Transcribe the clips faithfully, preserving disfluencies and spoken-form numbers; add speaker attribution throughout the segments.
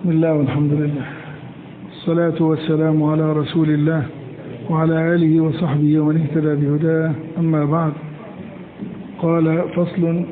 Speaker 1: بسم الله والحمد لله، الصلاة والسلام على رسول الله وعلى آله وصحبه ومن اهتدى بهداه، أما بعد. قال: فصل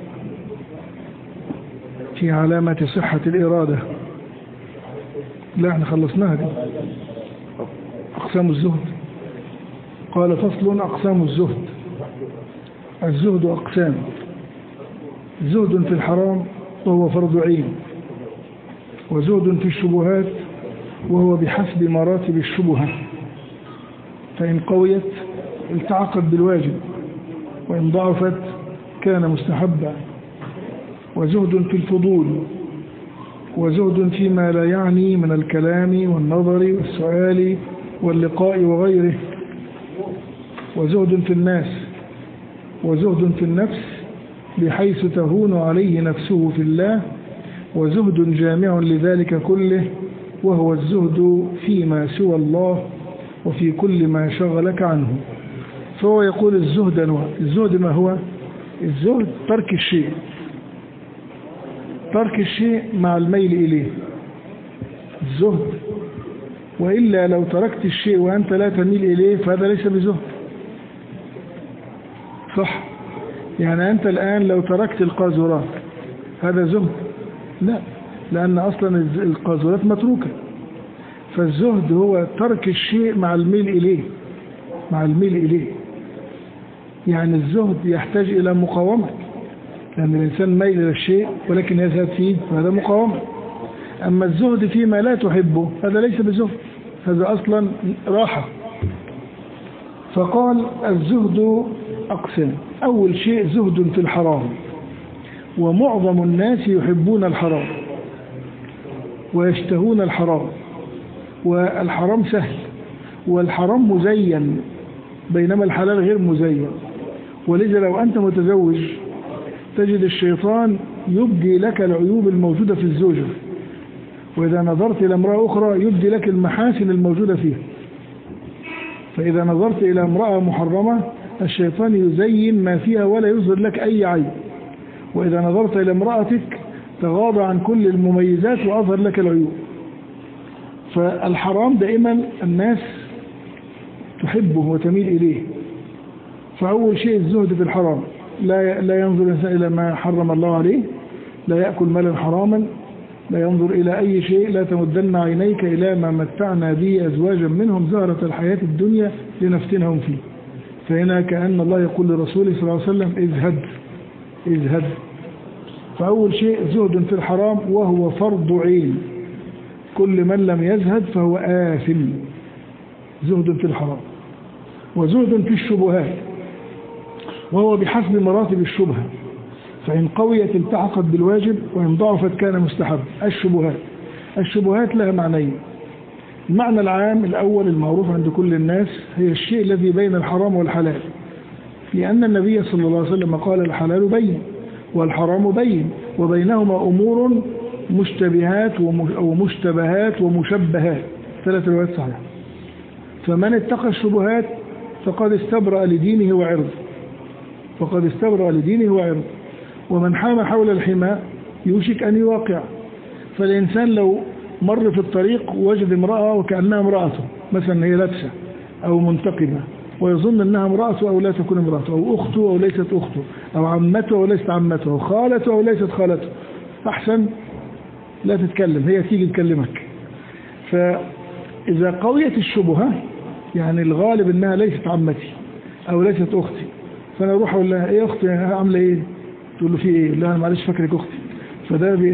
Speaker 1: في علامة صحة الإرادة. لا، احنا خلصناها دي. أقسام الزهد. قال: فصل أقسام الزهد. الزهد أقسام: زهد في الحرام وهو فرض عين، وزهد في الشبهات وهو بحسب مراتب الشبهة، فإن قويت التعقد بالواجب، وإن ضعفت كان مستحبا. وزهد في الفضول، وزهد فيما لا يعني من الكلام والنظر والسؤال واللقاء وغيره. وزهد في الناس، وزهد في النفس بحيث تهون عليه نفسه في الله، وزهد جامع لذلك كله، وهو الزهد فيما سوى الله وفي كل ما شغلك عنه. فهو يقول الزهد أنواع. الزهد ما هو؟ الزهد ترك الشيء، ترك الشيء مع الميل إليه الزهد. وإلا لو تركت الشيء وأنت لا تميل إليه فهذا ليس بزهد، صح؟ يعني أنت الآن لو تركت القاذورات هذا زهد؟ لا، لأن أصلا القاذورات متروكة. فالزهد هو ترك الشيء مع الميل إليه، مع الميل إليه. يعني الزهد يحتاج إلى مقاومة، لأن الإنسان ميل إلى الشيء ولكن يزهد فيه، فهذا مقاومة. أما الزهد فيما لا تحبه هذا ليس بزهد، هذا أصلا راحة. فقال: الزهد أقسام. أول شيء زهد في الحرام، ومعظم الناس يحبون الحرام ويشتهون الحرام، والحرام سهل، والحرام مزين، بينما الحلال غير مزين. ولذا لو أنت متزوج تجد الشيطان يبدي لك العيوب الموجودة في الزوجة، وإذا نظرت إلى امرأة أخرى يبدي لك المحاسن الموجودة فيها. فإذا نظرت إلى امرأة محرمة الشيطان يزين ما فيها ولا يظهر لك أي عيب، وإذا نظرت إلى امرأتك تغاضى عن كل المميزات وأظهر لك العيوب. فالحرام دائما الناس تحبه وتميل إليه. فأول شيء الزهد في الحرام، لا لا ينظر الإنسان إلى ما حرم الله عليه، لا يأكل مالا حراما، لا ينظر إلى أي شيء. لا تمدن عينيك إلى ما متعنا به أزواجا منهم زهرة الحياة الدنيا لنفتنهم فيه. فهنا كأن الله يقول لرسوله صلى الله عليه وسلم: ازهد ازهد. فأول شيء زهد في الحرام وهو فرض عين، كل من لم يزهد فهو آثم. زهد في الحرام. وزهد في الشبهات، وهو بحسب مراتب الشبهة، فإن قويت التحقت بالواجب، وإن ضعفت كان مستحب. الشبهات الشبهات لها معنيين. المعنى العام الأول المعروف عند كل الناس هي الشيء الذي بين الحرام والحلال، لأن النبي صلى الله عليه وسلم قال: الحلال بين والحرام بين وبينهما أمور مشتبهات ومشتبهات ومشبهات. ثلاث روايات صحيحة. فمن اتقى الشبهات فقد استبرأ لدينه وعرضه، فقد استبرأ لدينه وعرضه. ومن حام حول الحمى يوشك أن يواقع. فالإنسان لو مر في الطريق ووجد امرأة وكأنها امرأته، مثلا هي لابسة أو منتقبة، ويظن أنها امرأته أو لا تكون امرأته، أو أخته أو ليست أخته، أو عمته أو ليست عمته، أو خالته أو ليست خالته، أحسن لا تتكلم، هي تيجي تكلمك. فإذا قويت الشبهة، يعني الغالب أنها ليست عمتي أو ليست أختي، فأنا أروح أقول لها: إيه أختي عاملة إيه؟ تقول له: في إيه؟ لا، أنا معلش فاكرك أختي. فده بي...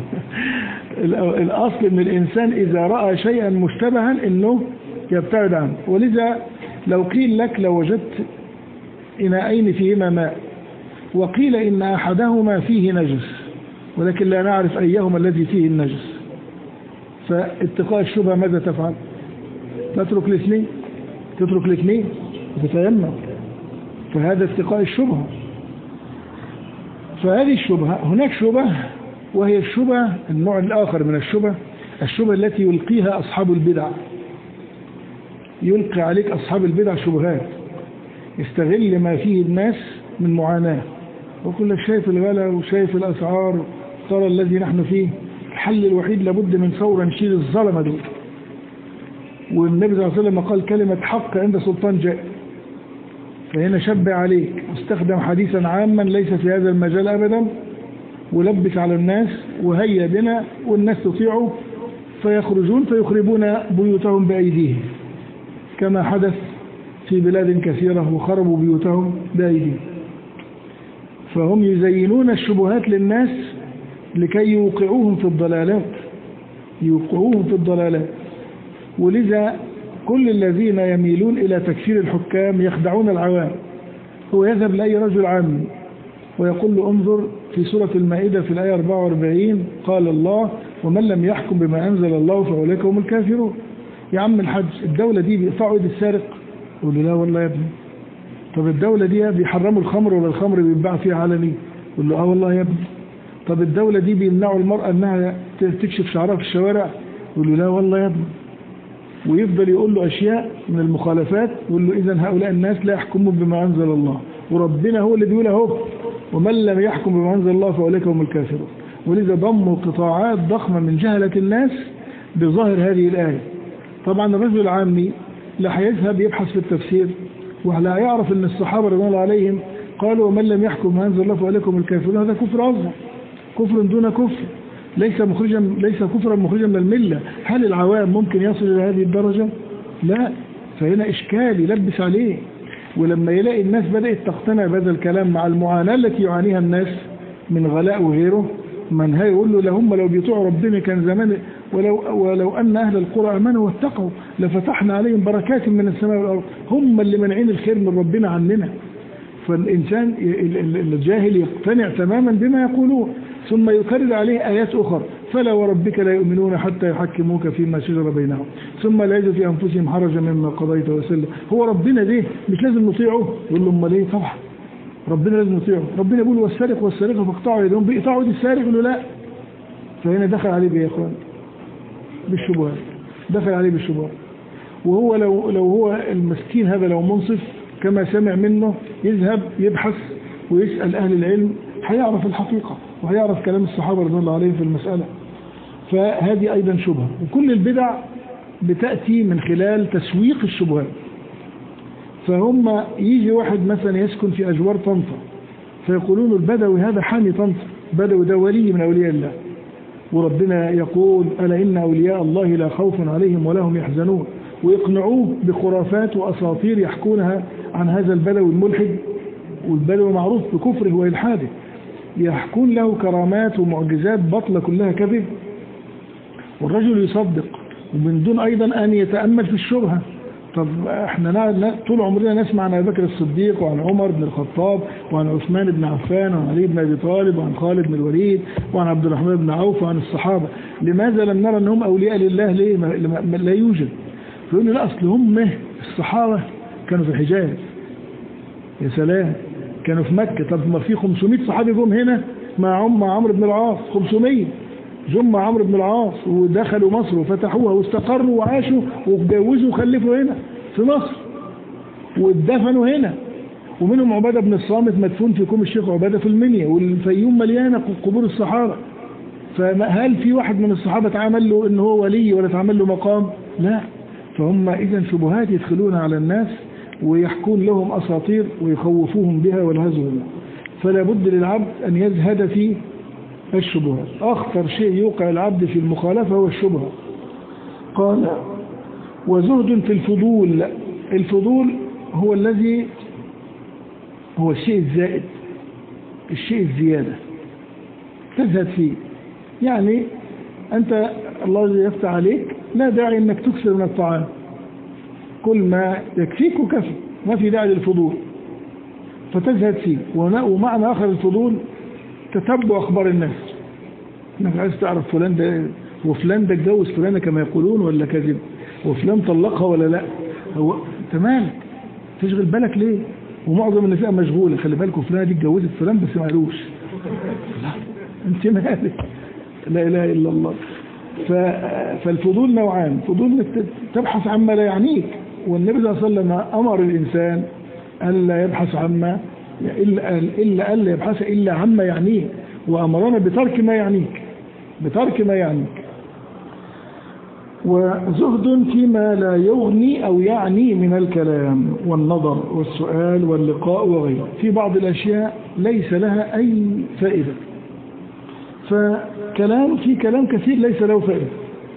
Speaker 1: الأصل أن الإنسان إذا رأى شيئا مشتبها أنه يبتعد عنه. ولذا لو قيل لك لو وجدت إناءين فيهما ماء وقيل إن أحدهما فيه نجس ولكن لا نعرف أيهما الذي فيه النجس، فاتقاء الشبهة ماذا تفعل؟ تترك الاثنين، تترك الاثنين وتتيمم. فهذا اتقاء الشبهة. فهذه الشبهة، هناك شبهة وهي الشبهة النوع الآخر من الشبهة، الشبهة التي يلقيها أصحاب البدع. يلقي عليك أصحاب البدع شبهات، يستغل ما فيه الناس من معاناة، وكل شايف الغلا وشايف الأسعار، ترى الذي نحن فيه الحل الوحيد لابد من ثورة نشيل الظلمة دول. والنبي صلى الله عليه وسلم قال كلمة حق عند سلطان جائر. فهنا شبع عليك، استخدم حديثا عاما ليس في هذا المجال أبدا، ولبس على الناس وهيا بنا، والناس تطيعوا فيخرجون فيخربون بيوتهم بأيديهم كما حدث في بلاد كثيرة وخربوا بيوتهم بأيديهم. فهم يزينون الشبهات للناس لكي يوقعوهم في الضلالات يوقعوهم في الضلالات ولذا كل الذين يميلون إلى تكفير الحكام يخدعون العوام. هو يذهب لأي رجل عام ويقول له انظر في سورة المائدة في الآية أربعة وأربعين قال الله ومن لم يحكم بما أنزل الله فأولئك هم الكافرون. يا عم الحج الدولة دي بيقطعوا يد السارق؟ يقول له لا والله يا ابني. طب الدولة دي بيحرموا الخمر ولا الخمر بيتباع فيها علني؟ يقول له اه والله يا ابني. طب الدولة دي بيمنعوا المرأة انها تكشف شعرها في الشوارع؟ يقول له لا والله يا ابني. ويفضل يقول له أشياء من المخالفات، يقول له إذن هؤلاء الناس لا يحكمون بما أنزل الله، وربنا هو اللي بيقول اهو ومن لم يحكم بما أنزل الله فأولئك هم الكافرون. ولذا ضموا قطاعات ضخمة من جهلة الناس بظاهر هذه الآية. طبعا الرجل العامي لا هيذهب يبحث في التفسير ولا يعرف أن الصحابة رضي الله عليهم قالوا ومن لم يحكم بما أنزل الله فأولئك هم الكافرون. هذا كفر أصغر، كفر دون كفر، ليس مخرجا ليس كفرا مخرجا من الملة. هل العوام ممكن يصل إلى هذه الدرجة؟ لا. فهنا إشكال يلبس عليه. ولما يلاقي الناس بدأت تقتنع بهذا الكلام مع المعاناة التي يعانيها الناس من غلاء وغيره، من هاي يقول له لهم لو بيطيعوا ربنا كان زمان ولو, ولو أن أهل القرى أمنوا واتقوا لفتحنا عليهم بركات من السماء والأرض. هم اللي منعين الخير من ربنا عننا. فالإنسان الجاهل يقتنع تماما بما يقولون ثم يكرر عليه آيات أخرى فلا وربك لا يؤمنون حتى يحكموك فيما شجر بينهم ثم لا يجد في أنفسهم حرجا مما قضيت وسلم. هو ربنا ده مش لازم نطيعه؟ يقول له امال ايه؟ طبعا ربنا لازم نطيعه. ربنا يقول والسارق والسارقة فاقطعوا يدهم، بيقطعوا يد السارق؟ يقول له لا. فهنا دخل عليه بايه يا اخوان؟ بالشبهات. دخل عليه بالشبهات. وهو لو لو هو المسكين هذا لو منصف كما سمع منه يذهب يبحث ويسأل أهل العلم هيعرف الحقيقة وهيعرف كلام الصحابة رضي الله عليهم في المسألة. فهذه أيضا شبهة. وكل البدع بتأتي من خلال تسويق الشبهات. فهم يجي واحد مثلا يسكن في أجوار طنطا فيقولون البدوي هذا حامي طنطا، بدوي ده ولي من أولياء الله، وربنا يقول ألا إن أولياء الله لا خوف عليهم ولا هم يحزنون، ويقنعوه بخرافات وأساطير يحكونها عن هذا البدوي الملحد، والبدوي معروف بكفره وإلحاده، يحكون له كرامات ومعجزات بطلة كلها كذب، والرجل يصدق ومن دون أيضا أن يتأمل في الشبهة. طب احنا طول عمرنا نسمع عن أبي بكر الصديق وعن عمر بن الخطاب وعن عثمان بن عفان وعن علي بن أبي طالب وعن خالد بن الوليد وعن عبد الرحمن بن عوف وعن الصحابة، لماذا لم نرى أنهم أولياء لله؟ ليه ما لا يوجد؟ فيقول لي لا أصل هم الصحابة كانوا في الحجاز. يا سلام، كانوا في مكة. طب ما في خمسمائة صحابي جم هنا مع مع عمرو بن العاص، خمسمائة جم مع عمرو بن العاص ودخلوا مصر وفتحوها واستقروا وعاشوا واتجوزوا وخلفوا هنا في مصر واتدفنوا هنا، ومنهم عبادة بن الصامت مدفون في كوم الشيخ عبادة في المنيا، والفيوم مليانة قبور الصحابة. فهل في واحد من الصحابة اتعمل له ان هو ولي ولا اتعمل له مقام؟ لا. فهم إذن شبهات يدخلون على الناس ويحكون لهم أساطير ويخوفوهم بها والهزوا بها. فلا بد للعبد أن يزهد في الشبهات. أخطر شيء يوقع العبد في المخالفة هو الشبهة. قال وزهد في الفضول. الفضول هو الذي هو الشيء الزائد، الشيء الزيادة تزهد فيه. يعني أنت الله يفتح عليك لا داعي أنك تكثر من الطعام، كل ما يكفيك وكفي، ما في داعي للفضول فتزهد فيه. ومعنى آخر الفضول تتبع أخبار الناس، انك عايز تعرف فلان ده وفلان ده اتجوز فلانة كما يقولون ولا كذب، وفلان طلقها ولا لا، هو تمام تشغل بالك ليه؟ ومعظم النساء مشغولة، خلي بالكم فلانة دي اتجوزت فلان بس ما قالوش. لا انت مالك، لا اله الا الله. فالفضول نوعان، فضول تبحث عما لا يعنيك، والنبي صلى الله عليه وسلم امر الانسان الا يبحث عما الا الا الا يبحث الا عما يعنيه، وامرنا بترك ما يعنيك. بترك ما يعنيك. وزهد فيما لا يغني أو يعني من الكلام والنظر والسؤال واللقاء وغيره، في بعض الأشياء ليس لها أي فائدة. فكلام في كلام كثير ليس له فائدة.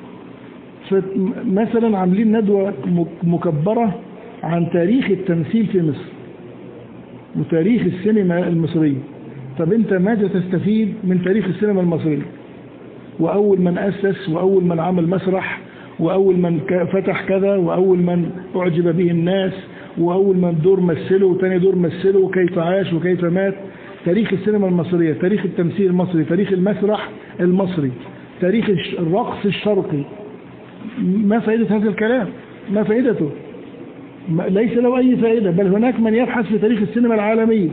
Speaker 1: فمثلا عاملين ندوة مكبرة عن تاريخ التمثيل في مصر وتاريخ السينما المصرية. طب انت ماذا تستفيد من تاريخ السينما المصرية؟ وأول من أسس، وأول من عمل مسرح، وأول من فتح كذا، وأول من أعجب به الناس، وأول من دور مثله وتاني دور مثله، وكيف عاش وكيف مات. تاريخ السينما المصرية، تاريخ التمثيل المصري، تاريخ المسرح المصري، تاريخ الرقص الشرقي. ما فائدة هذا الكلام؟ ما فائدته؟ ليس له أي فائدة. بل هناك من يبحث في تاريخ السينما العالمية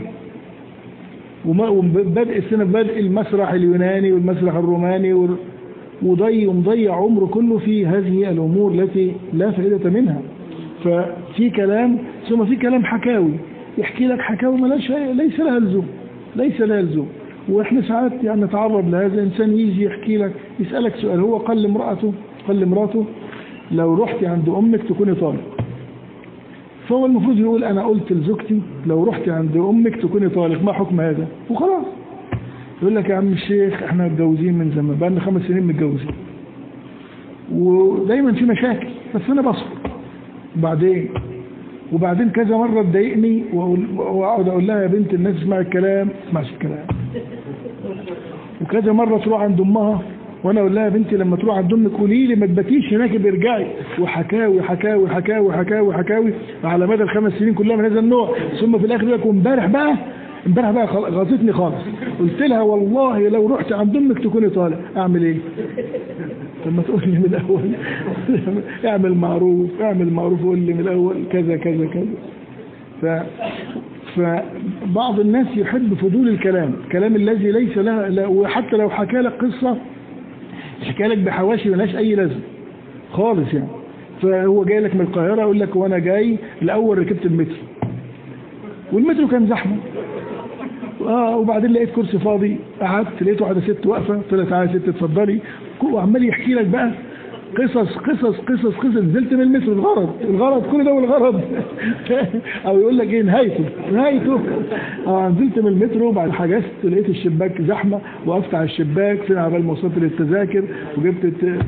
Speaker 1: وبدء السينما، بدء المسرح اليوناني والمسرح الروماني، وضيع مضيع عمره كله في هذه الأمور التي لا فائدة منها. ففي كلام، ثم في كلام حكاوي، يحكي لك حكاوي ملاش ليس لها لزوم، ليس لها لزوم. واحنا ساعات يعني نتعرض لهذا. انسان يجي يحكي لك، يسألك سؤال، هو قال لامرأته قال لامرأته لو رحتي عند أمك تكوني طالق. فهو المفروض يقول أنا قلت لزوجتي لو رحتي عند أمك تكوني طالق، ما حكم هذا؟ وخلاص. يقول لك يا عم الشيخ احنا متجوزين من زمان، بقى لنا خمس سنين متجوزين ودايما في مشاكل، بس انا بصبر. وبعدين وبعدين كذا مره تضايقني واقعد اقول لها يا بنت الناس اسمعي الكلام، ما تسمعش الكلام. وكذا مره تروح عند امها وانا اقول لها يا بنتي لما تروح عند امك قولي لي ما تبكيش هناك برجعي. وحكاوي حكاوي حكاوي حكاوي حكاوي على مدى الخمس سنين كلها من هذا النوع. ثم في الاخر يقول لك امبارح بقى امبارح بقى غاظتني خالص، قلت لها والله لو رحت عند امك تكوني طالق. اعمل ايه؟ طب ما تقول لي من الاول اعمل معروف، اعمل معروف وقول لي من الاول كذا كذا كذا. ف فبعض الناس يحب فضول الكلام، الكلام الذي ليس له، وحتى لو حكى لك قصه حكى لك بحواشي ملهاش اي لازمه خالص يعني. فهو جاي لك من القاهره يقول لك وانا جاي الاول ركبت المترو والمترو كان زحمه، اه وبعدين لقيت كرسي فاضي، قعدت لقيت واحده ست واقفه، طلعت تعالى ست اتفضلي، وعمال يحكي لك بقى قصص قصص قصص قصص. نزلت من المترو، الغرض الغرض كل ده والغرض او يقول لك ايه نهايته نهايته اه نزلت من المترو بعد حجزت لقيت الشباك زحمه، وقفت على الشباك فين عبال ما وصلت للتذاكر وجبت الت...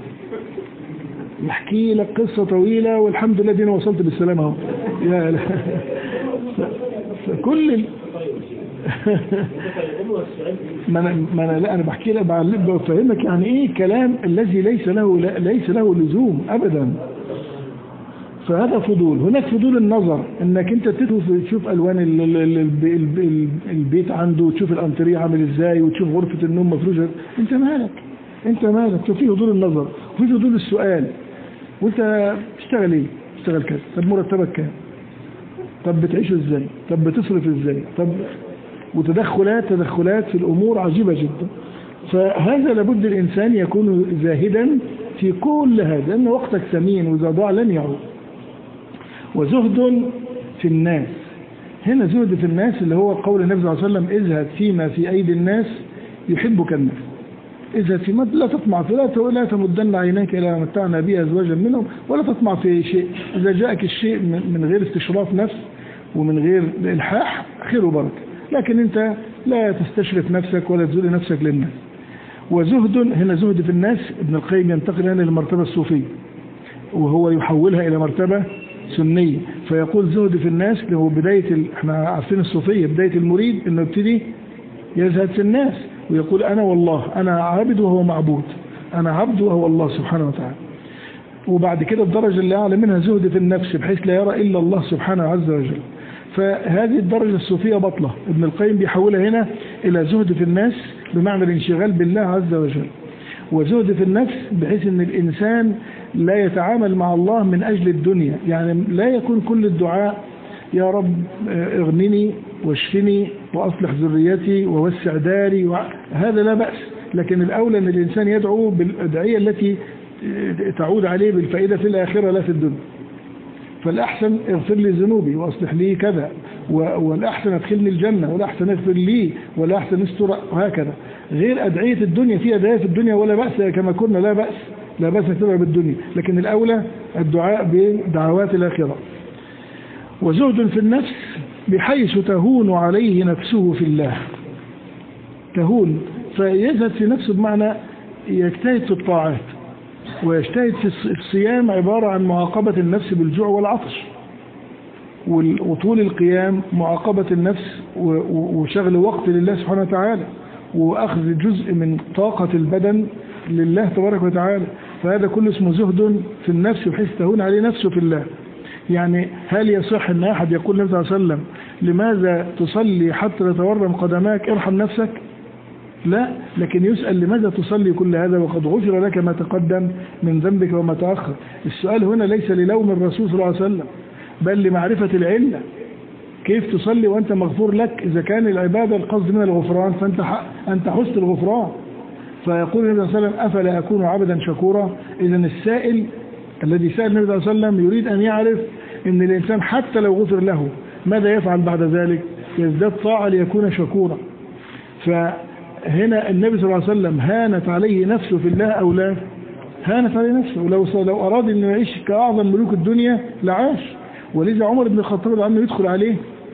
Speaker 1: يحكي لك قصه طويله والحمد لله دينا وصلت بالسلامه اهو. يا فكل ال... ما انا ما انا لا انا بحكي لك بفهمك يعني ايه كلام الذي ليس له ليس له لزوم ابدا. فهذا فضول. هناك فضول النظر، انك انت تشوف الوان البيت عنده، وتشوف الانتريه عامل ازاي، وتشوف غرفه النوم مفروشه. انت مالك انت مالك ففي فضول النظر وفي فضول السؤال. وانت بتشتغل ايه؟ بتشتغل كذا، طب مرتبك كام؟ طب بتعيشوا ازاي؟ طب بتصرف ازاي؟ طب وتدخلات تدخلات في الامور عجيبه جدا. فهذا لابد الانسان يكون زاهدا في كل هذا، لان وقتك ثمين واذا ضاع لن يعود. وزهد في الناس، هنا زهد في الناس اللي هو قول النبي صلى الله عليه وسلم ازهد فيما في ايدي الناس يحبك الناس. ازهد فيما لا تطمع في لا لا تمدن عينيك الى ما متعنا به ازواجا منهم ولا تطمع في شيء. اذا جاءك الشيء من غير استشراف نفس ومن غير الحاح خير وبركه، لكن انت لا تستشرف نفسك ولا تذل نفسك للناس. وزهد هنا زهد في الناس ابن القيم ينتقل هنا للمرتبه الصوفيه وهو يحولها الى مرتبه سنيه، فيقول زهد في الناس اللي هو بدايه ال... احنا عارفين الصوفيه بدايه المريد انه يبتدي يزهد في الناس ويقول انا والله انا عابد وهو معبود، انا عبد وهو الله سبحانه وتعالى. وبعد كده الدرجه اللي اعلى منها زهد في النفس بحيث لا يرى الا الله سبحانه عز وجل. فهذه الدرجة الصوفية بطلة، ابن القيم بيحولها هنا إلى زهد في الناس بمعنى الانشغال بالله عز وجل. وزهد في النفس بحيث أن الإنسان لا يتعامل مع الله من أجل الدنيا، يعني لا يكون كل الدعاء يا رب اغنني واشفني وأصلح ذريتي ووسع داري و... هذا لا بأس، لكن الأولى أن الإنسان يدعو بالأدعية التي تعود عليه بالفائدة في الآخرة لا في الدنيا. فالأحسن اغفر لي ذنوبي وأصلح لي كذا، والأحسن ادخلني الجنة، والأحسن اغفر لي، والأحسن استر، وهكذا. غير أدعية الدنيا. في أدعية في الدنيا ولا بأس كما كنا، لا بأس لا بأس تدعو بالدنيا، لكن الأولى الدعاء بدعوات الآخرة. وزهد في النفس بحيث تهون عليه نفسه في الله، تهون، فيزهد في نفسه بمعنى يجتهد في الطاعات، ويجتهد في الصيام عبارة عن معاقبة النفس بالجوع والعطش، وطول القيام معاقبة النفس وشغل وقت لله سبحانه وتعالى، وأخذ جزء من طاقة البدن لله تبارك وتعالى. فهذا كله اسمه زهد في النفس بحيث تهون عليه نفسه في الله. يعني هل يصح أن أحد يقول النبي صلى الله عليه وسلم لماذا تصلي حتى تتورم قدماك ارحم نفسك؟ لا، لكن يسأل لماذا تصلي كل هذا وقد غفر لك ما تقدم من ذنبك وما تأخر. السؤال هنا ليس للوم الرسول صلى الله عليه وسلم، بل لمعرفة العلة. كيف تصلي وأنت مغفور لك؟ إذا كان العبادة القصد من الغفران فأنت أنت حسن الغفران. فيقول النبي صلى الله عليه وسلم أفلا أكون عبدا شكورا؟ إذا السائل الذي سأل النبي صلى الله عليه وسلم يريد أن يعرف أن الإنسان حتى لو غفر له ماذا يفعل بعد ذلك؟ يزداد طاعة ليكون شكورا. فهنا النبي صلى الله عليه وسلم هانت عليه نفسه في الله أو لا؟ هانت عليه نفسه. ولو لو أراد أن يعيش كأعظم ملوك الدنيا لعاش. ولذا عمر بن الخطاب لما يدخل عليه،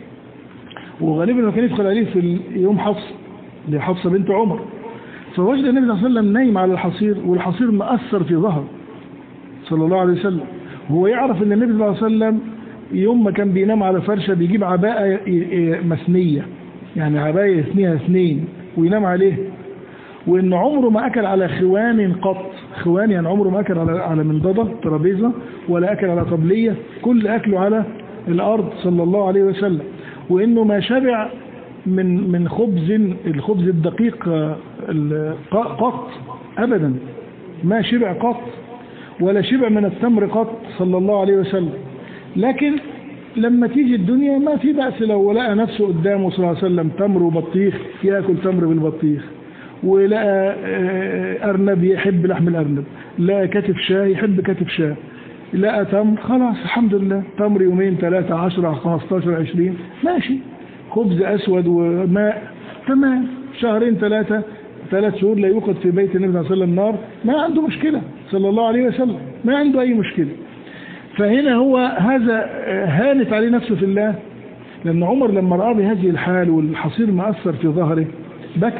Speaker 1: وغالبا ما كان يدخل عليه في يوم حفص لحفصة بنت عمر، فوجد النبي صلى الله عليه وسلم نايم على الحصير، والحصير مأثر في ظهر صلى الله عليه وسلم. هو يعرف ان النبي صلى الله عليه وسلم يوم ما كان بينام على فرشة بيجيب عباءة مسنية، يعني عباية يثنيها اثنين وينام عليه، وان عمره ما اكل على خوان قط. خوان يعني عمره ما اكل على على منضدة ترابيزة، ولا اكل على طبلية، كل اكله على الارض صلى الله عليه وسلم. وانه ما شبع من من خبز الخبز الدقيق قط ابدا، ما شبع قط، ولا شبع من التمر قط صلى الله عليه وسلم. لكن لما تيجي الدنيا ما في بأس لو لقى نفسه قدامه صلى الله عليه وسلم تمر وبطيخ يأكل تمر بالبطيخ، ولقى أرنب يحب لحم الأرنب، لقى كتف شاه يحب كتف شاه، لقى تمر خلاص الحمد لله، تمر يومين ثلاثة عشرة خمستاشر عشرين ماشي، خبز أسود وماء تمام، شهرين ثلاثة ثلاث شهور لا يوقد في بيت النبي صلى الله عليه وسلم نار، ما عنده مشكلة صلى الله عليه وسلم، ما عنده أي مشكلة. فهنا هو هذا هانت عليه نفسه في الله، لأن عمر لما رأى بهذه الحال والحصير مأثر في ظهره بكى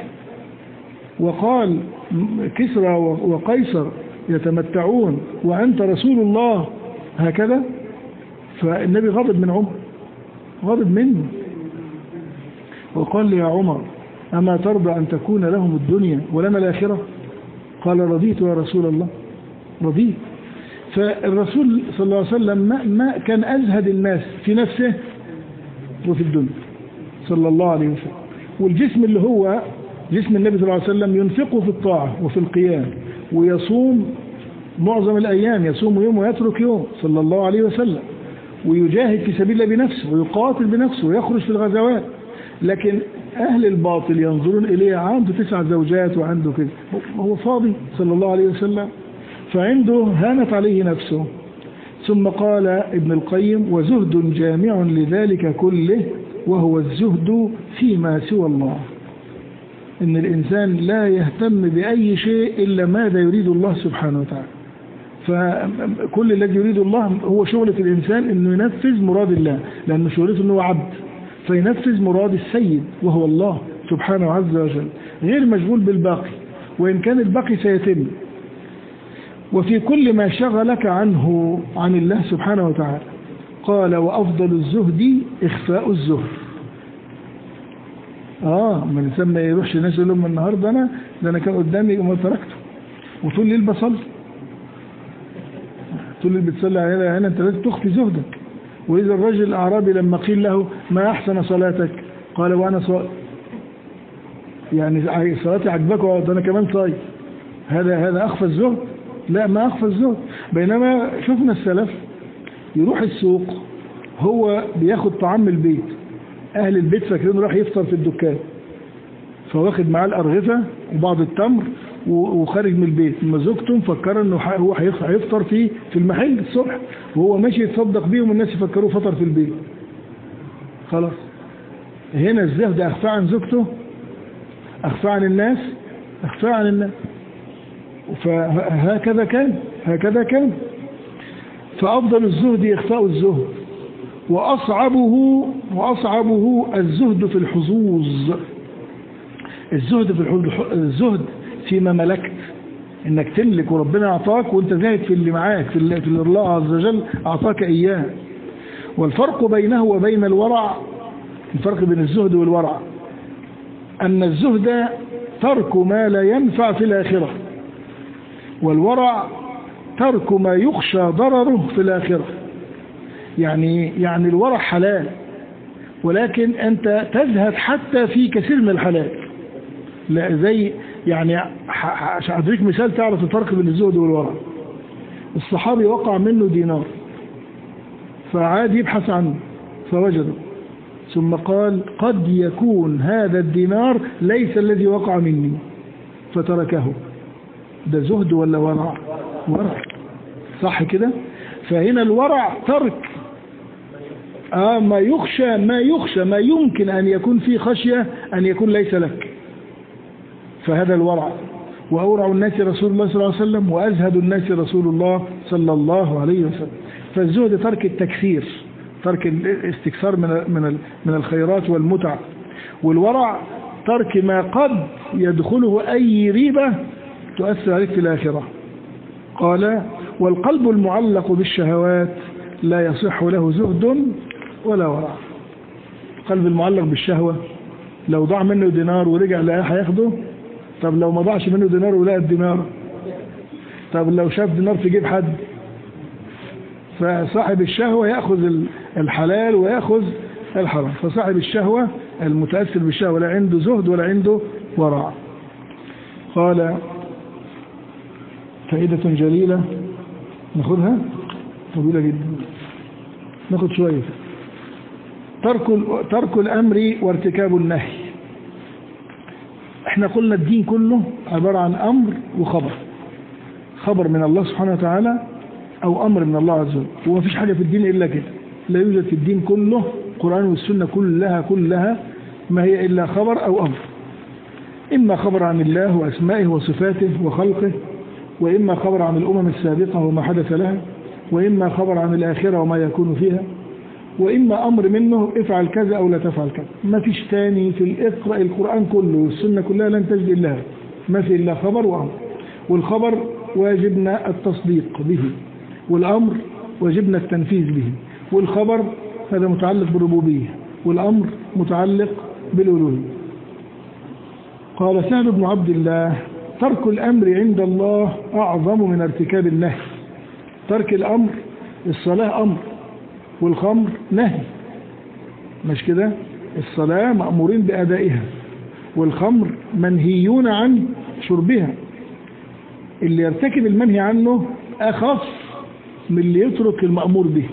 Speaker 1: وقال كسرى وقيصر يتمتعون وأنت رسول الله هكذا. فالنبي غضب من عمر، غضب منه وقال لي يا عمر أما ترضى أن تكون لهم الدنيا ولنا الآخرة؟ قال رضيت يا رسول الله، رضيت. فالرسول صلى الله عليه وسلم ما, ما كان أزهد الناس في نفسه وفي الدنيا صلى الله عليه وسلم. والجسم اللي هو جسم النبي صلى الله عليه وسلم ينفقه في الطاعة وفي القيام، ويصوم معظم الأيام، يصوم يوم ويترك يوم صلى الله عليه وسلم، ويجاهد في سبيل الله بنفسه ويقاتل بنفسه ويخرج في الغزوات. لكن أهل الباطل ينظرون إليه عنده تسع زوجات وعنده كده، هو فاضي صلى الله عليه وسلم، فعنده هانت عليه نفسه. ثم قال ابن القيم وزهد جامع لذلك كله وهو الزهد فيما سوى الله، إن الإنسان لا يهتم بأي شيء إلا ماذا يريد الله سبحانه وتعالى. فكل الذي يريد الله هو شغلة الإنسان إنه ينفذ مراد الله، لأن شغلته إنه عبد فينفذ مراد السيد وهو الله سبحانه عز وجل، غير مشغول بالباقي، وإن كان الباقي سيتم. وفي كل ما شغلك عنه عن الله سبحانه وتعالى. قال وأفضل الزهد إخفاء الزهر. آه من الإنسان ما يروحش الناس يقول لهم النهاردة أنا ده أنا كان قدامي وما تركته، وطول الليل بصلي، طول الليل بتصلي على هنا، أنت لازم تخفي زهدك. وإذا الرجل الأعرابي لما قيل له ما أحسن صلاتك قال وأنا صائم، يعني صلاتي عجبك وده أنا كمان صائم، هذا هذا أخفى الزهد؟ لا، ما أخفى الزهد. بينما شفنا السلف يروح السوق هو بياخد طعام البيت، أهل البيت فاكرين راح يفطر في الدكان، فواخد معاه الأرغفة وبعض التمر وخارج من البيت، ما زوجته مفكره انه هو هيفطر في في المحل الصبح، وهو ماشي يتصدق بيهم الناس يفكروه فطر في البيت. خلاص هنا الزهد أخفى عن زوجته، أخفى عن الناس، أخفاه عن الناس. فهكذا كان هكذا كان فأفضل الزهد إخفاء الزهد، وأصعبه وأصعبه الزهد في الحظوظ. الزهد في الحظوظ الزهد فيما ملكت، إنك تملك وربنا أعطاك وأنت زاهد في اللي معاك، في اللي الله عز وجل أعطاك إياه. والفرق بينه وبين الورع، الفرق بين الزهد والورع أن الزهد ترك ما لا ينفع في الآخرة، والورع ترك ما يخشى ضرره في الآخرة. يعني يعني الورع حلال، ولكن أنت تزهد حتى في كثير من الحلال. لا زي يعني عشان أدريك مثال تعرف الفرق بين الزهد والورع. الصحابي وقع منه دينار، فعاد يبحث عنه فوجده، ثم قال قد يكون هذا الدينار ليس الذي وقع مني، فتركه. ده زهد ولا ورع؟ ورع، صح كده؟ فهنا الورع ترك آه ما يخشى ما يخشى ما يمكن أن يكون فيه خشية أن يكون ليس لك، فهذا الورع. وأورع الناس رسول الله صلى الله عليه وسلم، وأزهد الناس رسول الله صلى الله عليه وسلم. فالزهد ترك التكثير، ترك الاستكثار من من من الخيرات والمتع. والورع ترك ما قد يدخله أي ريبة تؤثر عليك في الآخرة. قال والقلب المعلق بالشهوات لا يصح له زهد ولا ورع. القلب المعلق بالشهوة لو ضاع منه دينار ورجع لقاه هياخده؟ طب لو ما ضاعش منه دينار ولقى الدينار؟ طب لو شاف دينار في جيب حد؟ فصاحب الشهوة يأخذ الحلال ويأخذ الحرام. فصاحب الشهوة المتأثر بالشهوة لا عنده زهد ولا عنده ورع. قال فائدة جليلة ناخذها طويلة جدا، ناخذ شوية. ترك ترك الأمر وارتكاب النهي. احنا قلنا الدين كله عبارة عن أمر وخبر، خبر من الله سبحانه وتعالى أو أمر من الله عز وجل. وما فيش حاجة في الدين إلا كده، لا يوجد في الدين كله القرآن والسنة كلها كلها ما هي إلا خبر أو أمر. إما خبر عن الله وأسمائه وصفاته وخلقه، وإما خبر عن الأمم السابقة وما حدث لها، وإما خبر عن الآخرة وما يكون فيها، وإما أمر منه افعل كذا أو لا تفعل كذا. ما فيش تاني في الإقرأ القرآن كله والسنة كلها لن تجد إلا ما في إلا خبر وأمر. والخبر واجبنا التصديق به، والأمر واجبنا التنفيذ به. والخبر هذا متعلق بالربوبية، والأمر متعلق بالألوهية. قال سهل بن عبد الله ترك الأمر عند الله أعظم من ارتكاب النهي. ترك الأمر، الصلاة أمر والخمر نهي، مش كده؟ الصلاة مأمورين بأدائها، والخمر منهيون عن شربها. اللي يرتكب المنهي عنه أخف من اللي يترك المأمور به،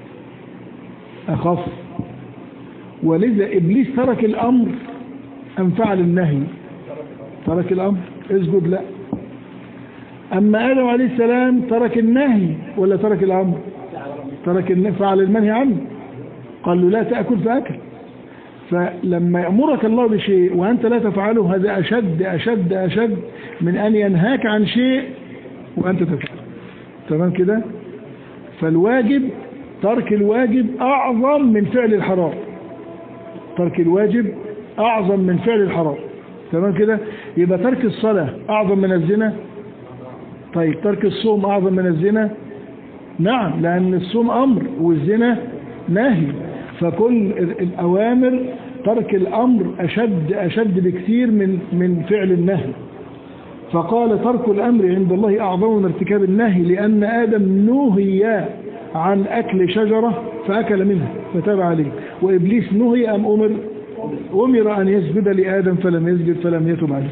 Speaker 1: أخف. ولذا إبليس ترك الأمر أم فعل النهي؟ ترك الأمر، اسجد لا. أما آدم عليه السلام ترك النهي ولا ترك الأمر؟ ترك النهي، فعل المنهي عنه. قال له لا تأكل فأكل. فلما يأمرك الله بشيء وأنت لا تفعله هذا أشد أشد أشد من أن ينهاك عن شيء وأنت تفعله. تمام كده؟ فالواجب، ترك الواجب أعظم من فعل الحرام. ترك الواجب أعظم من فعل الحرام. تمام كده؟ يبقى ترك الصلاة أعظم من الزنا. طيب ترك الصوم أعظم من الزنا؟ نعم، لأن الصوم أمر والزنا نهي. فكل الأوامر ترك الأمر أشد أشد بكثير من من فعل النهي. فقال ترك الأمر عند الله أعظم من ارتكاب النهي، لأن آدم نهي عن أكل شجرة فأكل منها فتاب عليه، وإبليس نهي أم أمر؟ أمر أن يسجد لآدم فلم يسجد فلم يتب عليه.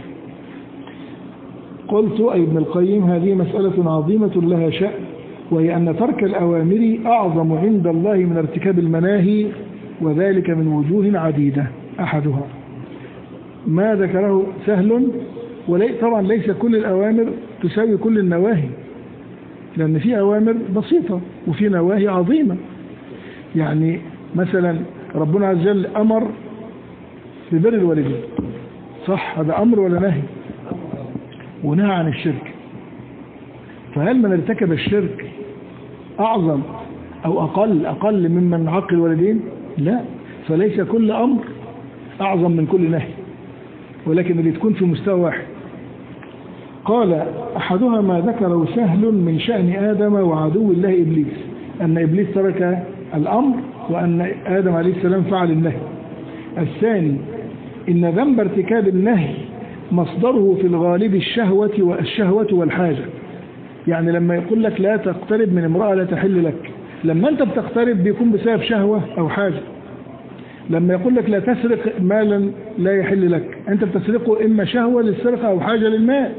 Speaker 1: قلت أي ابن القيم هذه مسألة عظيمة لها شأن، وهي أن ترك الأوامر أعظم عند الله من ارتكاب المناهي، وذلك من وجوه عديدة. أحدها ما ذكره سهل، طبعا ليس كل الأوامر تساوي كل النواهي، لأن في أوامر بسيطة وفي نواهي عظيمة. يعني مثلا ربنا عز وجل أمر ببر الوالدين، صح؟ هذا أمر ولا نهي؟ ونهى عن الشرك. فهل من ارتكب الشرك أعظم أو أقل أقل ممن عق الوالدين؟ لا، فليس كل أمر أعظم من كل نهي، ولكن اللي تكون في مستوى واحد. قال أحدها ما ذكره سهل من شأن آدم وعدو الله إبليس، أن إبليس ترك الأمر وأن آدم عليه السلام فعل النهي. الثاني إن ذنب ارتكاب النهي مصدره في الغالب الشهوة والشهوة والحاجة. يعني لما يقول لك لا تقترب من امرأة لا تحل لك، لما أنت بتقترب بيكون بسبب شهوة أو حاجة. لما يقول لك لا تسرق مالا لا يحل لك، أنت بتسرقه إما شهوة للسرقة أو حاجة للمال.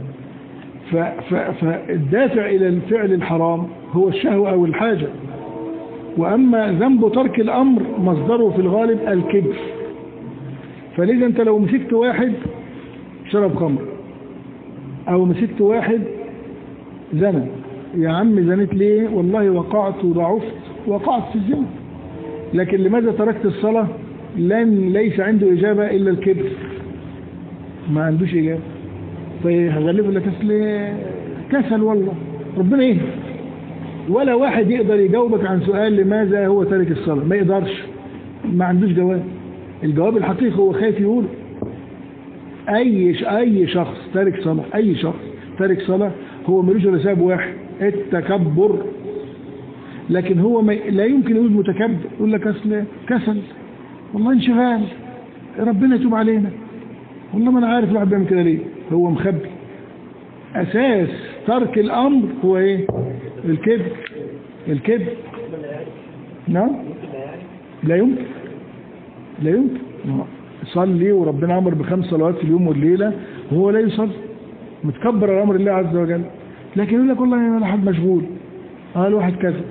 Speaker 1: فالدافع إلى الفعل الحرام هو الشهوة أو الحاجة. وأما ذنب ترك الأمر مصدره في الغالب الكبر. فلذا أنت لو مسكت واحد شرب خمر أو مسكت واحد زنى، يا عم زنيت ليه؟ والله وقعت وضعفت، وقعت في الزنا. لكن لماذا تركت الصلاة؟ لن ليس عنده إجابة إلا الكبر، ما عندوش إجابة. فيغلبه لك كسل، والله ربنا إيه؟ ولا واحد يقدر يجاوبك عن سؤال لماذا هو تارك الصلاة، ما يقدرش، ما عندوش جواب. الجواب الحقيقي هو خايف يقوله. أي أي شخص تارك صلاة، أي شخص تارك صلاة هو ملوش إلا سبب واحد، التكبر. لكن هو ما لا يمكن يقول متكبر، يقول لك أصل كسل، والله انشغال، ربنا يتوب علينا، والله ما أنا عارف الواحد بيعمل كده ليه، هو مخبي. أساس ترك الأمر هو إيه؟ الكبر. الكبر نعم، لا يمكن، لا يمكن صلي وربنا أمر بخمس صلوات في اليوم والليلة وهو لا يصلي، متكبر على أمر الله عز وجل. لكن يقول لك والله أنا حد مشغول، اه الواحد كذا.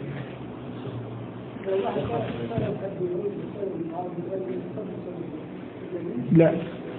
Speaker 1: لا،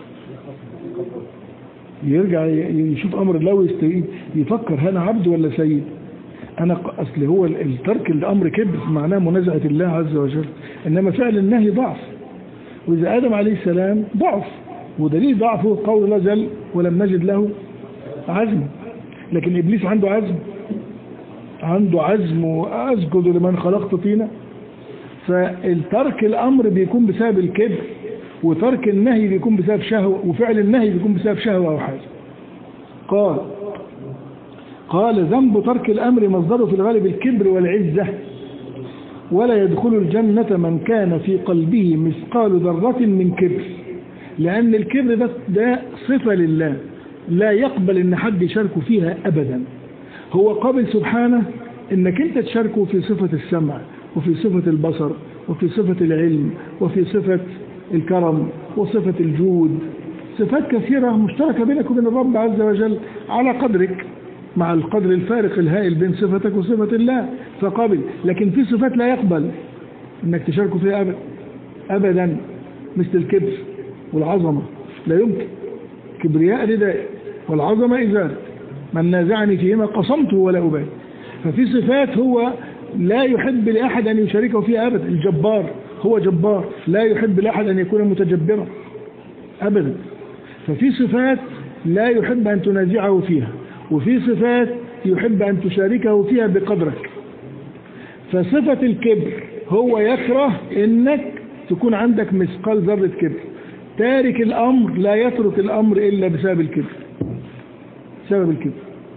Speaker 1: يرجع يشوف أمر الله ويستوي، يفكر هل عبد ولا سيد. أنا أصل هو الترك الأمر كبر معناه منازعة الله عز وجل، إنما فعل النهي ضعف. وإذا آدم عليه السلام ضعف، ودليل ضعفه قول الله جل ولم نجد له عزم. لكن إبليس عنده عزم، عنده عزم وأسجد لمن خلقت طينا. فالترك الأمر بيكون بسبب الكبر، وترك النهي بيكون بسبب شهوة، وفعل النهي بيكون بسبب شهوة أو حاجة. قال قال ذنب ترك الأمر مصدره في الغالب الكبر والعزة، ولا يدخل الجنة من كان في قلبه مثقال ذرة من كبر. لأن الكبر ده, ده صفة لله لا يقبل إن حد يشاركه فيها أبدا. هو قابل سبحانه إنك أنت تشاركه في صفة السمع وفي صفة البصر وفي صفة العلم وفي صفة الكرم وصفة الجود، صفات كثيرة مشتركة بينك وبين الرب عز وجل على قدرك، مع القدر الفارق الهائل بين صفتك وصفة الله، فقابل. لكن في صفات لا يقبل انك تشاركه فيها أبدا أبدا، مثل الكبر والعظمة، لا يمكن. كبرياء رداء والعظمة إزار، من نازعني فيهما قصمته ولا أبالي. ففي صفات هو لا يحب لأحد أن يشاركه فيها أبدا. الجبار هو جبار، لا يحب لأحد أن يكون متجبرا أبدا. ففي صفات لا يحب أن تنازعه فيها، وفي صفات يحب أن تشاركه فيها بقدرك. فصفة الكبر هو يكره أنك تكون عندك مثقال ذرة كبر. تارك الأمر لا يترك الأمر إلا بسبب الكبر، سبب الكبر.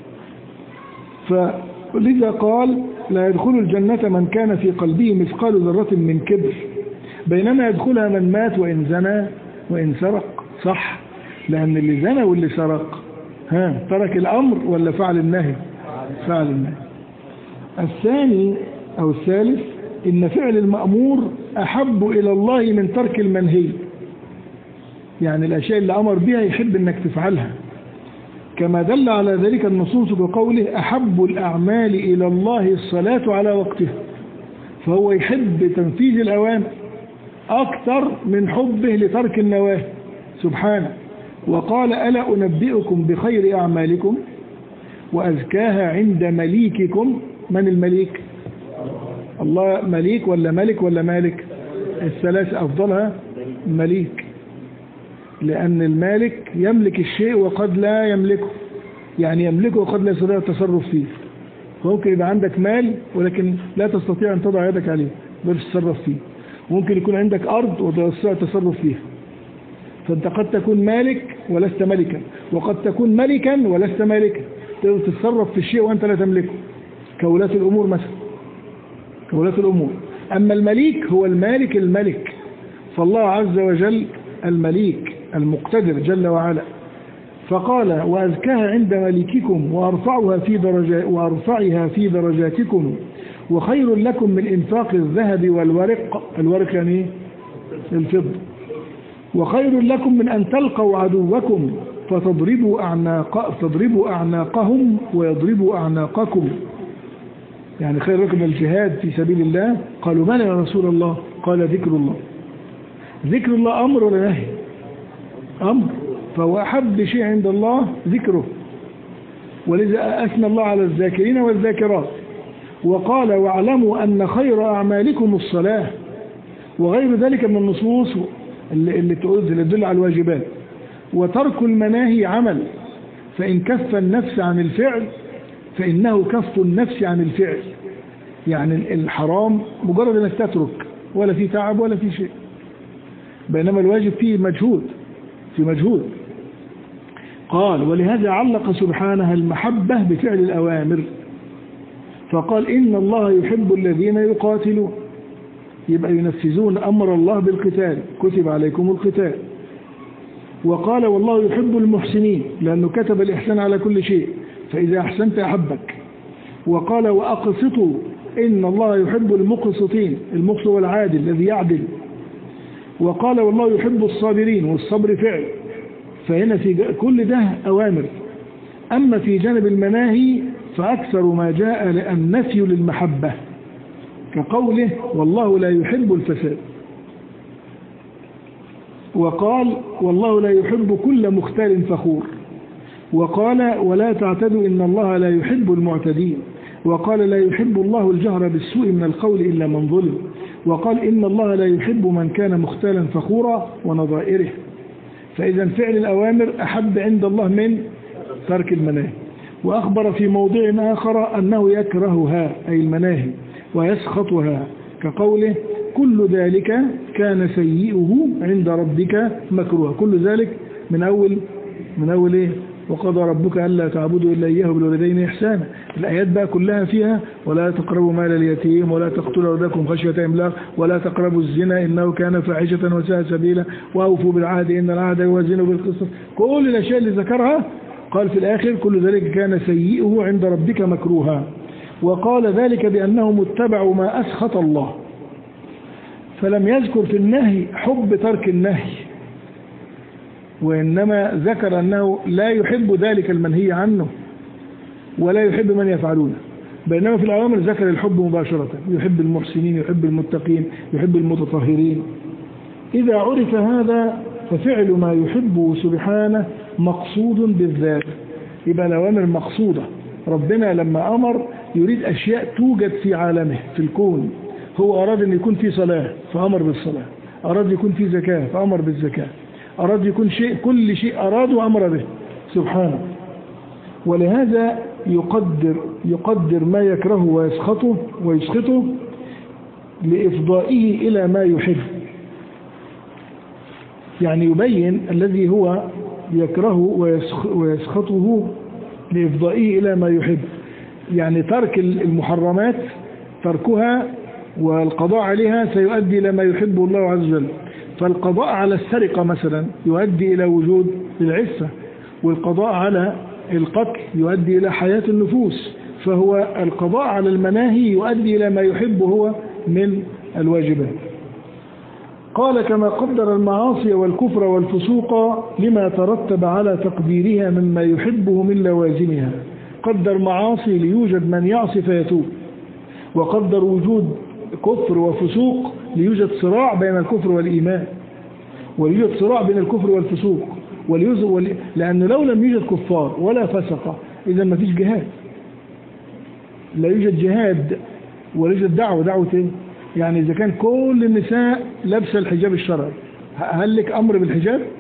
Speaker 1: فلذا قال لا يدخل الجنة من كان في قلبه مثقال ذرة من كبر، بينما يدخلها من مات وإن زنى وإن سرق. صح، لأن اللي زنى واللي سرق ها ترك الأمر ولا فعل النهي؟ فعل النهي. الثاني أو الثالث إن فعل المأمور أحب إلى الله من ترك المنهي. يعني الأشياء اللي أمر بها يحب أنك تفعلها، كما دل على ذلك النصوص بقوله أحب الأعمال إلى الله الصلاة على وقتها. فهو يحب تنفيذ الأوامر أكثر من حبه لترك النواهي سبحانه. وقال ألا أنبئكم بخير أعمالكم وأزكاها عند مليككم. من المليك؟ الله. مليك ولا ملك ولا مالك؟ الثلاث أفضلها مليك، لأن المالك يملك الشيء وقد لا يملكه، يعني يملكه وقد لا يستطيع التصرف فيه. فممكن يبقى عندك مال ولكن لا تستطيع أن تضع يدك عليه بل تتصرف فيه. ممكن يكون عندك أرض ولا تستطيع التصرف فيها. فأنت قد تكون مالك ولست ملكا، وقد تكون ملكا ولست مالكا، تقدر تتصرف في الشيء وأنت لا تملكه، كولاة الأمور مثلا، كولاة الأمور. أما المليك هو المالك الملك، فالله عز وجل المليك المقتدر جل وعلا. فقال وأزكاها عند مليككم وأرفعها في درجات وأرفعها في درجاتكم وخير لكم من إنفاق الذهب والورق، الورق يعني الفضة، وخير لكم من أن تلقوا عدوكم فتضربوا أعناق تضربوا أعناقهم ويضربوا أعناقكم. يعني خير لكم الجهاد في سبيل الله. قالوا بلى يا رسول الله؟ قال ذكر الله. ذكر الله أمر ولا نهي؟ أمر. فهو أحب شيء عند الله ذكره، ولذا أثنى الله على الذاكرين والذاكرات. وقال واعلموا أن خير أعمالكم الصلاة، وغير ذلك من النصوص اللي تدل على الواجبات. وترك المناهي عمل، فإن كف النفس عن الفعل فإنه كف النفس عن الفعل. يعني الحرام مجرد أنك تترك ولا في تعب ولا في شيء، بينما الواجب فيه مجهود، في مجهود. قال ولهذا علق سبحانه المحبة بفعل الأوامر، فقال إن الله يحب الذين يقاتلون، يبقى ينفذون أمر الله بالقتال، كتب عليكم القتال. وقال والله يحب المحسنين، لأنه كتب الإحسان على كل شيء، فإذا أحسنت أحبك. وقال وأقسطوا إن الله يحب المقسطين، المقسط والعادل الذي يعدل. وقال والله يحب الصابرين، والصبر فعل. فهنا في كل ده أوامر. أما في جانب المناهي فأكثر ما جاء النفي للمحبة، كقوله والله لا يحب الفساد. وقال والله لا يحب كل مختال فخور. وقال ولا تعتدوا إن الله لا يحب المعتدين. وقال لا يحب الله الجهر بالسوء من القول إلا من ظلم. وقال إن الله لا يحب من كان مختالا فخورا ونظائره. فإذا فعل الأوامر أحب عند الله من ترك المناهي. وأخبر في موضع آخر أنه يكرهها أي المناهي ويسخطها، كقوله كل ذلك كان سيئه عند ربك مكروها. كل ذلك من أول من أول إيه؟ وقضى ربك ألا تعبدوا إلا إياه بالوالدين إحسانا. الآيات بقى كلها فيها ولا تقربوا مال اليتيم ولا تقتلوا أولادكم خشية إملاق ولا تقربوا الزنا إنه كان فاحشة وساء سبيلا وأوفوا بالعهد إن العهد يوازن بالقسط. كل الأشياء اللي ذكرها قال في الآخر كل ذلك كان سيئه عند ربك مكروها. وقال ذلك بأنهم اتبعوا ما أسخط الله، فلم يذكر في النهي حب ترك النهي، وإنما ذكر أنه لا يحب ذلك المنهي عنه ولا يحب من يفعلونه. بينما في الأوامر ذكر الحب مباشرة، يحب المحسنين، يحب المتقين، يحب المتطهرين. إذا عرف هذا ففعل ما يحبه سبحانه مقصود بالذات، يبقى الأوامر مقصودة. ربنا لما أمر يريد أشياء توجد في عالمه في الكون. هو أراد أن يكون في صلاة فأمر بالصلاة، أراد يكون في زكاة فأمر بالزكاة، أراد يكون شيء، كل شيء أراد وأمر به سبحانه. ولهذا يقدر يقدر ما يكره ويسخطه ويسخطه لإفضائه إلى ما يحب. يعني يبين الذي هو يكره ويسخطه لإفضائه إلى ما يحب. يعني ترك المحرمات، تركها والقضاء عليها سيؤدي إلى ما يحبه الله عز وجل. فالقضاء على السرقة مثلا يؤدي إلى وجود العفة، والقضاء على القتل يؤدي إلى حياة النفوس. فهو القضاء على المناهي يؤدي إلى ما يحبه هو من الواجبات. قال كما قدر المعاصي والكفر والفسوق لما ترتب على تقديرها مما يحبه من لوازمها. قدر معاصي ليوجد من يعصي فيتوب، وقدر وجود كفر وفسوق ليوجد صراع بين الكفر والإيمان، وليوجد صراع بين الكفر والفسوق. ولي... لأنه لو لم يوجد كفار ولا فسقة إذا ما فيش جهاد، لا يوجد جهاد ولا يوجد دعوة. دعوة إيه؟ يعني إذا كان كل النساء لابسة الحجاب الشرعي، هل لك أمر بالحجاب؟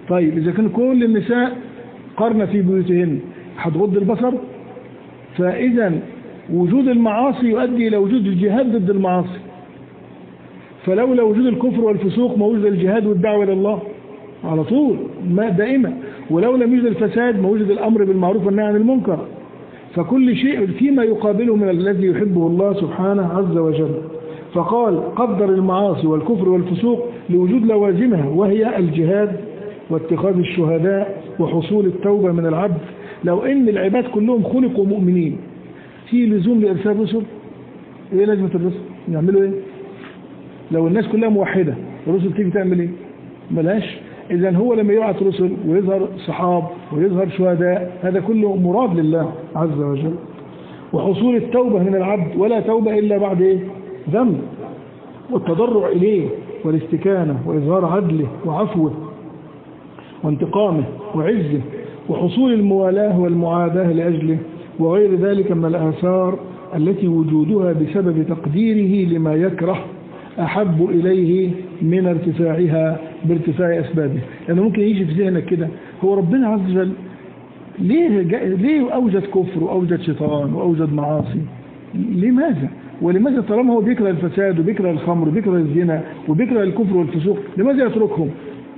Speaker 1: طيب إذا كان كل النساء قرن في بيوتهن هتغض البصر؟ فإذا وجود المعاصي يؤدي إلى وجود الجهاد ضد المعاصي. فلولا وجود الكفر والفسوق ما وجد الجهاد والدعوة إلى الله على طول ما دائما، ولو لم يوجد الفساد ما وجد الأمر بالمعروف والنهي عن المنكر. فكل شيء فيما يقابله من الذي يحبه الله سبحانه عز وجل. فقال قدر المعاصي والكفر والفسوق لوجود لوازمها، وهي الجهاد واتخاذ الشهداء وحصول التوبة من العبد. لو ان العباد كلهم خلقوا مؤمنين في لزوم لإرسال رسل؟ ايه لازمة الرسل؟ يعملوا ايه؟ لو الناس كلها موحدة الرسل تيجي تعمل ايه؟ ملاش. اذا هو لما يبعث رسل ويظهر صحاب ويظهر شهداء هذا كله مراد لله عز وجل. وحصول التوبة من العبد، ولا توبة إلا بعد ايه؟ ذنب، والتضرع إليه والاستكانة وإظهار عدله وعفوه وانتقامه وعزه، وحصول الموالاة والمعاداة لأجله، وغير ذلك من الآثار التي وجودها بسبب تقديره لما يكره أحب إليه من ارتفاعها بارتفاع أسبابه. يعني ممكن يجي في ذهنك كده هو ربنا عز وجل ليه, ليه أوجد كفر وأوجد شيطان وأوجد معاصي؟ لماذا؟ ولماذا طالما هو بيكره الفساد وبيكره الخمر وبيكره الزنا وبيكره الكفر والفسوق لماذا يتركهم؟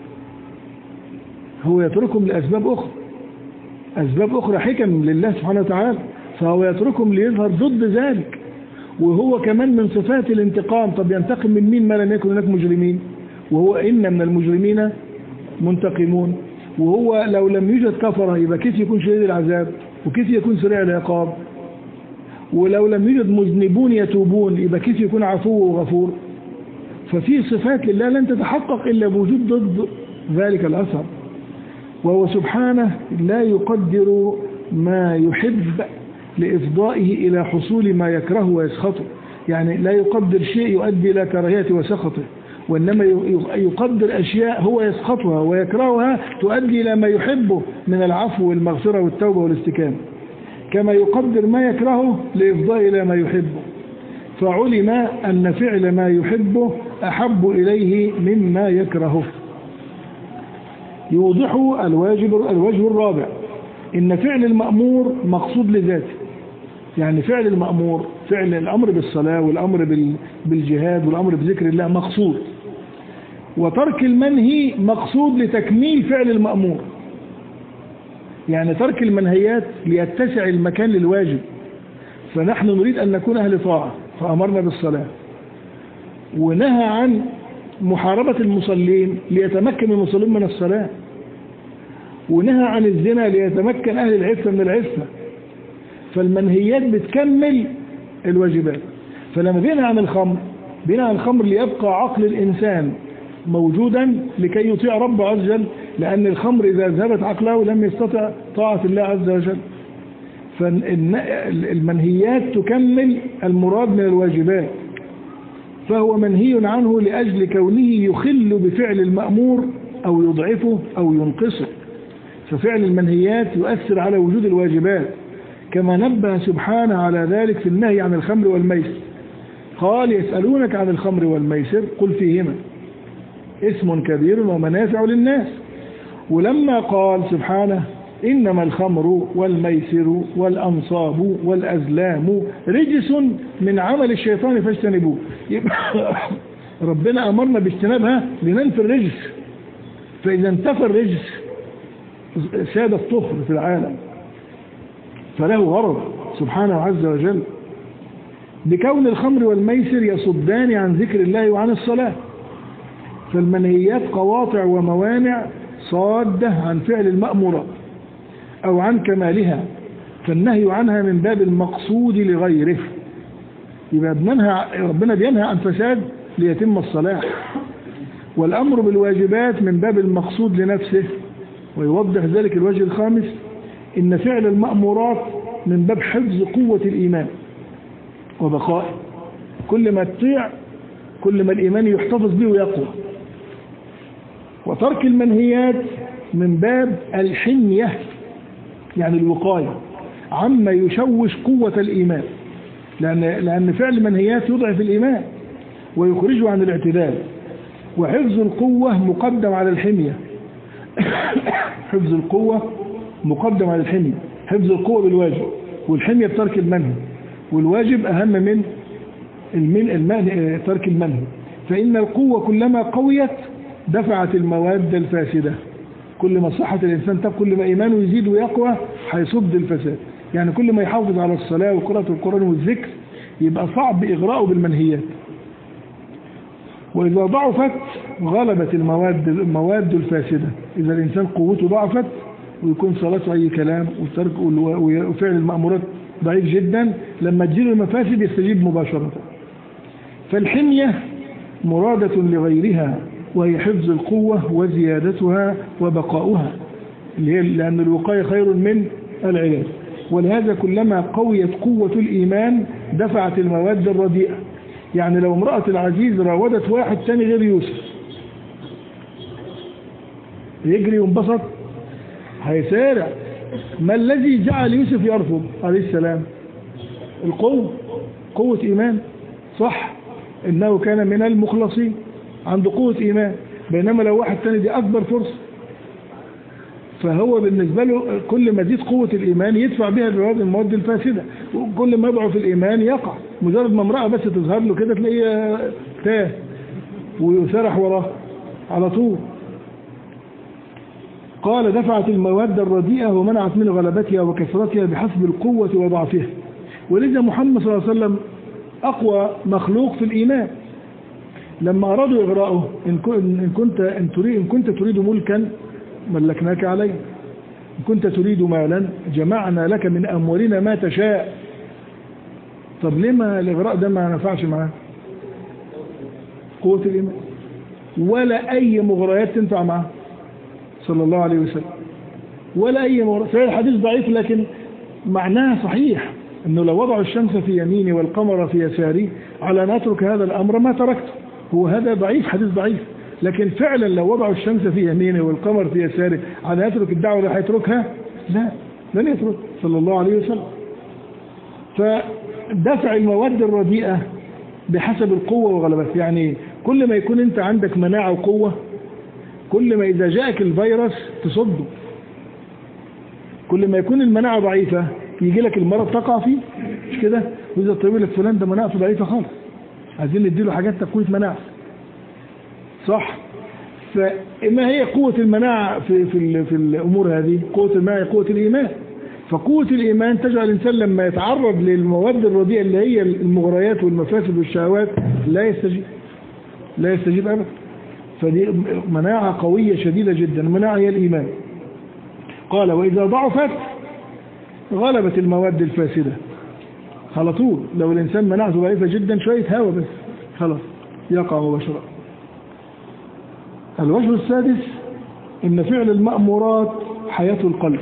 Speaker 1: هو يتركهم لأسباب أخرى، أسباب أخرى حكم لله سبحانه وتعالى، فهو يتركهم ليظهر ضد ذلك. وهو كمان من صفات الانتقام. طب ينتقم من مين ما لم يكن هناك مجرمين؟ وهو إن من المجرمين منتقمون. وهو لو لم يوجد كفرة يبقى كيف يكون شديد العذاب وكيف يكون سريع العقاب؟ ولو لم يوجد مذنبون يتوبون يبقى كيف يكون عفو وغفور؟ ففي صفات لله لن تتحقق إلا بوجود ضد ذلك الأثر. وهو سبحانه لا يقدر ما يحب لإفضائه إلى حصول ما يكره ويسخطه. يعني لا يقدر شيء يؤدي إلى كراهيته وسخطه، وإنما يقدر أشياء هو يسخطها ويكرهها تؤدي إلى ما يحبه من العفو والمغفرة والتوبة والاستكانة، كما يقدر ما يكرهه لإفضاء إلى ما يحبه. فعلم أن فعل ما يحبه أحب إليه مما يكرهه. يوضح الواجب الوجه الرابع إن فعل المأمور مقصود لذاته. يعني فعل المأمور، فعل الأمر بالصلاة والأمر بالجهاد والأمر بذكر الله مقصود، وترك المنهي مقصود لتكميل فعل المأمور. يعني ترك المنهيات ليتسع المكان للواجب. فنحن نريد أن نكون أهل طاعة فأمرنا بالصلاة، ونهى عن محاربة المصلين ليتمكن المصلين من الصلاة، ونهى عن الزنا ليتمكن أهل العفة من العفة. فالمنهيات بتكمل الواجبات. فلما بينهى عن الخمر بينهى عن الخمر ليبقى عقل الإنسان موجودا لكي يطيع ربه عز وجل، لأن الخمر إذا ذهبت عقله لم يستطع طاعة الله عز وجل. فالمنهيات تكمل المراد من الواجبات. فهو منهي عنه لأجل كونه يخل بفعل المأمور أو يضعفه أو ينقصه. ففعل المنهيات يؤثر على وجود الواجبات، كما نبه سبحانه على ذلك في النهي عن الخمر والميسر. قال يسألونك عن الخمر والميسر قل فيهما اسم كبير ومنافع للناس. ولما قال سبحانه إنما الخمر والميسر والأنصاب والأزلام رجس من عمل الشيطان فاجتنبوه. ربنا أمرنا باجتنابها لننفي الرجس. فإذا انتفى الرجس ساد الطهر في العالم، فله غرض سبحانه عز وجل بكون الخمر والميسر يصدان عن ذكر الله وعن الصلاة. فالمنهيات قواطع وموانع صادة عن فعل المأمورات أو عن كمالها، فالنهي عنها من باب المقصود لغيره. يبقى بننهى ربنا بينهى عن فساد ليتم الصلاة، والأمر بالواجبات من باب المقصود لنفسه. ويوضح ذلك الوجه الخامس إن فعل المأمورات من باب حفظ قوة الإيمان وبقائه. كل ما تطيع كل ما الإيمان يحتفظ به ويقوى. وترك المنهيات من باب الحمية، يعني الوقاية عما يشوش قوة الإيمان، لأن, لأن فعل المنهيات يضعف الإيمان ويخرجه عن الاعتدال. وحفظ القوة مقدم على الحمية حفظ القوة مقدم على الحمية. حفظ القوة بالواجب، والحمية بترك المنهي، والواجب أهم من المنهي ترك المنهي. فإن القوة كلما قويت دفعت المواد الفاسدة. كل ما صحة الإنسان تب، كل ما إيمانه يزيد ويقوى هيصد الفساد. يعني كل ما يحافظ على الصلاة وقراءة القرآن والذكر يبقى صعب إغراءه بالمنهيات. وإذا ضعفت غلبت المواد المواد الفاسدة. إذا الإنسان قوته ضعفت ويكون صلاته أي كلام وترك وفعل المأمورات ضعيف جدا، لما تجيله المفاسد يستجيب مباشرة. فالحمية مرادة لغيرها، وهي حفظ القوة وزيادتها وبقاؤها، لأن الوقاية خير من العلاج. ولهذا كلما قويت قوة الإيمان دفعت المواد الرديئة. يعني لو امرأة العزيز راودت واحد تاني غير يوسف يجري وانبسط هيسارع. ما الذي جعل يوسف يرفض عليه السلام؟ القوة، قوة إيمان، صح، إنه كان من المخلصين، عنده قوة إيمان. بينما لو واحد تاني دي أكبر فرصة. فهو بالنسبة له كل ما زيد قوة الإيمان يدفع بها المواد الفاسدة، وكل ما يضعف الإيمان يقع. مجرد ما امرأة بس تظهر له كده تلاقيه تاه ويسرح وراه على طول. قال دفعت المواد الرديئة ومنعت من غلبتها وكثرتها بحسب القوة وضعفها. ولذا محمد صلى الله عليه وسلم أقوى مخلوق في الإيمان. لما أرادوا إغراءه إن كنت إن تريد إن كنت تريد ملكا ملكناك عليه، إن كنت تريد مالا جمعنا لك من أموالنا ما تشاء. طب لما الإغراء ده ما نفعش معاه؟ قوة الإيمان، ولا أي مغريات تنفع معاه صلى الله عليه وسلم، ولا أي مغريات. الحديث ضعيف لكن معناه صحيح، أنه لو وضعوا الشمس في يميني والقمر في يساري على أن أترك هذا الأمر ما تركته. هو هذا ضعيف، حديث ضعيف، لكن فعلا لو وضعوا الشمس في يمينه والقمر في يساره على أن يترك الدعوة لا هيتركها؟ لا، لن يترك صلى الله عليه وسلم. فدفع المواد الرديئة بحسب القوة وغلبتها. يعني كل ما يكون أنت عندك مناعة وقوة كل ما إذا جاءك الفيروس تصده. كل ما يكون المناعة ضعيفة يجي لك المرض تقع فيه، مش كده؟ وإذا الطبيب لك فلان ده مناعته ضعيفة خالص، عايزين نديله حاجات تقوية مناعة، صح؟ فما هي قوة المناعة في في في الأمور هذه؟ قوة المناعة قوة الإيمان. فقوة الإيمان تجعل الإنسان لما يتعرض للمواد الرديئة اللي هي المغريات والمفاسد والشهوات لا يستجيب، لا يستجيب أبدا. فدي مناعة قوية شديدة جدا. المناعة هي الإيمان. قال وإذا ضعفت غلبت المواد الفاسدة. على طول لو الإنسان مناعته ضعيفة جدا شوية هوا بس خلاص يقع مباشرة. الوجه السادس إن فعل المأمورات حياة القلب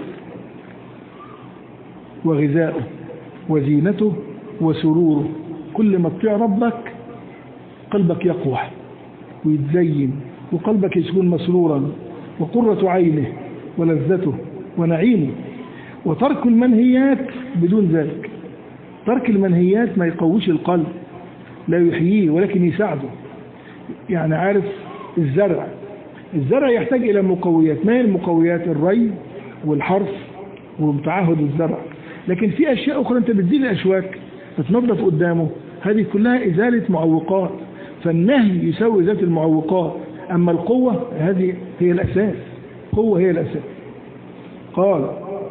Speaker 1: وغذاؤه وزينته وسروره. كل ما تطيع ربك قلبك يقوى ويتزين وقلبك يكون مسرورا وقرة عينه ولذته ونعيمه. وترك المنهيات بدون ذلك، ترك المنهيات ما يقويش القلب، لا يحييه ولكن يساعده. يعني عارف الزرع الزرع يحتاج إلى مقويات. ما هي المقويات؟ الري والحرث وتعهد الزرع. لكن في أشياء أخرى أنت بتزيل الأشواك بتنظف قدامه، هذه كلها إزالة معوقات. فالنهي يسوي ذات المعوقات. أما القوة هذه هي الأساس، قوة هي الأساس. قال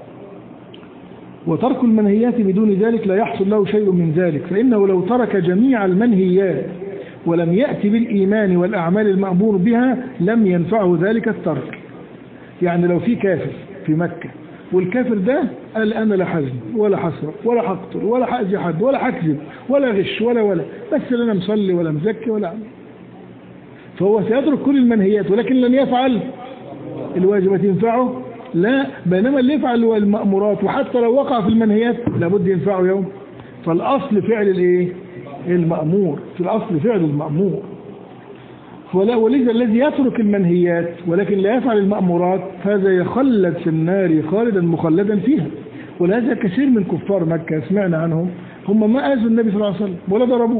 Speaker 1: وترك المنهيات بدون ذلك لا يحصل له شيء من ذلك، فإنه لو ترك جميع المنهيات ولم يأتي بالإيمان والأعمال المأمور بها لم ينفعه ذلك الترك. يعني لو في كافر في مكة والكافر ده قال أنا لا حزن ولا حسرة ولا حقتل ولا حأذي حد ولا حكذب ولا غش ولا ولا بس لا أنا مصلي ولا مزكي ولا عمل، فهو سيترك كل المنهيات ولكن لن يفعل الواجبات ينفعه؟ لا. بينما اللي يفعل المأمورات وحتى لو وقع في المنهيات لابد ينفعه يوم. فالأصل فعل الايه؟ المأمور، في الأصل فعل المأمور. ولذا الذي يترك المنهيات ولكن لا يفعل المأمورات هذا يخلد في النار خالدا مخلدا فيها. ولهذا كثير من كفار مكة سمعنا عنهم هم ما آذوا النبي صلى الله عليه وسلم ولا ضربوه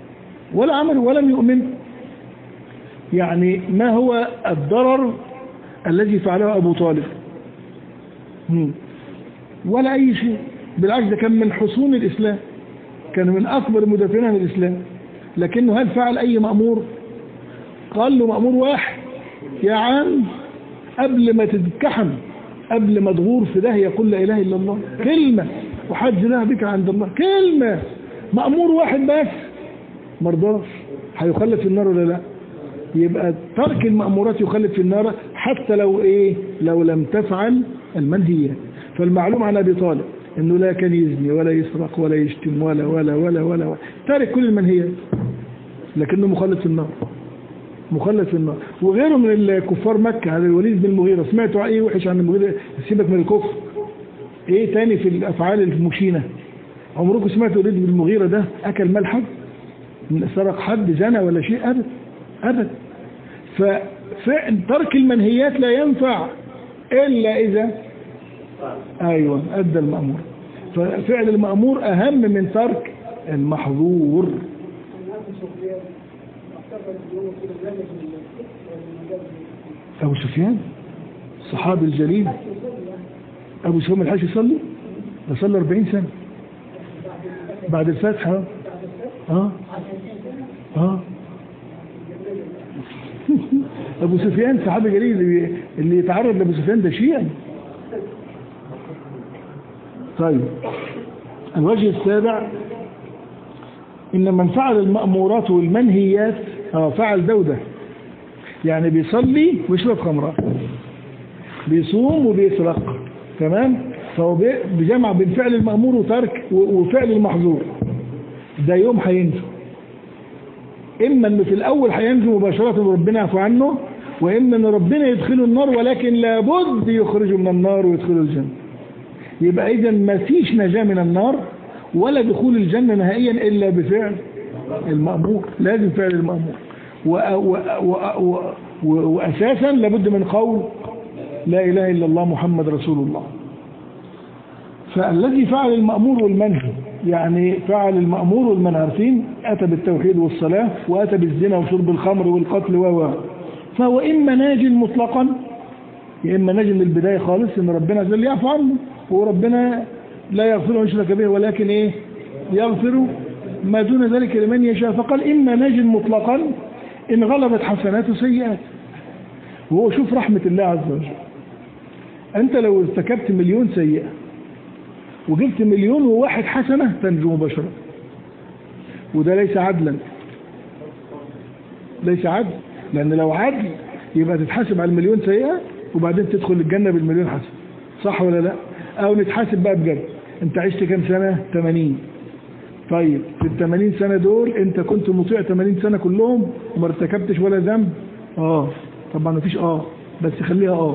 Speaker 1: ولا عملوا ولم يؤمنوا. يعني ما هو الضرر الذي فعله أبو طالب ولا أي شيء، بالعكس ده كان من حصون الإسلام، كان من أكبر مدافعين عن الإسلام، لكنه هل فعل أي مأمور؟ قال له مأمور واحد يا عم قبل ما تتكحم، قبل ما تغور في ده يقول لا إله إلا الله، كلمة وحج لها بك عند الله، كلمة، مأمور واحد بس، مرضاش، هيخلد في النار ولا لا؟ يبقى ترك المأمورات يخلد في النار حتى لو ايه؟ لو لم تفعل المنهيات. فالمعلوم عن أبي طالب انه لا كان يزني ولا يسرق ولا يشتم ولا ولا ولا ولا, ولا. تارك كل المنهيات لكنه مخلد في النار، مخلد في النار. وغيره من الكفار مكة، على الوليد بن المغيرة، سمعتوا ايه وحش عن المغيرة؟ سيبك من الكفر، ايه تاني في الافعال المشينة؟ عمركم سمعتوا الوليد بن المغيرة ده اكل مال حد؟ سرق حد؟ زنى ولا شيء؟ ابدا ابدا. فترك المنهيات لا ينفع الا اذا ايوه ادى المأمور. ففعل المأمور اهم من ترك المحظور. ابو سفيان الصحابي الجليل، ابو سفيان الحاج يصلي؟ ده صلى أربعين سنة بعد الفاتحة. اه اه ابو سفيان صحابي جليل، اللي يتعرض لابو سفيان ده شيعي. طيب الوجه السابع ان من فعل المأمورات والمنهيات اه فعل دودة، يعني بيصلي ويشرب خمرة، بيصوم وبيسرق، تمام؟ فهو بجمع بين فعل المأمور وترك وفعل المحظور. ده يوم هينجو، اما انه في الاول هينجو مباشرة وربنا يعفو عنه، واما ان ربنا يدخله النار ولكن لابد يخرجه من النار ويدخله الجنة. يبقى اذا ما فيش نجاة من النار ولا دخول الجنة نهائيا الا بفعل المأمور، لازم فعل المأمور. واساسا لابد من قول لا اله الا الله محمد رسول الله. فالذي فعل المأمور والمنهي، يعني فعل المأمور والمنهي، عارفين اتى بالتوحيد والصلاة واتى بالزنا وشرب الخمر والقتل و فهو اما ناج مطلقا، يا اما ناج من البداية خالص ان ربنا جل يعفو عنه، وربنا لا يغفر ويشرك به ولكن ايه؟ يغفر ما دون ذلك لمن يشاء. فقال اما ناج مطلقا ان غلبت حسناته سيئات. وهو شوف رحمة الله عز وجل، انت لو ارتكبت مليون سيئة وجبت مليون وواحد حسنة تنجو مباشرة، وده ليس عدلا، ليس عدل. لان لو عدل يبقى تتحاسب على المليون سيئة وبعدين تدخل الجنة بالمليون حسنة، صح ولا لا؟ او نتحاسب بقى بجد، انت عشت كام سنة؟ ثمانين. طيب في الثمانين سنة دول انت كنت مطيع ثمانين سنة كلهم وما ارتكبتش ولا ذنب؟ اه طبعا مفيش اه، بس خليها اه.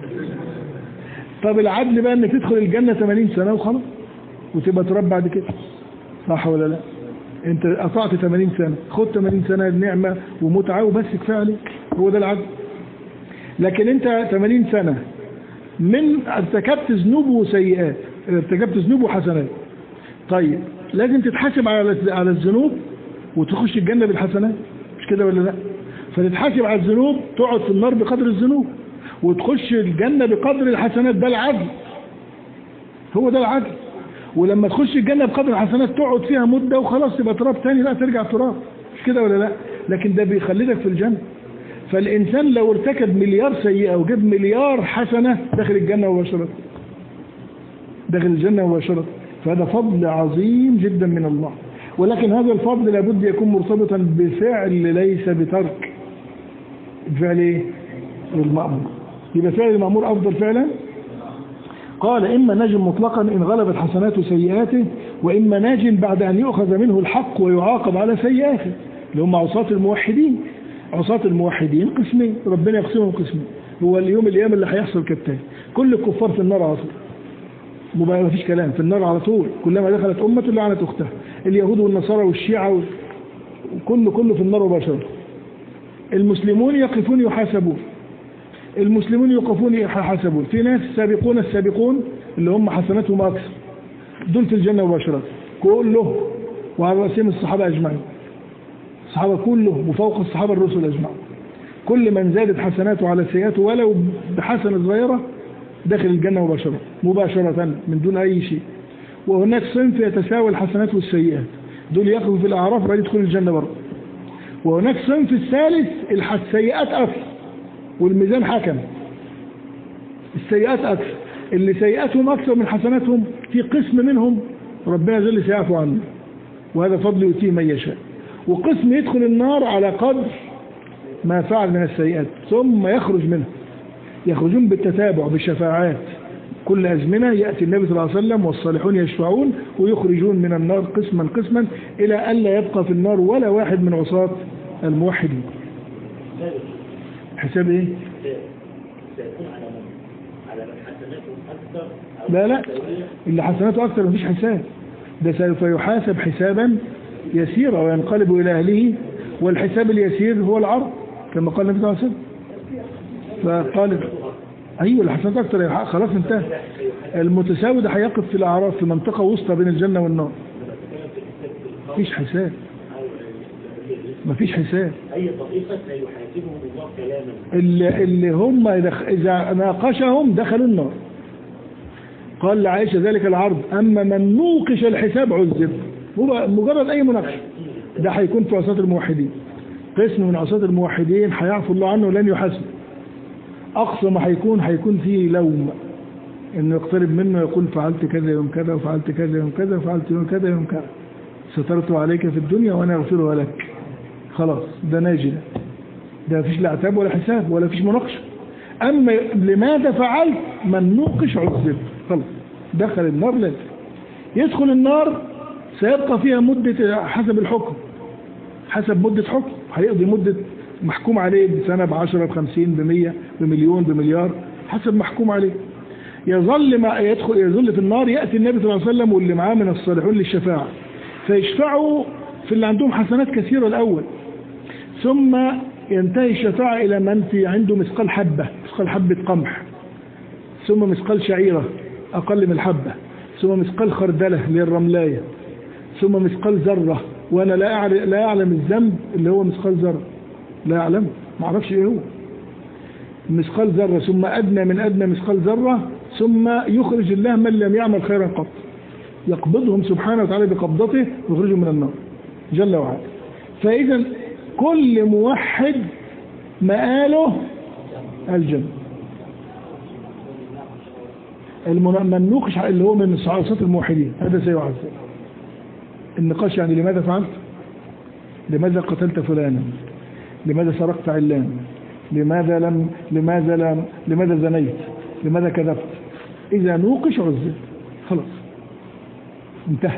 Speaker 1: طب العدل بقى انك تدخل الجنة ثمانين سنة وخلاص وتبقى تراب بعد كده، صح ولا لا؟ انت قطعت ثمانين سنة، خد ثمانين سنة نعمة ومتعة وبس كفاية عليك، هو ده العدل. لكن انت ثمانين سنة من ارتكبت ذنوب وسيئات، ارتكبت ذنوب وحسنات، طيب لازم تتحاسب على على الذنوب وتخش الجنة بالحسنات، مش كده ولا لا؟ فتتحاسب على الذنوب تقعد في النار بقدر الذنوب وتخش الجنة بقدر الحسنات، ده العدل، هو ده العدل. ولما تخش الجنة بقدر الحسنات تقعد فيها مدة وخلاص تبقى تراب تاني، لا ترجع تراب، مش كده ولا لا؟ لكن ده بيخلدك في الجنة. فالإنسان لو ارتكب مليار سيئة وجاب مليار حسنة داخل الجنة مباشرة، داخل الجنة مباشرة. فهذا فضل عظيم جدا من الله، ولكن هذا الفضل لابد يكون مرتبطا بفعل ليس بترك. بفعل ايه؟ المأمور. يبقى فعل المأمور أفضل فعلا. قال إما ناج مطلقا إن غلبت حسناته سيئاته، وإما ناج بعد أن يؤخذ منه الحق ويعاقب على سيئاته، اللي هم عصاة الموحدين. عصاة الموحدين قسمين، ربنا يقسمهم قسمين. هو اليوم الأيام اللي هيحصل كالتالي: كل الكفار في النار على طول، ما فيش كلام، في النار على طول، كلما دخلت أمة لعنت أختها، اليهود والنصارى والشيعة وكل كله في النار مباشرة. المسلمون يقفون يحاسبون، المسلمون يقفون يحاسبون، في ناس سابقون السابقون اللي هم حسناتهم أكثر، دول في الجنة مباشرة كله، وعلى رأسهم الصحابة أجمعين، الصحابة كله وفوق الصحابة الرسل أجمعين. كل من زادت حسناته على سيئاته ولو بحسنة صغيرة داخل الجنة مباشرة مباشرة من دون أي شيء. وهناك صنف يتساوي الحسنات والسيئات، دول ياخذوا في الأعراف بعد يدخل الجنة برضه. وهناك صنف الثالث السيئات أكثر والميزان حكم، السيئات أكثر، اللي سيئاتهم أكثر من حسناتهم في قسم منهم ربنا جل سيعفو عنه، وهذا فضل يؤتيه من يشاء. وقسم يدخل النار على قدر ما فعل من السيئات ثم يخرج منها، يخرجون بالتتابع بالشفاعات، كل أزمنة يأتي النبي صلى الله عليه وسلم والصالحون يشفعون ويخرجون من النار قسما قسما إلى أن لا يبقى في النار ولا واحد من عصاة الموحدين. حساب إيه؟ لا لا، اللي حسناته أكثر مفيش حساب، ده سوف يحاسب حسابا يسيرا وينقلب إلى أهله، والحساب اليسير هو العرض كما قال النبي صلى الله عليه وسلم. فقال أيوة الحسنات أكثر، خلاص انتهى. المتساوي ده هيقف في الأعراف في منطقة وسطى بين الجنة والنار، مفيش حساب، مفيش حساب.
Speaker 2: أي طريقة لا يحاسبهم الله كلاما،
Speaker 1: اللي, اللي هم إذا ناقشهم دخلوا النار. قال لعائشة ذلك العرض أما من نوقش الحساب عذب، هو مجرد أي مناقشة، ده هيكون في عصاة الموحدين، قسم من عصاة الموحدين هيعفو الله عنه ولن يحاسب. أقصى ما هيكون هيكون فيه لوم، إنه يقترب منه يقول فعلت كذا يوم كذا وفعلت كذا يوم كذا وفعلت يوم كذا يوم كذا، سترت عليك في الدنيا وأنا أغفرها لك. خلاص ده ناجي، ده ده مفيش لا عتاب ولا حساب ولا فيش مناقشة. أما لماذا فعلت من نوقش عذب، خلاص دخل النار. لازم يدخل النار سيبقى فيها مدة حسب الحكم، حسب مدة حكم، هيقضي مدة محكوم عليه بسنة بعشرة بخمسين بمية بمليون بمليار حسب محكوم عليه. يظل ما يدخل يظل في النار. يأتي النبي صلى الله عليه وسلم واللي معاه من الصالحون للشفاعة فيشفعوا في اللي عندهم حسنات كثيرة الأول، ثم ينتهي الشفاعة إلى من في عنده مثقال حبة، مثقال حبة قمح، ثم مثقال شعيرة أقل من الحبة، ثم مثقال خردلة للرملاية، ثم مثقال ذرة. وأنا لا أعلم, لا أعلم الذنب اللي هو مثقال ذرة، لا أعلم، ما أعرفش إيه هو مثقال ذرة، ثم أدنى من أدنى مثقال ذرة، ثم يخرج الله من لم يعمل خيرا قط، يقبضهم سبحانه وتعالى بقبضته ويخرجهم من النار جل وعلا. فإذا كل موحد مآله الجنة. من نوقش اللي هو من عصاة الموحدين هذا سيعذب. النقاش يعني لماذا فعلت، لماذا قتلت فلانا، لماذا سرقت علان، لماذا لم لماذا لم لماذا زنيت، لماذا كذبت. إذا نوقش عذب خلاص انتهى.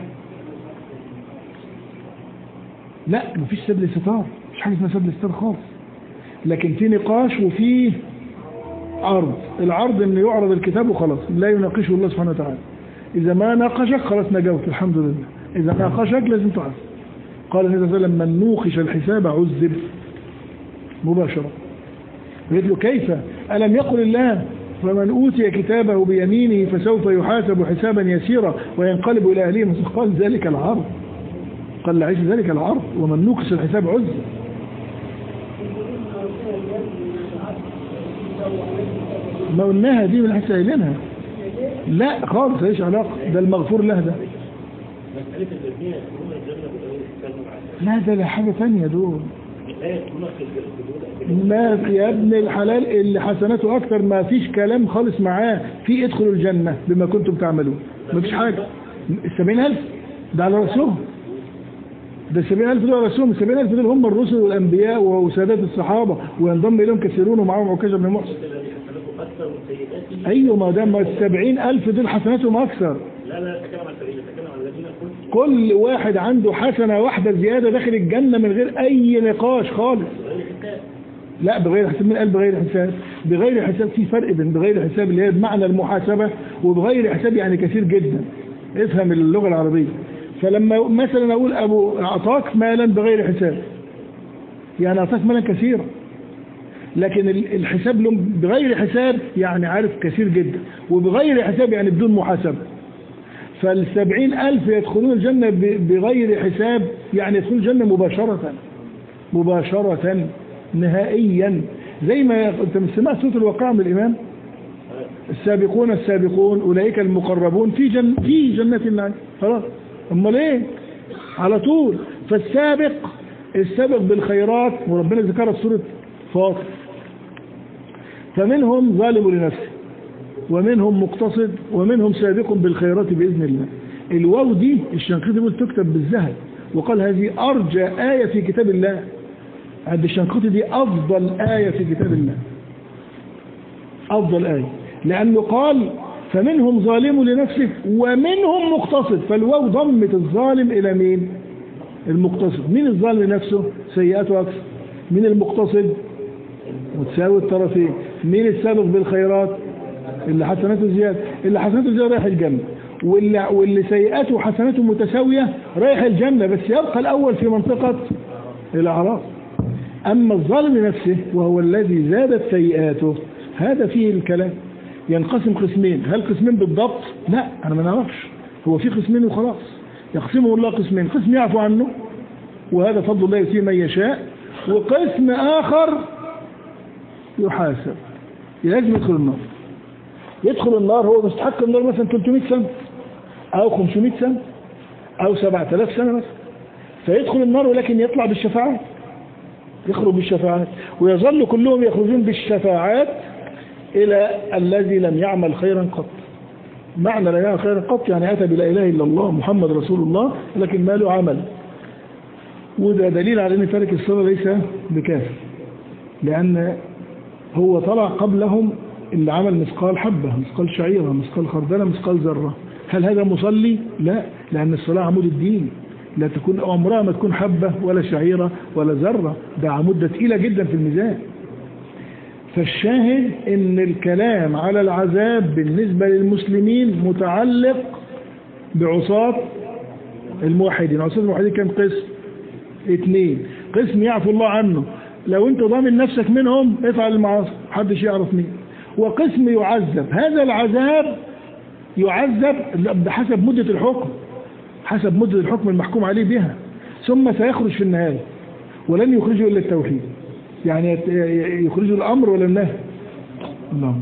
Speaker 1: لا مفيش سبل ستار، مش حاجة اسمها سبل ستار خالص، لكن في نقاش وفي عرض. العرض ان يعرض الكتاب وخلاص لا يناقشه الله سبحانه وتعالى. اذا ما ناقشك خلاص نجوت الحمد لله، اذا ناقشك لازم تعرف. قال النبي صلى الله عليه وسلم من نوقش الحساب عذب مباشرة. قلت له كيف ألم يقل الله فمن أوتي كتابه بيمينه فسوف يحاسب حسابا يسيرا وينقلب إلى أهله. قال ذلك العرض، قال لعيش ذلك العرض ومن نوقش الحساب عذب. ما قلناها دي من الحس قايلينها، لا خالص ايش علاقه، ده المغفور له ده. لا ده لا حاجه ثانيه دول. ما يا ابن الحلال اللي حسناته اكتر ما فيش كلام خالص معاه في ادخلوا الجنه بما كنتم تعملون، ما فيش حاجه. السبعين ألف ده على رأسهم، ده السبعين ألف دول على رأسهم. السبعين ألف دول هم الرسل والأنبياء وسادات الصحابة وينضم إليهم كثيرون ومعهم عكاشة بن محسن. أيوة ما دام السبعين ألف دول حسناتهم أكثر.
Speaker 2: لا لا تكلم عن السبعين، تكلم عن الذين
Speaker 1: كل واحد عنده حسنة واحدة زيادة داخل الجنة من غير أي نقاش خالص. لا بغير حساب. من قال بغير حساب؟ بغير حساب في فرق بين بغير حساب اللي هي بمعنى المحاسبة وبغير حساب يعني كثير جدا. افهم اللغة العربية. فلما مثلا أقول أبو أعطاك مالا بغير حساب يعني أعطاك مالا كثيرا، لكن الحساب لهم بغير حساب يعني عارف كثير جدا، وبغير حساب يعني بدون محاسبة. فالسبعين ألف يدخلون الجنة بغير حساب يعني يدخلون الجنة مباشرة مباشرة نهائيا. زي ما انت سمعت صوت الواقع من الإمام، السابقون السابقون أولئك المقربون في جن في جنة النعيم. خلاص، امال ايه؟ على طول. فالسابق السابق بالخيرات، وربنا ذكرها في سورة فاطر، فمنهم ظالم لنفسه ومنهم مقتصد ومنهم سابق بالخيرات بإذن الله. الواو دي الشنقيطي بيقول تكتب بالذهب، وقال هذه أرجى آية في كتاب الله. عند الشنقيطي دي أفضل آية في كتاب الله، أفضل آية، لأنه قال فمنهم ظالم لنفسه ومنهم مقتصد، فالواو ضمت الظالم إلى مين؟ المقتصد. مين الظالم لنفسه؟ سيئاته أكثر. مين المقتصد؟ متساوي الطرفين. مين السابق بالخيرات؟ اللي حسناته زيادة. اللي حسناته زيادة رايح الجنة، واللي, واللي سيئاته وحسناته متساوية رايح الجنة، بس يبقى الأول في منطقة الأعراف. أما الظالم لنفسه وهو الذي زادت سيئاته، هذا فيه الكلام. ينقسم قسمين. هل قسمين بالضبط؟ لا، أنا ما نعرفش. هو في قسمين وخلاص، يقسمه الله قسمين، قسم يعفو عنه وهذا فضل الله يؤتيه من يشاء، وقسم آخر يحاسب، لازم يدخل النار. يدخل النار هو مستحق النار مثلا ثلاثمائة سنة أو خمسمائة سنة أو سبعة آلاف سنة مثلا، فيدخل النار ولكن يطلع بالشفاعات، يخرج بالشفاعات، ويظل كلهم يخرجون بالشفاعات إلى الذي لم يعمل خيرا قط. معنى لا يعمل خيرا قط يعني أتى بلا إله إلا الله محمد رسول الله لكن ما له عمل. وده دليل على أن تارك الصلاة ليس بكافر، لأن هو طلع قبلهم اللي عمل مثقال حبة، مثقال شعيرة، مثقال خردلة، مثقال ذرة. هل هذا مصلي؟ لا، لأن الصلاة عمود الدين، لا تكون عمرها ما تكون حبة ولا شعيرة ولا ذرة، ده عمود تقيلة جدا في الميزان. فالشاهد ان الكلام على العذاب بالنسبة للمسلمين متعلق بعصاة الموحدين. عصاة الموحدين كم قسم؟ اثنين. قسم يعفو الله عنه، لو انت ضامن نفسك منهم افعل المعاصي محدش يعرف مين. وقسم يعذب، هذا العذاب يعذب بحسب مدة الحكم، حسب مدة الحكم المحكوم عليه بها، ثم سيخرج في النهاية ولن يخرجه إلا التوحيد، يعني يخرجه الأمر ولا النهي. اللهم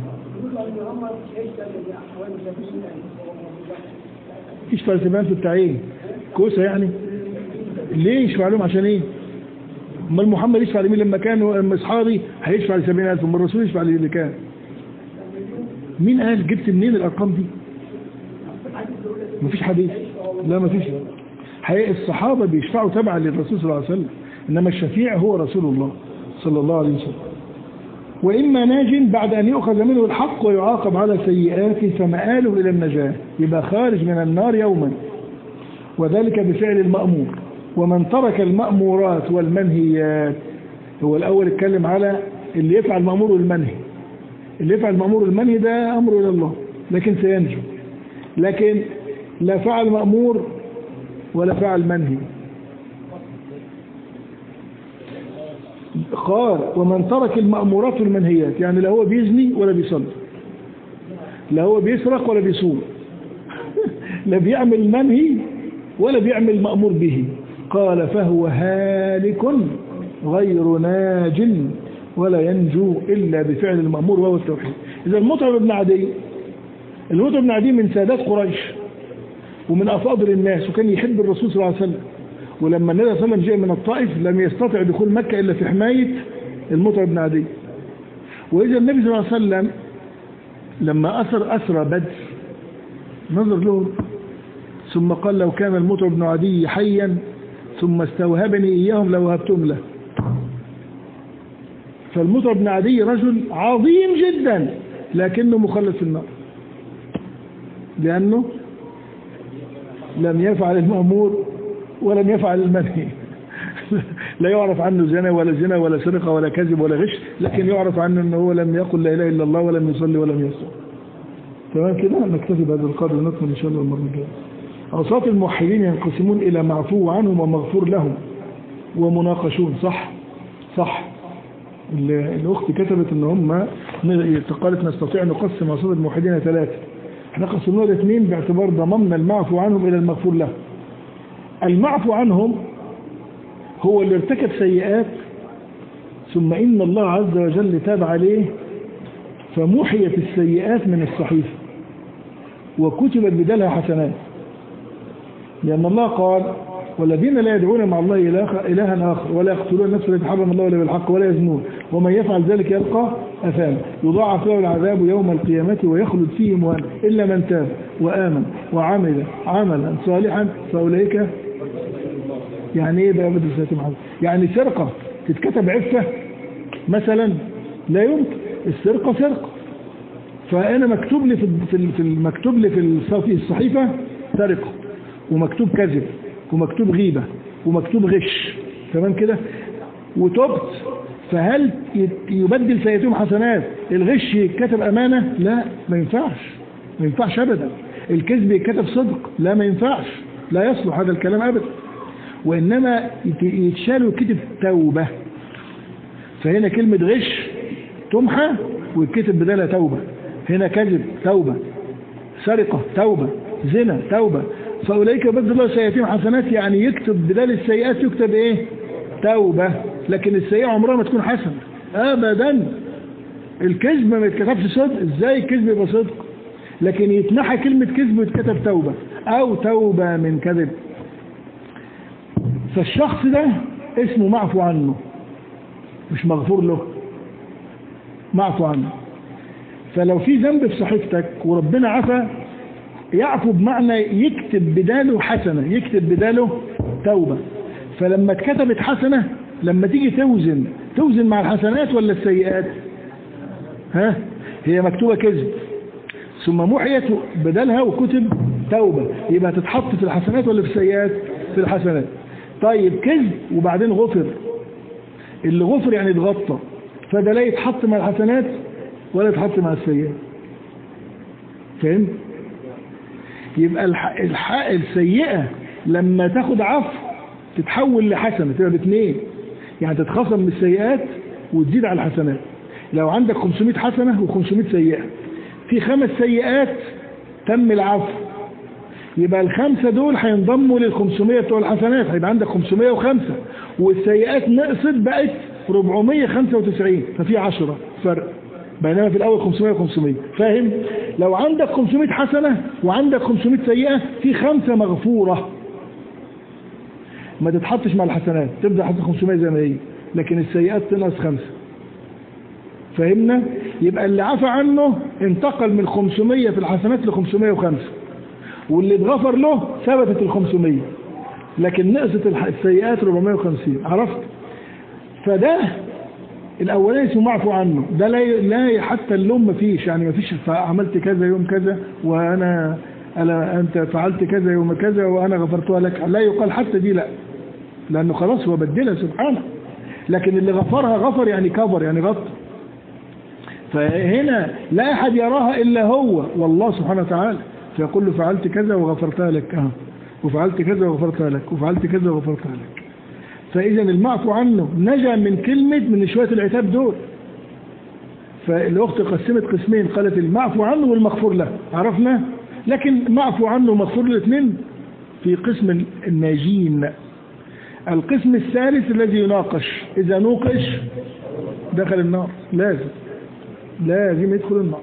Speaker 1: ايش فلسفان في التعيين كوسة يعني؟ ليه يشفع لهم عشان ايه؟ امال محمد يشفع لمين لما كان اصحابي هيشفع لسبعين ألف، أما الرسول يشفع للي كان؟ مين قال؟ جبت منين الأرقام دي؟ مفيش حديث. لا مفيش. حقيقة الصحابة بيشفعوا تبعا للرسول صلى الله عليه وسلم، إنما الشفيع هو رسول الله صلى الله عليه وسلم. وإما ناج بعد أن يؤخذ منه الحق ويعاقب على سيئاته فمآله إلى النجاة، يبقى خارج من النار يوما، وذلك بفعل المأمور. ومن ترك المأمورات والمنهيات، هو الأول اتكلم على اللي يفعل المأمور والمنهي. اللي يفعل المأمور والمنهي ده أمره إلى الله لكن سينجو، لكن لا فعل مأمور ولا فعل منهي. قال ومن ترك المأمورات والمنهيات، يعني لا هو بيزني ولا بيصلي، لا هو بيسرق ولا بيصوم لا بيعمل منهي ولا بيعمل مأمور به، قال فهو هالك غير ناج ولا ينجو إلا بفعل المأمور وهو التوحيد. إذا المطعم بن عدي، المطعم بن عدي من سادات قريش ومن أفاضل الناس، وكان يحب الرسول صلى الله عليه وسلم، ولما النبي صلى الله عليه وسلم جاء من الطائف لم يستطع دخول مكة إلا في حماية المطعم بن عدي. وإذا النبي صلى الله عليه وسلم لما أسر أسرى بدر نظر له ثم قال لو كان المطعم بن عدي حيا ثم استوهبني إياهم لوهبتهم له. فالمطعم بن عدي رجل عظيم جدا لكنه مخلد في النار، لأنه لم يفعل المأمور ولم يفعل المنهي لا يعرف عنه زنا ولا زنا ولا سرقة ولا كذب ولا غش، لكن يعرف عنه أنه هو لم يقل لا إله إلا الله ولم يصلي ولم يصوم. تمام كده؟ نكتفي بهذا القدر ونكمل إن شاء الله المرة الجاية. عصاة الموحدين ينقسمون إلى معفو عنهم ومغفور لهم ومناقشون. صح صح. الأخت كتبت أن هم قالت نستطيع نقسم عصاة الموحدين ثلاثة، احنا قسمناها لاثنين باعتبار ضممنا المعفو عنهم إلى المغفور لهم. المعفو عنهم هو اللي ارتكب سيئات ثم إن الله عز وجل تاب عليه فمحيت السيئات من الصحيفة وكتبت بدلها حسنات، لأن الله قال والذين لا يدعون مع الله إلها آخر ولا يقتلون النفس التي حرم الله إلا بالحق ولا يزنون ومن يفعل ذلك يلقى أثاما يضاعف له العذاب يوم القيامة ويخلد فيه مهانا إلا من تاب وآمن وعمل عملا صالحا فأولئك. يعني إيه بقى بدل سيئات محمد؟ يعني سرقة تتكتب عفة مثلا؟ لا يمكن، السرقة سرقة. فأنا مكتوب لي في المكتوب لي في الصحيفة سرقة ومكتوب كذب ومكتوب غيبة ومكتوب غش، تمام كده، وتبت، فهل يبدل سيئاتهم حسنات؟ الغش يتكتب أمانة؟ لا، ما ينفعش، ما ينفعش أبدا. الكذب يتكتب صدق؟ لا، ما ينفعش، لا يصلح هذا الكلام أبدا. وإنما يتشال ويكتب توبة. فهنا كلمة غش تمحى ويتكتب بدالها توبة، هنا كذب توبة، سرقة توبة، زنا توبة. فأولئك يبدل الله سيئاتهم حسنات، يعني يكتب بدال السيئات يكتب ايه؟ توبة. لكن السيئة عمرها ما تكون حسنة ابدا. الكذب ما يتكتبش صدق، ازاي الكذب يبقى صدق؟ لكن يتنحى كلمة كذب ويتكتب توبة او توبة من كذب. فالشخص ده اسمه معفو عنه، مش مغفور له، معفو عنه. فلو في ذنب في صحيفتك وربنا عفا، يعفو بمعنى يكتب بداله حسنة، يكتب بداله توبة. فلما اتكتبت حسنة، لما تيجي توزن توزن مع الحسنات ولا السيئات؟ ها؟ هي مكتوبة كذب ثم محيت بدالها وكتب توبة، يبقى تتحط في الحسنات ولا في السيئات؟ في الحسنات. طيب كذب وبعدين غفر، اللي غفر يعني اتغطى، فده لا يتحط مع الحسنات ولا يتحط مع السيئات. فهمت؟ يبقى الح... الح... السيئة لما تاخد عفو تتحول لحسنة، تبقى باثنين، يعني تتخصم من السيئات وتزيد على الحسنات. لو عندك خمسمائة حسنة وخمسمائة سيئة، في خمس سيئات تم العفو، يبقى الخمسة دول هينضموا للخمسمائة بتوع الحسنات، هيبقى عندك خمسمائة وخمسة، والسيئات نقصت بقت أربعمائة وخمسة وتسعين، ففي عشرة فرق، بينما في الأول خمسمائة وخمسمائة. فاهم؟ لو عندك خمسمائة حسنة وعندك خمسمائة سيئة، في خمسة مغفورة ما تتحطش مع الحسنات، تبدأ حتى خمسمائة زي ما هي، لكن السيئات تنقص خمسة. فهمنا؟ يبقى اللي عفى عنه انتقل من خمسمائة في الحسنات ل خمسمائة وخمسة، واللي اتغفر له ثبتت ال خمسمائة، لكن نقصت السيئات أربعمائة وخمسين. عرفت؟ فده الاولاني اسمه معفو عنه، ده لا لا حتى اللوم مفيش، يعني مفيش عملت كذا يوم كذا وانا أنا انت فعلت كذا يوم كذا وانا غفرتها لك، لا يقال حتى دي، لا، لانه خلاص هو بدلها سبحانه. لكن اللي غفرها غفر يعني كفر، يعني غفر. فهنا لا احد يراها الا هو والله سبحانه وتعالى، فيقول له فعلت كذا وغفرتها لك، اه وفعلت كذا وغفرتها لك وفعلت كذا وغفرتها لك. فإذا المعفو عنه نجا من كلمة من شوية العتاب دول. فالأخت قسمت قسمين، قالت المعفو عنه والمغفور له، عرفنا؟ لكن معفو عنه ومغفور له الاثنين في قسم الناجين. القسم الثالث الذي يناقش، إذا نوقش دخل النار، لازم لازم يدخل النار.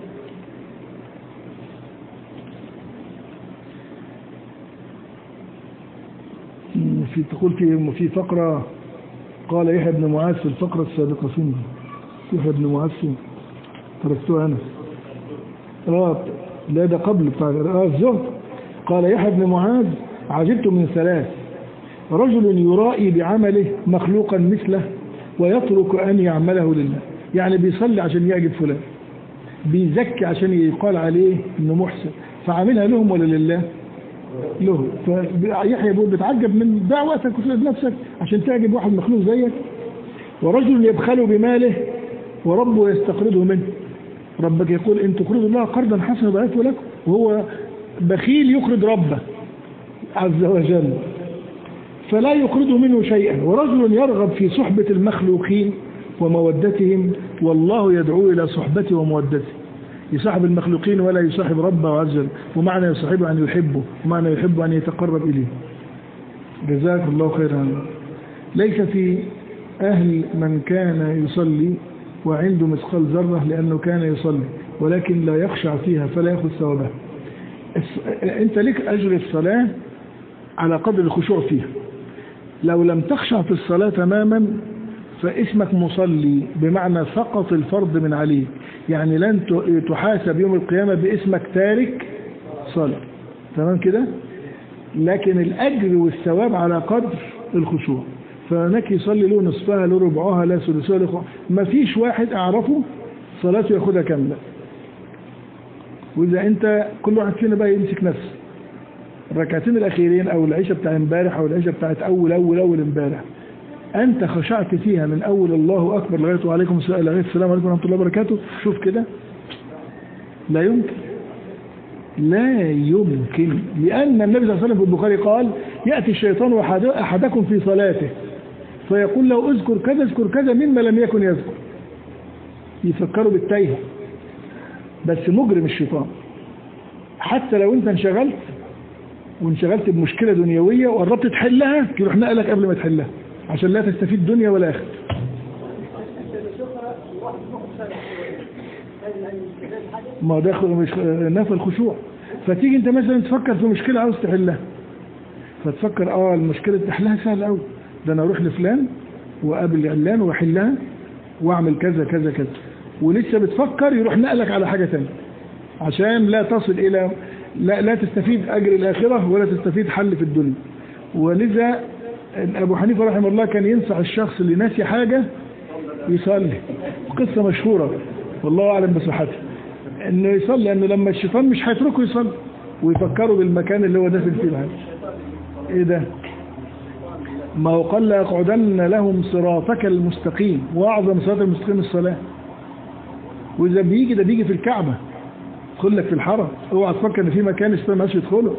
Speaker 1: في تقول في في فقرة قال يحيى بن معاذ في الفقرة السابقة، فين يحيى بن معاذ فين؟ تركتوها أنا. اه لا ده قبل بتاع اه الزهد. قال يحيى بن معاذ عجبت من ثلاث: رجل يرائي بعمله مخلوقا مثله ويترك أن يعمله لله، يعني بيصلي عشان يعجب فلان، بيزكي عشان يقال عليه انه محسن، فعاملها لهم ولا لله؟ له. فيحيى بيقول بتعجب من دعوتك وتسأل نفسك عشان تعجب واحد مخلوق زيك. ورجل يبخل بماله وربه يستقرضه منه، ربك يقول ان تقرضوا الله قرضا حسنا ضعيفه لكم، وهو بخيل يقرض ربه عز وجل فلا يقرضه منه شيئا. ورجل يرغب في صحبة المخلوقين ومودتهم والله يدعو إلى صحبته ومودته، يصاحب المخلوقين ولا يصاحب ربه عز وجل، ومعنى يصاحبه أن يحبه، ومعنى يحبه أن يتقرب إليه. جزاك الله خيرا. ليس في أهل من كان يصلي وعنده مثقال ذرة لأنه كان يصلي ولكن لا يخشع فيها فلا يأخذ ثوابها. أنت لك أجر الصلاة على قدر الخشوع فيها. لو لم تخشع في الصلاة تماما فاسمك مصلي، بمعنى سقط الفرض من عليك، يعني لن تحاسب يوم القيامة باسمك تارك صلاة. تمام كده؟ لكن الأجر والثواب على قدر الخشوع. فهناك يصلي له نصفها له ربعها لا ثلثها له، ما فيش واحد أعرفه صلاته ياخدها كاملة. وإذا أنت كل واحد فينا بقى يمسك نفسه الركعتين الأخيرين أو العشاء بتاع امبارح أو العشاء بتاعت أول أول أول امبارح، أنت خشعت فيها من أول الله أكبر لغاية وعليكم السلام لغاية السلام عليكم ورحمة الله وبركاته. شوف كده، لا يمكن لا يمكن، لأن النبي صلى الله عليه وسلم في البخاري قال: يأتي الشيطان أحدكم في صلاته فيقول له اذكر كذا اذكر كذا مما لم يكن يذكر. يفكروا بالتايه، بس مجرم الشيطان. حتى لو انت انشغلت وانشغلت بمشكلة دنيوية وقربت تحلها يروح نقلك قبل ما تحلها عشان لا تستفيد دنيا ولا آخرة. ما ده مش نفى الخشوع. فتيجي انت مثلا تفكر في مشكلة عاوز تحلها، فتفكر اه المشكلة تحلها سهل قوي، ده انا اروح لفلان وقابل علان واحلها واعمل كذا كذا كذا، ولسه بتفكر يروح نقلك على حاجة تانية عشان لا تصل الى لا, لا تستفيد اجر الاخرة ولا تستفيد حل في الدنيا. ولذا ابو حنيفة رحمه الله كان ينصح الشخص اللي ناسي حاجة يصلي. قصة مشهورة والله اعلم بصحتها، انه يصلي، لانه لما الشيطان مش هيتركه يصلي ويفكروا بالمكان اللي هو داخل فيه الحاجة. ايه ده؟ ما هو قال: لأقعدن لهم صراطك المستقيم، واعظم صراط المستقيم الصلاة. واذا بيجي ده بيجي في الكعبة، يدخل لك في الحرم، اوعى تفكر ان في مكان الشيطان ما يدخله.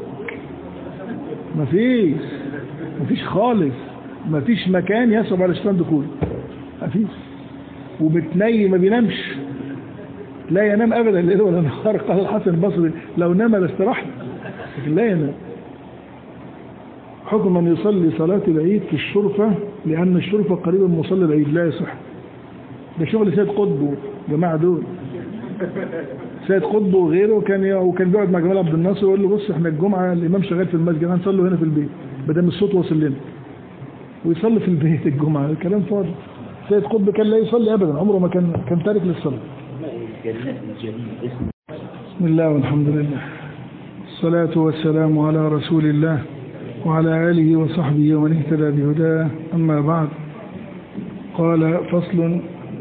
Speaker 1: مفيش مفيش خالص، مفيش مكان يصعب على الشيطان دخوله، مفيش. وبتني ما بينامش، لا ينام ابدا الليل ولا نهار. قال الحسن البصري: لو نام لاستراح، لكن لا ينام. حكم من يصلي صلاة العيد في الشرفة، لأن الشرفة قريبا من مصلى العيد، لا يصح. ده شغل سيد قطب جماعة دول. سيد قطب وغيره كان وكان بيقعد مع جمال عبد الناصر ويقول له: بص احنا الجمعة الإمام شغال في المسجد، هنصلي هنا في البيت بدل الصوت واصل لنا، ويصلي في البيت الجمعة. الكلام فاضي. سيد قطب كان لا يصلي أبدا، عمره ما كان كان تارك للصلاة. بسم الله والحمد لله، الصلاة والسلام على رسول الله وعلى آله وصحبه ومن اهتدى بهداه. أما بعد، قال: فصل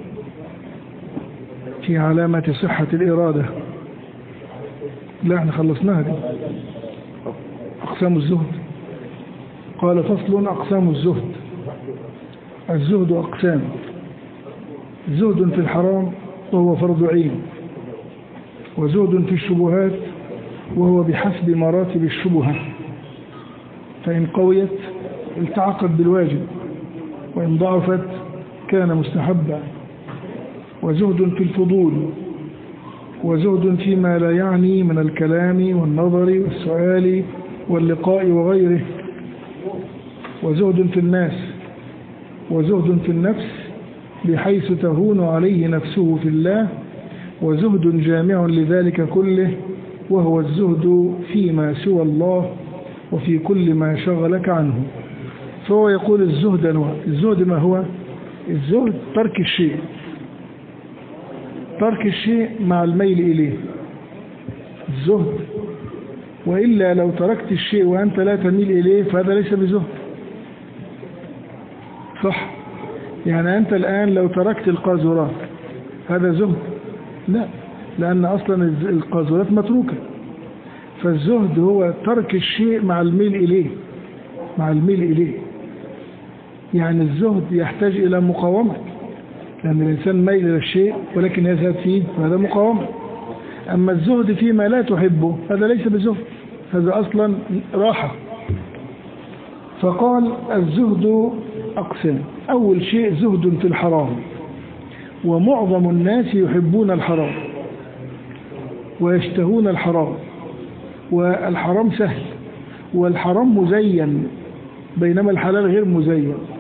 Speaker 1: في علامة صحة الإرادة. لا احنا خلصناها دي. أقسام الزهد. قال: فصل أقسام الزهد. الزهد أقسام: زهد في الحرام وهو فرض عين، وزهد في الشبهات وهو بحسب مراتب الشبهة، فإن قويت التعقد بالواجب، وإن ضعفت كان مستحبا. وزهد في الفضول، وزهد فيما لا يعني من الكلام والنظر والسؤال واللقاء وغيره. وزهد في الناس، وزهد في النفس بحيث تهون عليه نفسه في الله، وزهد جامع لذلك كله، وهو الزهد فيما سوى الله وفي كل ما شغلك عنه. فهو يقول: الزهد أنواع. الزهد ما هو؟ الزهد ترك الشيء، ترك الشيء مع الميل إليه الزهد. وإلا لو تركت الشيء وأنت لا تميل إليه فهذا ليس بزهد، صح؟ يعني أنت الآن لو تركت القاذورات هذا زهد؟ لا، لأن أصلا القاذورات متروكة. فالزهد هو ترك الشيء مع الميل إليه، مع الميل إليه. يعني الزهد يحتاج إلى مقاومة، لأن الإنسان ميل إلى الشيء ولكن يذهب فيه، فهذا مقاومة. أما الزهد فيما لا تحبه هذا ليس بزهد، هذا أصلا راحة. فقال: الزهد أقسام. أول شيء زهد في الحرام، ومعظم الناس يحبون الحرام ويشتهون الحرام، والحرام سهل، والحرام مزين بينما الحلال غير مزين.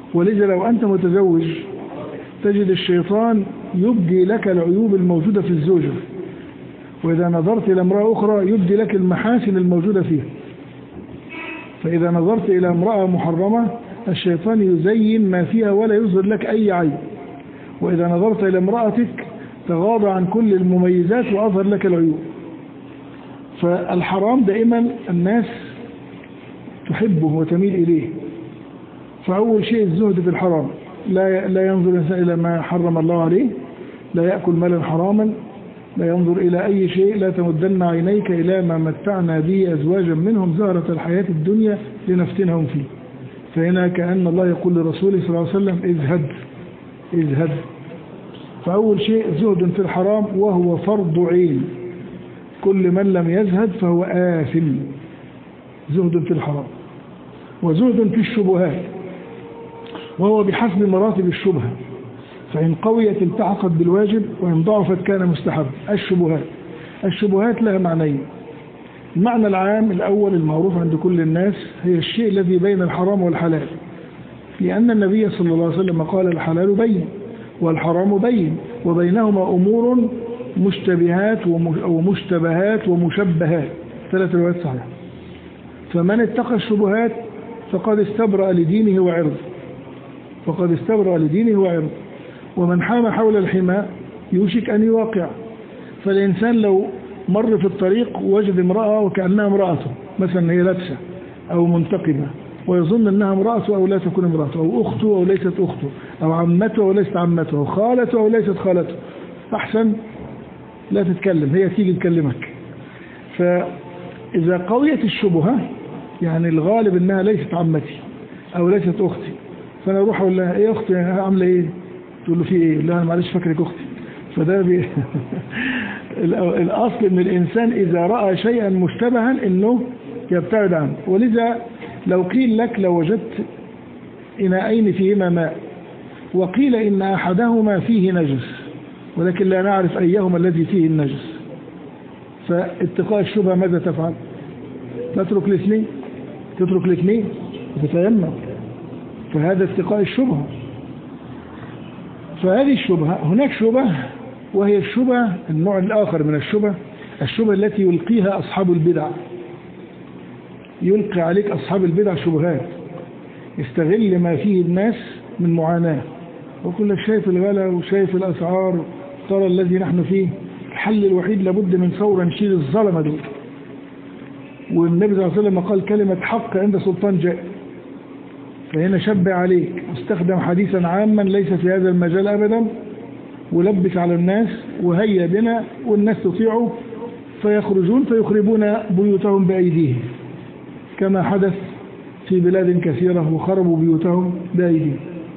Speaker 1: ولذا لو أنت متزوج تجد الشيطان يبدي لك العيوب الموجودة في الزوجة، وإذا نظرت إلى امرأة أخرى يبدي لك المحاسن الموجودة فيها. فإذا نظرت إلى امرأة محرمة الشيطان يزين ما فيها ولا يظهر لك أي عيب، وإذا نظرت إلى امرأتك تغاضى عن كل المميزات وأظهر لك العيوب. فالحرام دائما الناس تحبه وتميل إليه. فأول شيء الزهد في الحرام، لا لا ينظر الإنسان إلى ما حرم الله عليه، لا يأكل مالا حراما، لا ينظر إلى أي شيء، لا تمدن عينيك إلى ما متعنا به أزواجا منهم زهرة الحياة الدنيا لنفتنهم فيه. فهنا كأن الله يقول لرسوله صلى الله عليه وسلم ازهد ازهد. فأول شيء زهد في الحرام وهو فرض عين، كل من لم يزهد فهو آثم. زهد في الحرام. وزهد في الشبهات، وهو بحسب مراتب الشبهة، فإن قويت التحقت بالواجب وإن ضعفت كان مستحب. الشبهات الشبهات لها معنيين. المعنى العام الأول المعروف عند كل الناس هي الشيء الذي بين الحرام والحلال، لأن النبي صلى الله عليه وسلم قال الحلال بين والحرام بين وبينهما أمور مشتبهات ومشتبهات ومشبهات، ثلاث روايات صحيحة. فمن اتقى الشبهات فقد استبرأ لدينه وعرضه فقد استبرأ لدينه وعرضه ومن حام حول الحمى يوشك أن يواقع. فالإنسان لو مر في الطريق ووجد امرأة وكأنها امرأته، مثلا هي لابسة أو منتقبة، ويظن أنها امرأته أو لا تكون امرأته، أو أخته أو ليست أخته، أو عمته أو ليست عمته، أو خالته أو ليست خالته، أحسن لا تتكلم، هي تيجي تكلمك. فإذا قويت الشبهة، يعني الغالب أنها ليست عمتي أو ليست أختي، فأنا أروح أقول لها إيه أختي عاملة إيه؟ تقول له في إيه؟ لا أنا معلش فاكرك أختي. فده بي... الأصل أن الإنسان إذا رأى شيئا مشتبها أنه يبتعد عنه. ولذا لو قيل لك لو وجدت إناءين فيهما ماء وقيل إن أحدهما فيه نجس ولكن لا نعرف أيهما الذي فيه النجس، فاتقاء الشبهة ماذا تفعل؟ تترك الاثنين تترك الاثنين وتتيمم. فهذا اتقاء الشبهة. فهذه الشبهة، هناك شبهة وهي الشبهة النوع الآخر من الشبهة، الشبهة التي يلقيها أصحاب البدع. يلقي عليك أصحاب البدع شبهات، يستغل ما فيه الناس من معاناة، وكل لك شايف الغلا وشايف الأسعار، ترى الذي نحن فيه، الحل الوحيد لابد من ثورة نشيل الظلمة دول. والنبي صلى الله عليه وسلم قال كلمة حق عند سلطان جاء. فهنا شبع عليك، استخدم حديثا عاما ليس في هذا المجال أبدا، ولبس على الناس وهيا بنا، والناس تطيعه فيخرجون فيخربون بيوتهم بأيديهم كما حدث في بلاد كثيرة وخربوا بيوتهم بأيديهم.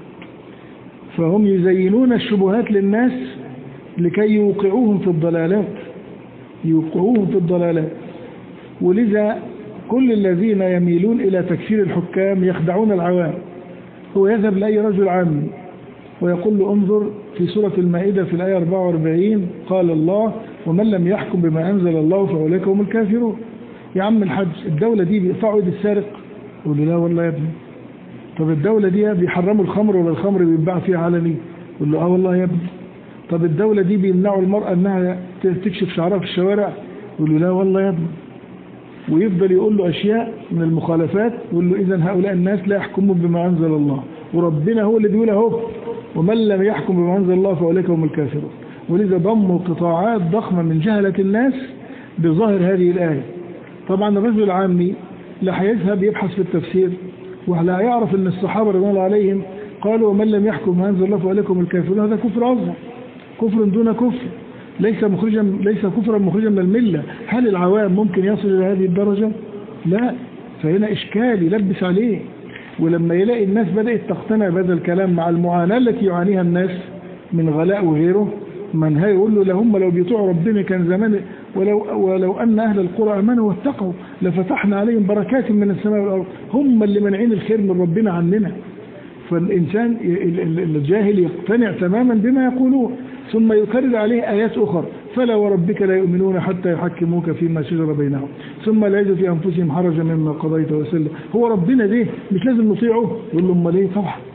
Speaker 1: فهم يزينون الشبهات للناس لكي يوقعوهم في الضلالات يوقعوهم في الضلالات ولذا كل الذين يميلون إلى تكفير الحكام يخدعون العوام. هو يذهب لأي رجل عام ويقول له انظر في سورة المائدة في الآية أربعة وأربعين قال الله ومن لم يحكم بما أنزل الله فأولئك هم الكافرون. يا عم الحج، الدولة دي بيقطعوا يد السارق؟ يقول له لا والله يا ابني. طب الدولة دي بيحرموا الخمر ولا الخمر بيتباع فيها علني؟ يقول له اه والله يا ابني. طب الدولة دي بيمنعوا المرأة انها تكشف شعرها في الشوارع؟ يقول له لا والله يا ابني. ويفضل يقول له أشياء من المخالفات، يقول له إذن هؤلاء الناس لا يحكمون بما أنزل الله، وربنا هو اللي بيقول اهو ومن لم يحكم بما أنزل الله فأولئك هم الكافرون. ولذا ضموا قطاعات ضخمة من جهلة الناس بظاهر هذه الآية. طبعا الرجل العامي لا هيذهب يبحث في التفسير ولا يعرف أن الصحابة رضي الله عليهم قالوا ومن لم يحكم بما أنزل الله فأولئك هم الكافرون. هذا كفر أصغر، كفر دون كفر، ليس مخرجا ليس كفرا مخرجا من الملة. هل العوام ممكن يصل إلى هذه الدرجة؟ لا. فهنا إشكال يلبس عليه. ولما يلاقي الناس بدأت تقتنع بهذا الكلام مع المعاناة التي يعانيها الناس من غلاء وغيره، من هاي يقول له لهم لو بيطيعوا ربنا كان زمان، ولو, ولو أن أهل القرى آمنوا واتقوا لفتحنا عليهم بركات من السماء والأرض. هم اللي منعين الخير من ربنا عننا. فالإنسان الجاهل يقتنع تماما بما يقولون، ثم يكرر عليه آيات أخرى فلا وربك لا يؤمنون حتى يحكموك فيما شجر بينهم ثم لا يجد في أنفسهم حرجا مما قضيت وسلم. هو ربنا ده مش لازم نطيعه؟ يقول له امال ايه؟ طبعا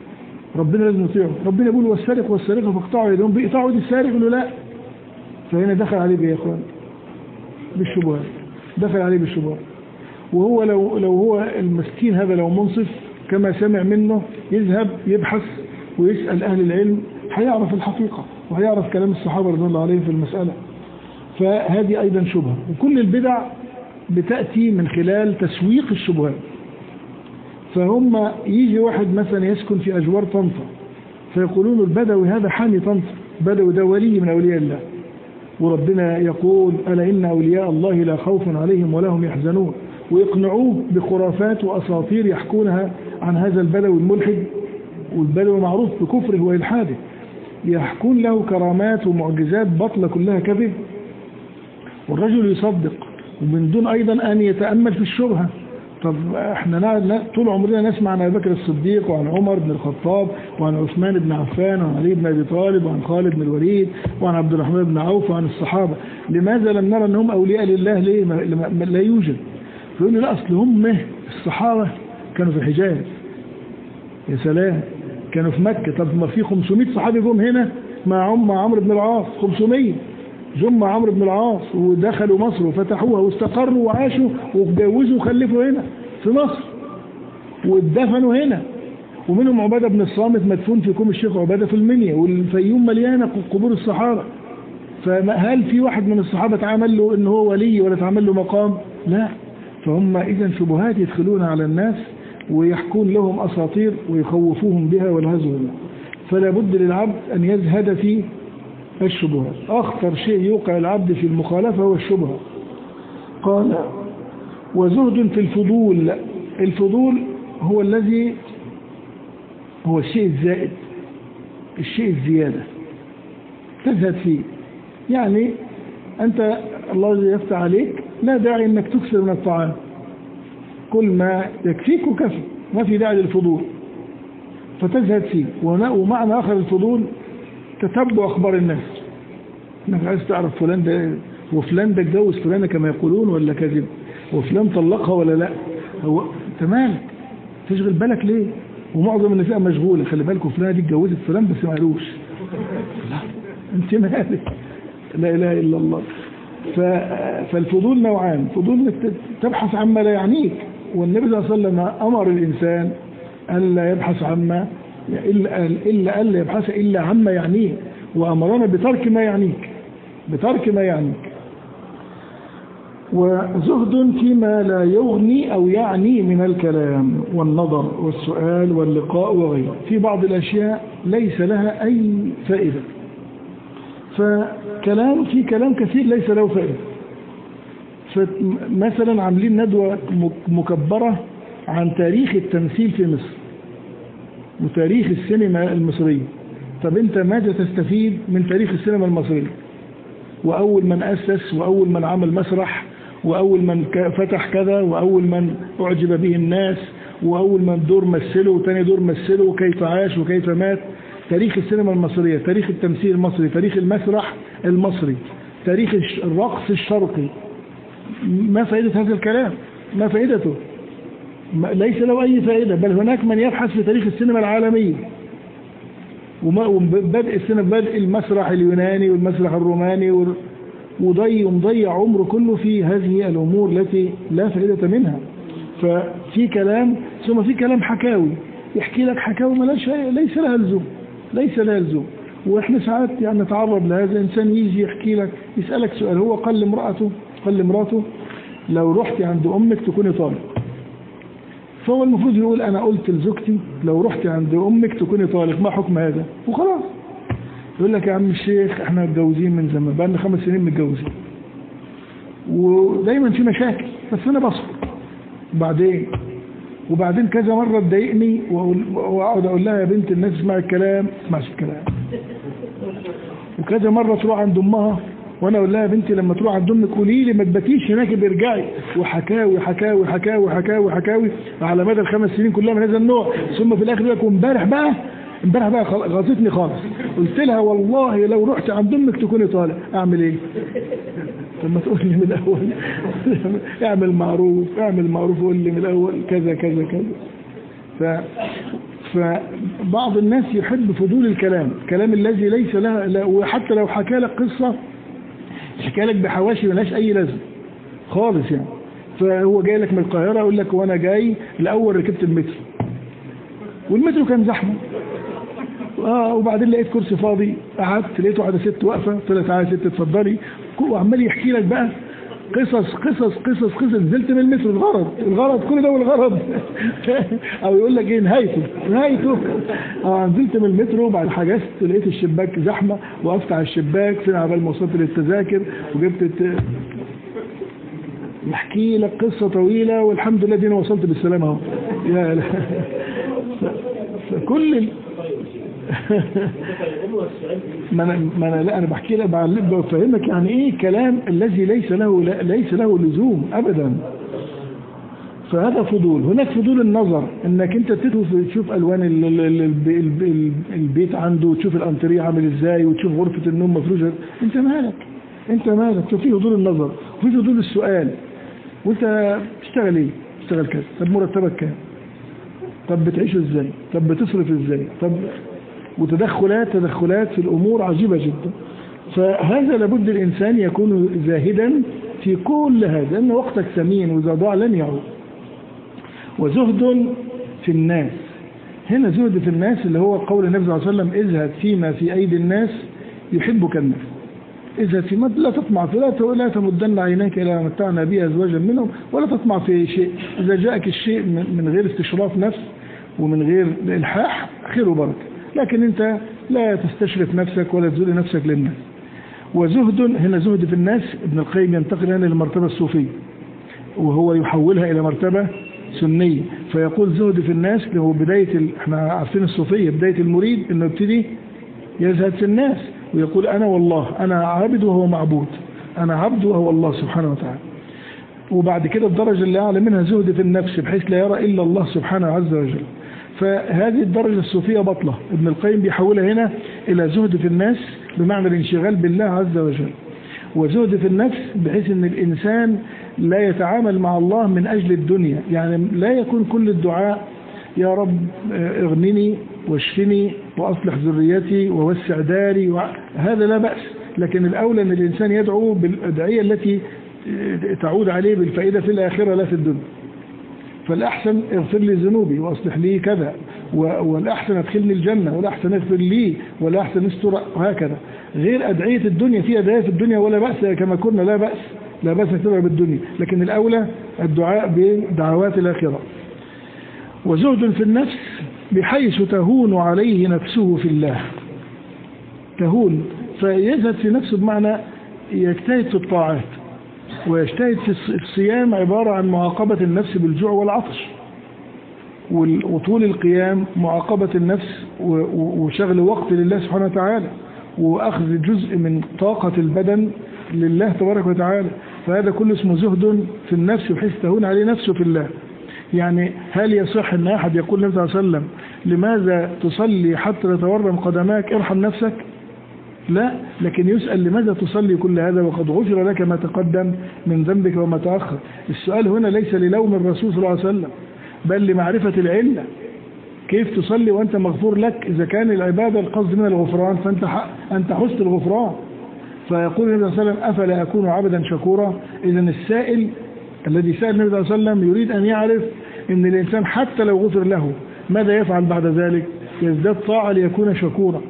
Speaker 1: ربنا لازم يطيعه. ربنا يقول والسارق والسارقة فاقطعوا يدهم، بيقطعوا دي السارق يقول له لا. فهنا دخل عليه بيه يا اخوان بالشبهات، دخل عليه بالشبهات. وهو لو لو هو المسكين هذا لو منصف كما سمع منه يذهب يبحث ويسأل أهل العلم، هيعرف الحقيقة وهيعرف كلام الصحابة رضي الله عليهم في المسألة. فهذه أيضا شبهة. وكل البدع بتأتي من خلال تسويق الشبهات. فهم يجي واحد مثلا يسكن في أجوار طنطا فيقولون البدوي هذا حامي طنطا، بدوي ده ولي من أولياء الله، وربنا يقول ألا إن أولياء الله لا خوف عليهم ولا هم يحزنون، ويقنعوه بخرافات وأساطير يحكونها عن هذا البدوي الملحد، والبدوي معروف بكفره وإلحاده، يحكون له كرامات ومعجزات بطلة كلها كذب، والرجل يصدق ومن دون أيضا أن يتأمل في الشبهة. طب احنا طول عمرنا نسمع عن أبي بكر الصديق وعن عمر بن الخطاب وعن عثمان بن عفان وعن علي بن أبي طالب وعن خالد بن الوليد وعن عبد الرحمن بن عوف وعن الصحابة، لماذا لم نرى أنهم أولياء لله؟ ليه لا يوجد؟ فيقول لا أصل هم الصحابة كانوا في الحجاز، يا سلام، كانوا في مكة. طب ما في خمسمائة صحابي جم هنا مع مع عمرو بن العاص، خمسمائة جم مع عمرو بن العاص ودخلوا مصر وفتحوها واستقروا وعاشوا واتجوزوا وخلفوا هنا في مصر واتدفنوا هنا، ومنهم عبادة بن الصامت مدفون في كوم الشيخ عبادة في المنيا، والفيوم مليانة قبور الصحابة. فهل في واحد من الصحابة تعمل له ان هو ولي ولا تعمل له مقام؟ لا. فهم إذن شبهات يدخلون على الناس ويحكون لهم أساطير ويخوفوهم بها والعياذ بالله. فلا بد للعبد أن يزهد في الشبهات. أخطر شيء يوقع العبد في المخالفة هو الشبهة. قال وزهد في الفضول. الفضول هو الذي هو الشيء الزائد، الشيء الزيادة تزهد فيه. يعني أنت الله يفتح عليك لا داعي أنك تكثر من الطعام، كل ما يكفيك وكفي، ما في داعي للفضول فتزهد فيه. ومعنى آخر الفضول تتبع أخبار الناس، انك عايز تعرف فلان ده وفلان ده اتجوز فلانة كما يقولون ولا كذب، وفلان طلقها ولا لا، هو تمام تشغل بالك ليه؟ ومعظم النساء مشغولة، خلي بالكم فلانة دي اتجوزت فلان بس ما قالوش، لا انت مالك، لا اله الا الله. فالفضول نوعان، فضول تبحث عما لا يعنيك، والنبي صلى الله عليه وسلم امر الانسان الا يبحث عما إلا إلا ألا يبحث إلا عما يعنيه، وأمرنا بترك ما يعنيك، بترك ما يعنيك. وزهد فيما لا يغني أو يعني من الكلام والنظر والسؤال واللقاء وغيره، في بعض الأشياء ليس لها أي فائدة. فكلام في كلام كثير ليس له فائدة. فمثلا عاملين ندوة مكبرة عن تاريخ التمثيل في مصر وتاريخ السينما المصرية. طب انت ماذا تستفيد من تاريخ السينما المصرية؟ وأول من أسس وأول من عمل مسرح وأول من فتح كذا وأول من أعجب به الناس وأول من دور مثله وتاني دور مثله وكيف عاش وكيف مات. تاريخ السينما المصرية، تاريخ التمثيل المصري، تاريخ المسرح المصري، تاريخ الرقص الشرقي. ما فائدة هذا الكلام؟ ما فائدته؟ ليس له أي فائدة. بل هناك من يبحث في تاريخ السينما العالمية وبدء السينما، بدء المسرح اليوناني والمسرح الروماني، وضيع مضيع عمره كله في هذه الأمور التي لا فائدة منها. ففي كلام، ثم في كلام حكاوي يحكي لك حكاوي ما ليس لها لزوم، ليس لها لزوم. واحنا ساعات يعني نتعرض لهذا، انسان يجي يحكي لك يسألك سؤال، هو قال لامرأته قال لامرأته لو رحتي عند أمك تكوني طالق. فهو المفروض يقول أنا قلت لزوجتي لو رحت عند أمك تكوني طالق، ما حكم هذا؟ وخلاص. يقول لك يا عم الشيخ احنا متجوزين من زمان، بقى لنا خمس سنين متجوزين ودايما في مشاكل، بس أنا بصبر. وبعدين وبعدين كذا مرة تضايقني وأقعد أقول لها يا بنت الناس اسمعي الكلام، ما تسمعش الكلام. وكذا مرة تروح عند أمها وانا اقول لها يا بنتي لما تروح عند امك قولي لي ما تبكيش هناك بيرجعي، وحكاوي حكاوي حكاوي حكاوي حكاوي على مدى الخمس سنين كلها من هذا النوع. ثم في الاخر يقول امبارح بقى امبارح بقى غلطتني خالص، قلت لها والله لو رحت عند امك تكوني طالق. اعمل ايه؟ طب ما تقول لي من الاول اعمل معروف، اعمل معروف، قول لي من الاول كذا كذا كذا. ف... فبعض الناس يحب فضول الكلام، الكلام الذي ليس له، وحتى لو حكى لك قصة حكى لك بحواشي ملهاش أي لازمة خالص يعني. فهو جاي لك من القاهرة يقول لك وأنا جاي الأول ركبت المترو والمترو كان زحمة، اه وبعدين لقيت كرسي فاضي قعدت لقيت واحدة ست واقفة طلعت تعالى ست اتفضلي، وعمال يحكي لك بقى قصص قصص قصص قصص نزلت من المترو الغرض الغرض كل ده والغرض او يقول لك ايه نهايته نهايته اه نزلت من المترو وبعد حجزت لقيت الشباك زحمه وقفت على الشباك فين عبال ما وصلت للتذاكر وجبت الت... يحكي لك قصه طويله والحمد لله دينا وصلت بالسلامه اهو. يا لا كل ال... ما انا ما انا لا انا بحكي لك بفهمك يعني ايه كلام الذي ليس له ليس له لزوم ابدا. فهذا فضول. هناك فضول النظر، انك انت تشوف الوان البيت عنده وتشوف الانتريه عامل ازاي وتشوف غرفه النوم مفروشه. انت مالك انت مالك في فضول النظر وفي فضول السؤال. وانت بتشتغل ايه؟ بتشتغل كذا، طب مرتبك كام؟ طب بتعيش ازاي؟ طب بتصرف ازاي؟ طب وتدخلات تدخلات في الأمور عجيبة جدا. فهذا لابد الإنسان يكون زاهدا في كل هذا، لأن وقتك ثمين وإذا ضاع لن يعود. وزهد في الناس، هنا زهد في الناس اللي هو قول النبي صلى الله عليه وسلم اذهب فيما في أيدي الناس يحبك الناس. اذهب فيما لا تطمع في لا لا تمدن عينيك إلى متعنا به أزواجا منهم ولا تطمع في شيء. إذا جاءك الشيء من غير استشراف نفس ومن غير إلحاح خير وبركة، لكن انت لا تستشرف نفسك ولا تزول نفسك للناس. وزهد هنا زهد في الناس ابن القيم ينتقل هنا للمرتبة الصوفية وهو يحولها إلى مرتبة سنية، فيقول زهد في الناس اللي هو بداية ال... احنا عارفين الصوفية بداية المريد انه يبتدي يزهد في الناس ويقول انا والله انا عابد وهو معبود، انا عبد وهو الله سبحانه وتعالى. وبعد كده الدرجة اللي اعلى منها زهد في النفس بحيث لا يرى الا الله سبحانه عز وجل. فهذه الدرجة الصوفية بطلة، ابن القيم بيحولها هنا إلى زهد في الناس بمعنى الانشغال بالله عز وجل. وزهد في النفس بحيث أن الإنسان لا يتعامل مع الله من أجل الدنيا، يعني لا يكون كل الدعاء يا رب اغنني واشفني وأصلح ذريتي ووسع داري، هذا لا بأس، لكن الأولى أن الإنسان يدعو بالأدعية التي تعود عليه بالفائدة في الآخرة لا في الدنيا. فالأحسن اغفر لي ذنوبي وأصلح لي كذا، والأحسن ادخلني الجنة، والأحسن اغفر لي، والأحسن استر، وهكذا. غير أدعية الدنيا في أدعية في الدنيا ولا بأس كما كنا لا بأس لا بأس تدعو بالدنيا، لكن الأولى الدعاء بدعوات الآخرة. وزهد في النفس بحيث تهون عليه نفسه في الله، تهون فيزهد في نفسه بمعنى يجتهد في الطاعات ويجتهد في الصيام عبارة عن معاقبة النفس بالجوع والعطش، وطول القيام معاقبة النفس وشغل وقت لله سبحانه وتعالى وأخذ جزء من طاقة البدن لله تبارك وتعالى. فهذا كله اسمه زهد في النفس بحيث تهون عليه نفسه في الله. يعني هل يصح أن أحد يقول النبي صلى الله عليه وسلم لماذا تصلي حتى تتورم قدماك ارحم نفسك؟ لا، لكن يسأل لماذا تصلي كل هذا وقد غفر لك ما تقدم من ذنبك وما تأخر. السؤال هنا ليس للوم الرسول صلى الله عليه وسلم بل لمعرفة العلة، كيف تصلي وأنت مغفور لك؟ إذا كان العبادة القصد من الغفران فأنت أنت حسن الغفران. فيقول النبي صلى الله عليه وسلم أفلا أكون عبدا شكورا؟ إذا السائل الذي سأل النبي صلى الله عليه وسلم يريد أن يعرف أن الإنسان حتى لو غفر له ماذا يفعل بعد ذلك؟ يزداد طاعة ليكون شكورا.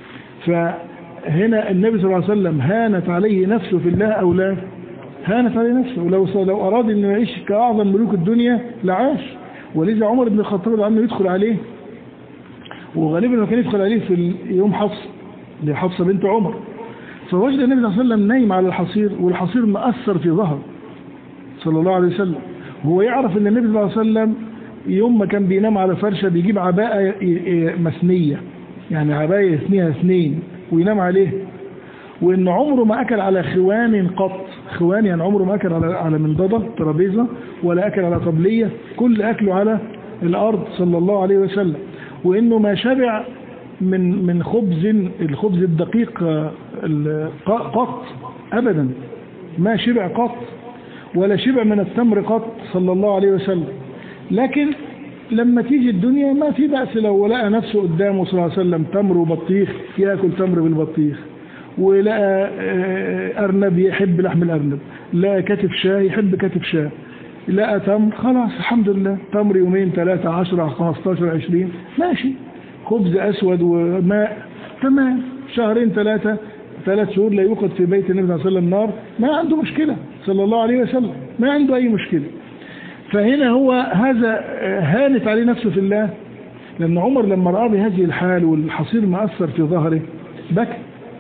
Speaker 1: فهنا النبي صلى الله عليه وسلم هانت عليه نفسه في الله أو لا؟ هانت عليه نفسه، ولو لو أراد أن يعيش كأعظم ملوك الدنيا لعاش. ولذا عمر بن الخطاب عنه يدخل عليه، وغالبا ما كان يدخل عليه في يوم حفصة لحفصة بنت عمر، فوجد النبي صلى الله عليه وسلم نايم على الحصير والحصير مأثر في ظهره صلى الله عليه وسلم. وهو يعرف ان النبي صلى الله عليه وسلم يوم ما كان بينام على فرشة بيجيب عباءة مثنية، يعني عباية يثنيها اثنين وينام عليه، وان عمره ما اكل على خوان قط. خوان يعني عمره ما اكل على على منضدة ترابيزة ولا اكل على طبلية، كل اكله على الارض صلى الله عليه وسلم. وانه ما شبع من من خبز الخبز الدقيق قط ابدا، ما شبع قط، ولا شبع من التمر قط صلى الله عليه وسلم. لكن لما تيجي الدنيا ما في بأس لو لقى نفسه قدامه صلى الله عليه وسلم تمر وبطيخ يأكل تمر بالبطيخ، ولقى أرنب يحب لحم الأرنب، لقى كتف شاه يحب كتف شاه، لقى تمر خلاص الحمد لله، تمر يومين ثلاثة عشرة خمستاشر عشرين ماشي، خبز أسود وماء تمام، شهرين ثلاثة ثلاث شهور لا يوقد في بيت النبي صلى الله عليه وسلم نار، ما عنده مشكلة صلى الله عليه وسلم، ما عنده أي مشكلة. فهنا هو هذا هانت عليه نفسه في الله، لأن عمر لما رأى بهذه الحال والحصير مأثر في ظهره بكى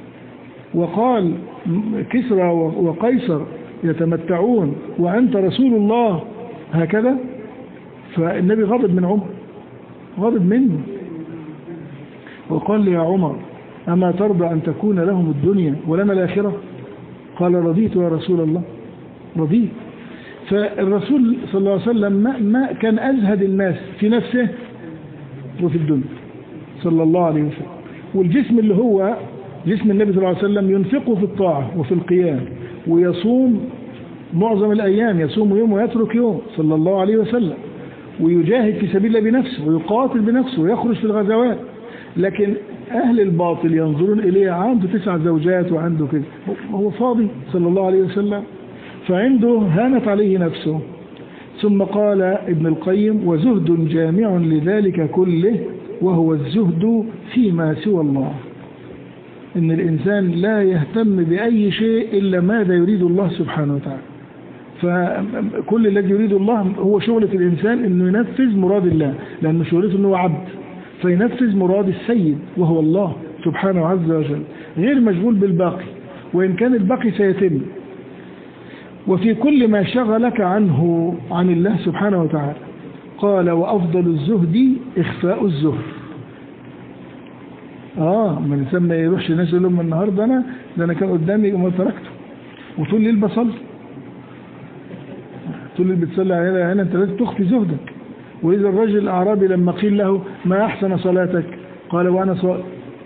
Speaker 1: وقال كسرى وقيصر يتمتعون وأنت رسول الله هكذا. فالنبي غضب من عمر، غضب منه وقال لي يا عمر أما ترضى أن تكون لهم الدنيا ولنا الآخرة؟ قال رضيت يا رسول الله، رضيت. فالرسول صلى الله عليه وسلم ما, ما كان أزهد الناس في نفسه وفي الدنيا صلى الله عليه وسلم. والجسم اللي هو جسم النبي صلى الله عليه وسلم ينفقه في الطاعة وفي القيام، ويصوم معظم الأيام، يصوم يوم ويترك يوم صلى الله عليه وسلم، ويجاهد في سبيل الله بنفسه ويقاتل بنفسه ويخرج في الغزوات. لكن أهل الباطل ينظرون إليه عنده تسع زوجات وعنده كده، هو فاضي صلى الله عليه وسلم، فعنده هانت عليه نفسه. ثم قال ابن القيم وزهد جامع لذلك كله وهو الزهد فيما سوى الله، إن الإنسان لا يهتم بأي شيء إلا ماذا يريد الله سبحانه وتعالى. فكل الذي يريد الله هو شغلة الإنسان إنه ينفذ مراد الله، لأنه شغلته إنه عبد فينفذ مراد السيد وهو الله سبحانه عز وجل، غير مشغول بالباقي وإن كان الباقي سيتم. وفي كل ما شغلك عنه عن الله سبحانه وتعالى. قال وأفضل الزهد إخفاء الزهد. آه ما الإنسان ما يروحش الناس يقول لهم النهارده أنا ده أنا كان قدامي وما تركته، وطول الليل بصلي، طول الليل بتصلي على هنا أنت لازم تخفي زهدك. وإذا الرجل الأعرابي لما قيل له ما أحسن صلاتك قال وأنا صائم،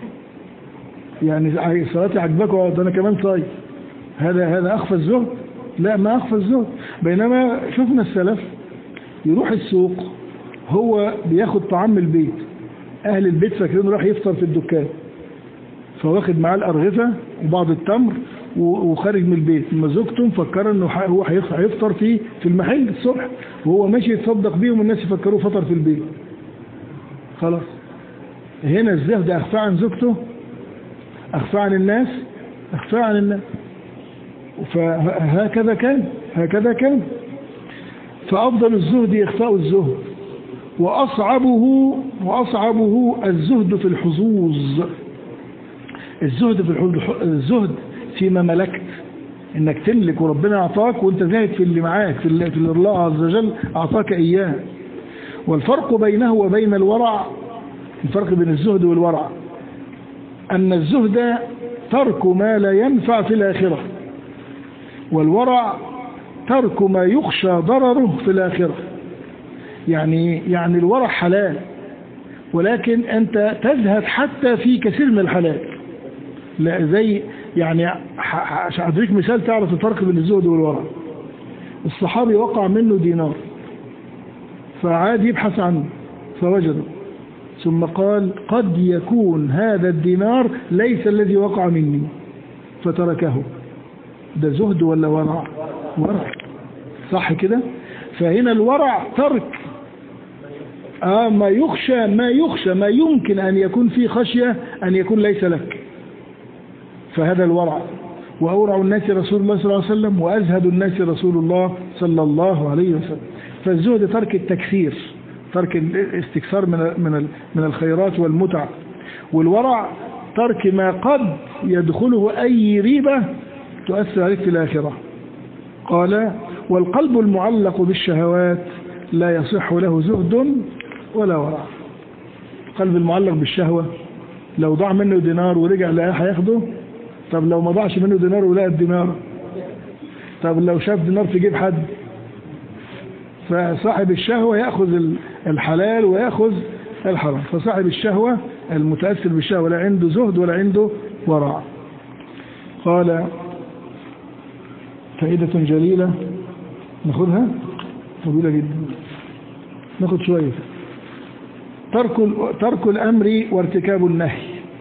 Speaker 1: يعني صلاتي عجبك وأنا أنا كمان صايم، هذا هذا أخفى الزهد؟ لا ما أخفى الزهد. بينما شفنا السلف يروح السوق هو بياخد طعام من البيت، أهل البيت فاكرين راح يفطر في الدكان، فواخد معاه الأرغفة وبعض التمر وخارج من البيت، لما زوجته مفكرة انه هو هيفطر في في المحل الصبح، وهو ماشي يتصدق بيهم والناس يفكروه فطر في البيت. خلاص هنا الزهد أخفى عن زوجته، أخفى عن الناس، أخفى عن الناس. فهكذا كان هكذا كان فأفضل الزهد إخفاء الزهد، وأصعبه وأصعبه الزهد في الحظوظ. الزهد في الزهد فيما ملكت، انك تملك وربنا اعطاك وانت زاهد في اللي معاك، في اللي, في اللي الله عز وجل اعطاك اياه. والفرق بينه وبين الورع، الفرق بين الزهد والورع ان الزهد ترك ما لا ينفع في الاخره، والورع ترك ما يخشى ضرره في الاخره. يعني يعني الورع حلال، ولكن انت تزهد حتى في كثير من الحلال. لا زي يعني عشان اديك مثال تعرف الفرق بين الزهد والورع. الصحابي وقع منه دينار فعاد يبحث عنه فوجده، ثم قال قد يكون هذا الدينار ليس الذي وقع مني فتركه. ده زهد ولا ورع؟ ورع، صح كده؟ فهنا الورع ترك آه ما يخشى ما يخشى ما يمكن أن يكون فيه خشية أن يكون ليس لك، فهذا الورع. وأورع الناس رسول الله صلى الله عليه وسلم، وأزهد الناس رسول الله صلى الله عليه وسلم. فالزهد ترك التكثير، ترك الاستكثار من من من الخيرات والمتع. والورع ترك ما قد يدخله أي ريبة تؤثر عليك في الآخرة. قال والقلب المعلق بالشهوات لا يصح له زهد ولا ورع. القلب المعلق بالشهوة لو ضاع منه دينار ورجع لقاه هياخده؟ طب لو ما ضاعش منه دينار ولقى الدينار؟ طب لو شاف دينار في جيب حد؟ فصاحب الشهوة يأخذ الحلال ويأخذ الحرام. فصاحب الشهوة المتأثر بالشهوة لا عنده زهد ولا عنده ورع. قال فائدة جليلة ناخذها طويلة جدا، ناخذ شوية. ترك ترك الأمر وارتكاب النهي.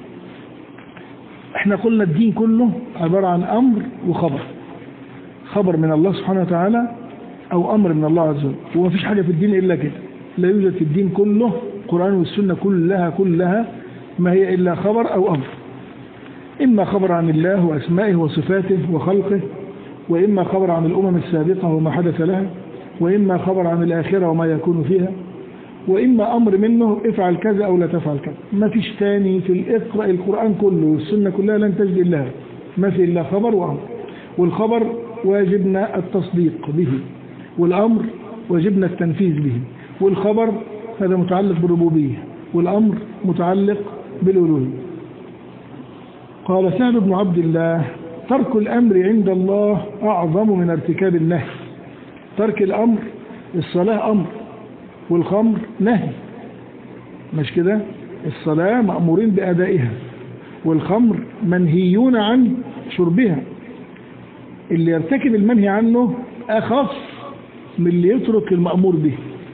Speaker 1: احنا قلنا الدين كله عبارة عن أمر وخبر، خبر من الله سبحانه وتعالى أو أمر من الله عز وجل، وما فيش حاجة في الدين إلا كده. لا يوجد في الدين كله، القرآن والسنة كلها كلها ما هي إلا خبر أو أمر، إما خبر عن الله وأسمائه وصفاته وخلقه، وإما خبر عن الأمم السابقة وما حدث لها، وإما خبر عن الآخرة وما يكون فيها، وإما أمر منه افعل كذا أو لا تفعل كذا. ما فيش تاني في اقرأ القرآن كله والسنة كلها لن تجد إلا هذا، ما في إلا خبر وأمر. والخبر واجبنا التصديق به، والأمر واجبنا التنفيذ به. والخبر هذا متعلق بالربوبية، والأمر متعلق بالألوهية. قال سهل بن عبد الله: ترك الأمر عند الله أعظم من ارتكاب النهي. ترك الأمر، الصلاة أمر والخمر نهي، مش كده؟ الصلاة مأمورين بأدائها، والخمر منهيون عن شربها. اللي يرتكب المنهي عنه أخف من اللي يترك المأمور به،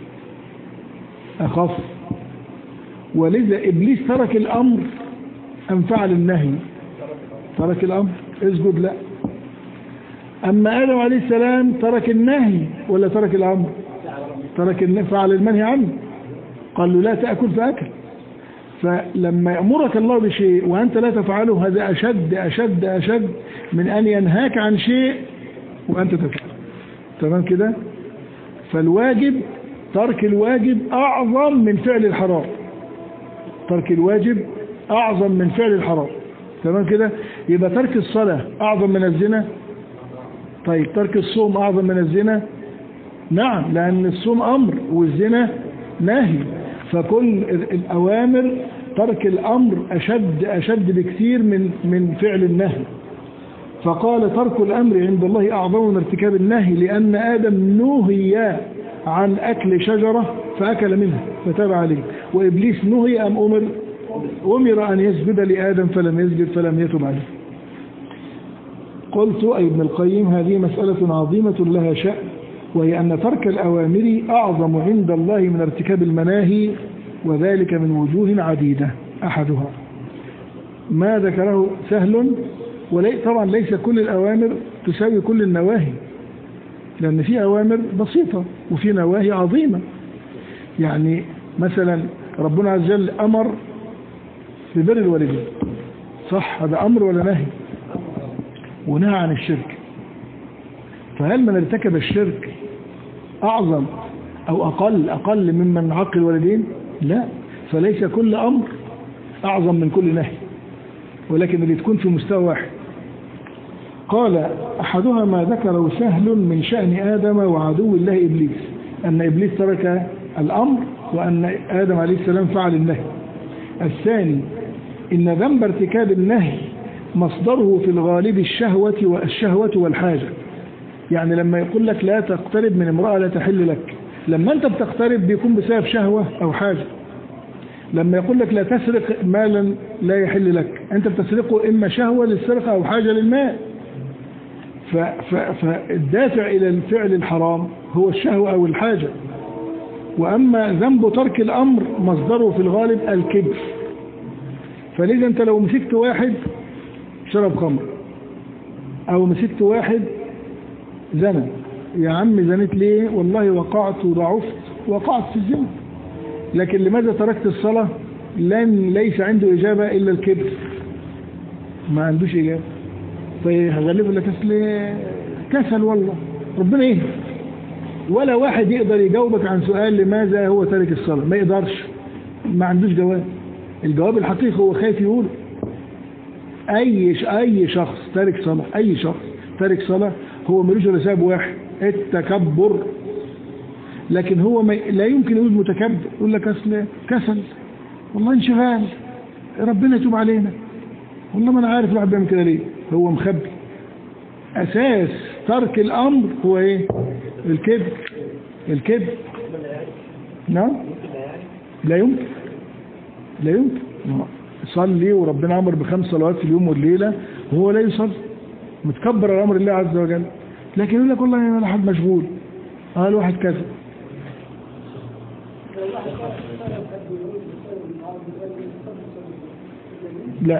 Speaker 1: أخف. ولذا إبليس ترك الأمر أم فعل النهي؟ ترك الأمر، اسجد لا. أما آدم عليه السلام ترك النهي ولا ترك الأمر؟ ترك النهي، فعل المنهي عنه، قال له لا تأكل فأكل. فلما يأمرك الله بشيء وأنت لا تفعله، هذا أشد أشد أشد من أن ينهاك عن شيء وأنت تفعله. تمام كده؟ فالواجب، ترك الواجب أعظم من فعل الحرام. ترك الواجب أعظم من فعل الحرام. تمام كده؟ يبقى ترك الصلاة أعظم من الزنا. طيب ترك الصوم أعظم من الزنا؟ نعم، لأن الصوم أمر والزنا نهي. فكل الأوامر، ترك الأمر أشد أشد بكثير من من فعل النهي. فقال ترك الأمر عند الله أعظم من ارتكاب النهي، لأن آدم نهي عن أكل شجرة فأكل منها فتاب عليه، وإبليس نهي أم أمر؟ أمر أن يسجد لآدم فلم يسجد فلم يتب عليه. قلت أي ابن القيم: هذه مسألة عظيمة لها شأن، وهي أن ترك الأوامر أعظم عند الله من ارتكاب المناهي، وذلك من وجوه عديدة. أحدها ما ذكره سهل، وطبعا ليس كل الأوامر تساوي كل النواهي، لأن في أوامر بسيطة وفي نواهي عظيمة. يعني مثلا ربنا عز وجل أمر ببر الوالدين، صح؟ هذا أمر ولا نهي؟ ونهى عن الشرك. فهل من ارتكب الشرك أعظم أو أقل أقل ممن عق الوالدين؟ لا. فليس كل أمر أعظم من كل نهي، ولكن اللي تكون في مستوى واحد. قال أحدها ما ذكره سهل من شأن آدم وعدو الله إبليس، أن إبليس ترك الأمر وأن آدم عليه السلام فعل النهي. الثاني إن ذنب ارتكاب النهي مصدره في الغالب الشهوة والشهوة والحاجة. يعني لما يقول لك لا تقترب من امرأة لا تحل لك، لما أنت بتقترب بيكون بسبب شهوة أو حاجة. لما يقول لك لا تسرق مالا لا يحل لك، أنت بتسرقه إما شهوة للسرقة أو حاجة للمال. فالدافع إلى الفعل الحرام هو الشهوة أو الحاجة. وأما ذنب ترك الأمر مصدره في الغالب الكبر. فلذا أنت لو مسكت واحد شرب خمر، أو مسكت واحد زنى، يا عم زنيت ليه؟ والله وقعت وضعفت، وقعت في الزنا. لكن لماذا تركت الصلاة؟ لن ليس عنده إجابة إلا الكبر، ما عندوش إجابة. فيغلبه لك كسل، والله ربنا يهدي. ولا واحد يقدر يجاوبك عن سؤال لماذا هو تارك الصلاة، ما يقدرش، ما عندوش جواب. الجواب الحقيقي هو خايف يقول. أي أي شخص تارك صلاة، أي شخص تارك صلاة هو ملوش إلا سبب واحد، التكبر. لكن هو ما لا يمكن يقول متكبر، يقول لك أصل كسل، والله انشغال، ربنا يتوب علينا، والله ما أنا عارف الواحد بيعمل كده ليه، هو مخبي. أساس ترك الأمر هو إيه؟ الكبر. الكبر. نعم؟ لا يمكن، لا يمكن يصلي وربنا أمر بخمس صلوات في اليوم والليلة وهو لا يصلي، متكبر على أمر الله عز وجل. لكن يقول لك والله أنا حد مشغول، قال واحد كذا. لا،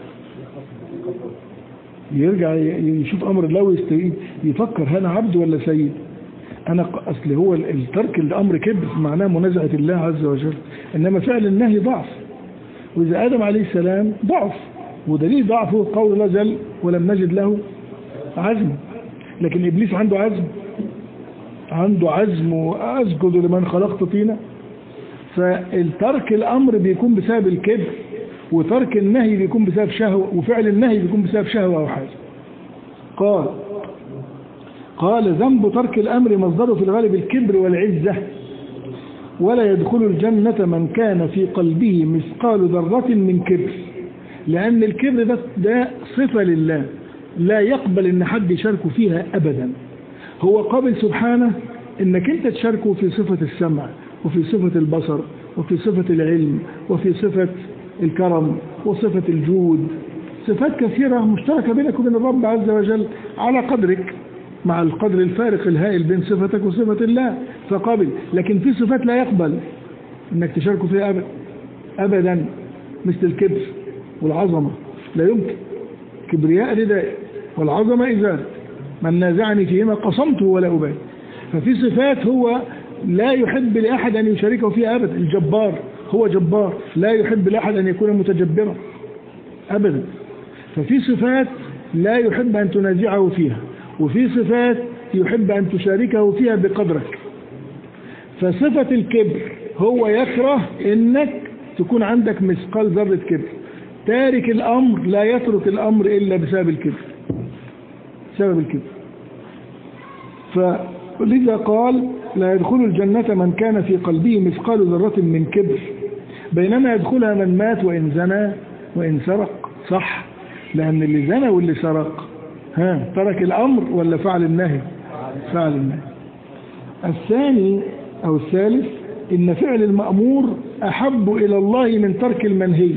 Speaker 1: يرجع يشوف أمر الله ويستوي يفكر هل عبد ولا سيد. أنا أصل هو الترك الأمر كبر معناه منازعة الله عز وجل، إنما فعل النهي ضعف. وإذا آدم عليه السلام ضعف، ودليل ضعفه قول الله جل ولم نجد له عزم. لكن إبليس عنده عزم، عنده عزم وأسجد لمن خلقت طينا. فالترك الأمر بيكون بسبب الكبر، وترك النهي بيكون بسبب شهوة، وفعل النهي بيكون بسبب شهوة أو حاجة. قال قال ذنب ترك الأمر مصدره في الغالب الكبر والعزة، ولا يدخل الجنة من كان في قلبه مثقال ذرة من كبر، لأن الكبر ده, ده صفة لله لا يقبل إن حد يشاركه فيها أبدا. هو قابل سبحانه إنك أنت تشاركه في صفة السمع، وفي صفة البصر، وفي صفة العلم، وفي صفة الكرم، وصفة الجود. صفات كثيرة مشتركة بينك وبين الرب عز وجل على قدرك، مع القدر الفارق الهائل بين صفتك وصفة الله، فقابل. لكن في صفات لا يقبل انك تشاركه فيها أبدا أبدا، مثل الكبر والعظمة، لا يمكن. كبرياء رداء والعظمة إزار، من نازعني فيهما قصمته ولا أبالي. ففي صفات هو لا يحب لأحد أن يشاركه فيها أبدا. الجبار هو جبار، لا يحب لأحد أن يكون متجبرا أبدا. ففي صفات لا يحب أن تنازعه فيها، وفي صفات يحب أن تشاركه فيها بقدرك. فصفة الكبر هو يكره أنك تكون عندك مثقال ذرة كبر. تارك الأمر لا يترك الأمر إلا بسبب الكبر، سبب الكبر. فلذا قال لا يدخل الجنة من كان في قلبه مثقال ذرة من كبر، بينما يدخلها من مات وإن زنى وإن سرق. صح، لأن اللي زنى واللي سرق ها ترك الأمر ولا فعل النهي؟ فعل النهي. الثاني أو الثالث إن فعل المأمور أحب إلى الله من ترك المنهي،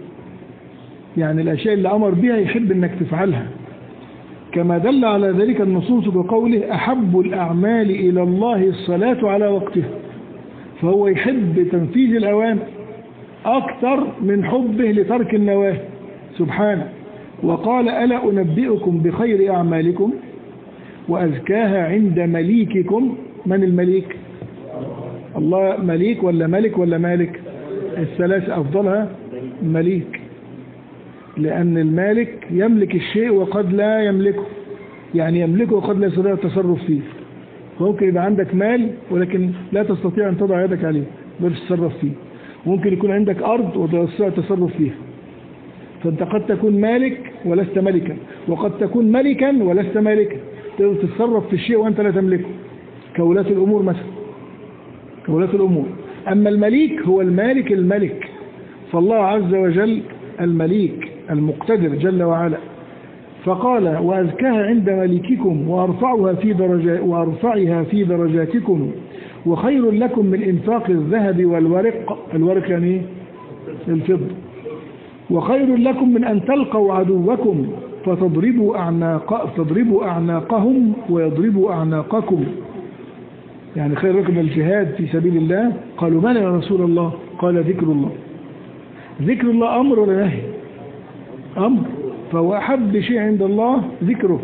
Speaker 1: يعني الأشياء اللي أمر بها يحب أنك تفعلها، كما دل على ذلك النصوص بقوله أحب الأعمال إلى الله الصلاة على وقتها. فهو يحب تنفيذ الأوامر أكثر من حبه لترك النواهي سبحانه. وقال ألا أنبئكم بخير أعمالكم وأزكاها عند مليككم. من المليك؟ الله. مليك ولا ملك ولا مالك؟ الثلاث أفضلها مليك، لأن المالك يملك الشيء وقد لا يملكه، يعني يملكه وقد لا يستطيع التصرف فيه. فممكن يبقى عندك مال ولكن لا تستطيع أن تضع يدك عليه، لا تتصرف فيه. ممكن يكون عندك أرض وتستطيع التصرف فيها. فأنت قد تكون مالك ولست ملكا، وقد تكون ملكا ولست مالكا، تقدر تتصرف في الشيء وأنت لا تملكه، كولاة الأمور مثلا، كولاة الأمور. أما المليك هو المالك الملك، فالله عز وجل المليك المقتدر جل وعلا. فقال وأزكاها عند مليككم وأرفعها في درجات وأرفعها في درجاتكم وخير لكم من إنفاق الذهب والورق. الورق يعني الفضة. وخير لكم من أن تلقوا عدوكم فتضربوا أعناق تضربوا أعناقهم ويضربوا أعناقكم، يعني خير لكم الجهاد في سبيل الله. قالوا من يا رسول الله؟ قال ذكر الله. ذكر الله أمر ولا نهي؟ أمر. فهو أحب شيء عند الله ذكره،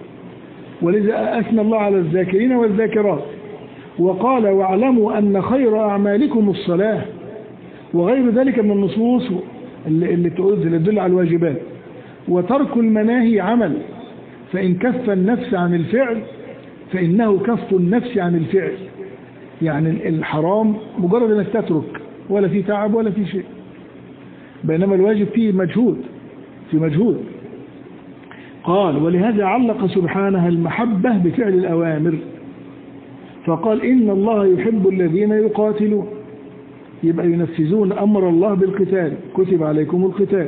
Speaker 1: ولذا أثنى الله على الذاكرين والذاكرات. وقال واعلموا أن خير أعمالكم الصلاة، وغير ذلك من النصوص اللي, اللي تدل على الواجبات. وترك المناهي عمل، فإن كف النفس عن الفعل فإنه كف النفس عن الفعل. يعني الحرام مجرد أنك تترك ولا في تعب ولا في شيء، بينما الواجب فيه مجهود، في مجهود. قال ولهذا علق سبحانه المحبة بفعل الأوامر، فقال إن الله يحب الذين يقاتلون، يبقى ينفذون أمر الله بالقتال، كتب عليكم القتال.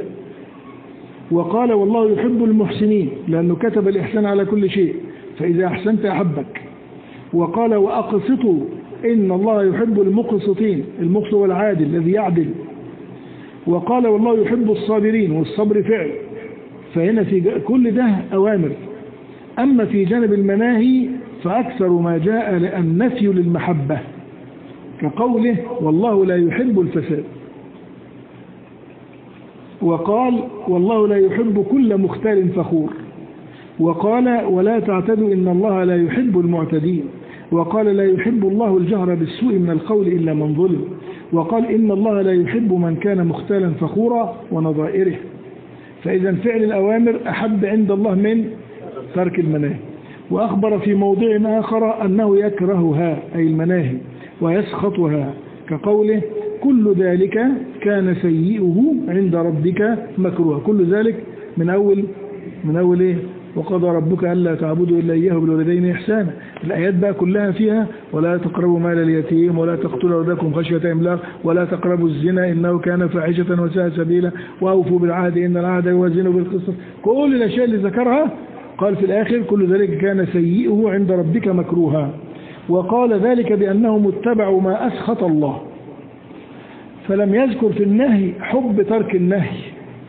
Speaker 1: وقال والله يحب المحسنين، لأنه كتب الإحسان على كل شيء، فإذا أحسنت أحبك. وقال وأقسطوا إن الله يحب المقسطين، المقسط والعادل الذي يعدل. وقال والله يحب الصابرين، والصبر فعل. فهنا في كل ده أوامر. أما في جانب المناهي فأكثر ما جاء النفي للمحبة، كقوله والله لا يحب الفساد. وقال والله لا يحب كل مختال فخور. وقال ولا تعتدوا إن الله لا يحب المعتدين. وقال لا يحب الله الجهر بالسوء من القول إلا من ظلم. وقال إن الله لا يحب من كان مختالا فخورا ونظائره. فإذا فعل الأوامر أحب عند الله من ترك المناهي. وأخبر في موضع آخر أنه يكرهها أي المناهي ويسخطها كقوله كل ذلك كان سيئه عند ربك مكروها. كل ذلك من أول من أول إيه؟ وقضى ربك ألا تعبدوا إلا إياه بالوالدين إحسانا. الآيات بقى كلها فيها ولا تقربوا مال اليتيم ولا تقتلوا أولادكم خشية إملاق ولا تقربوا الزنا إنه كان فاحشة وساء سبيلا وأوفوا بالعهد إن العهد يوازن بالقسط. كل الأشياء اللي ذكرها قال في الآخر كل ذلك كان سيئه عند ربك مكروها. وقال ذلك بأنهم اتبعوا ما أسخط الله، فلم يذكر في النهي حب ترك النهي،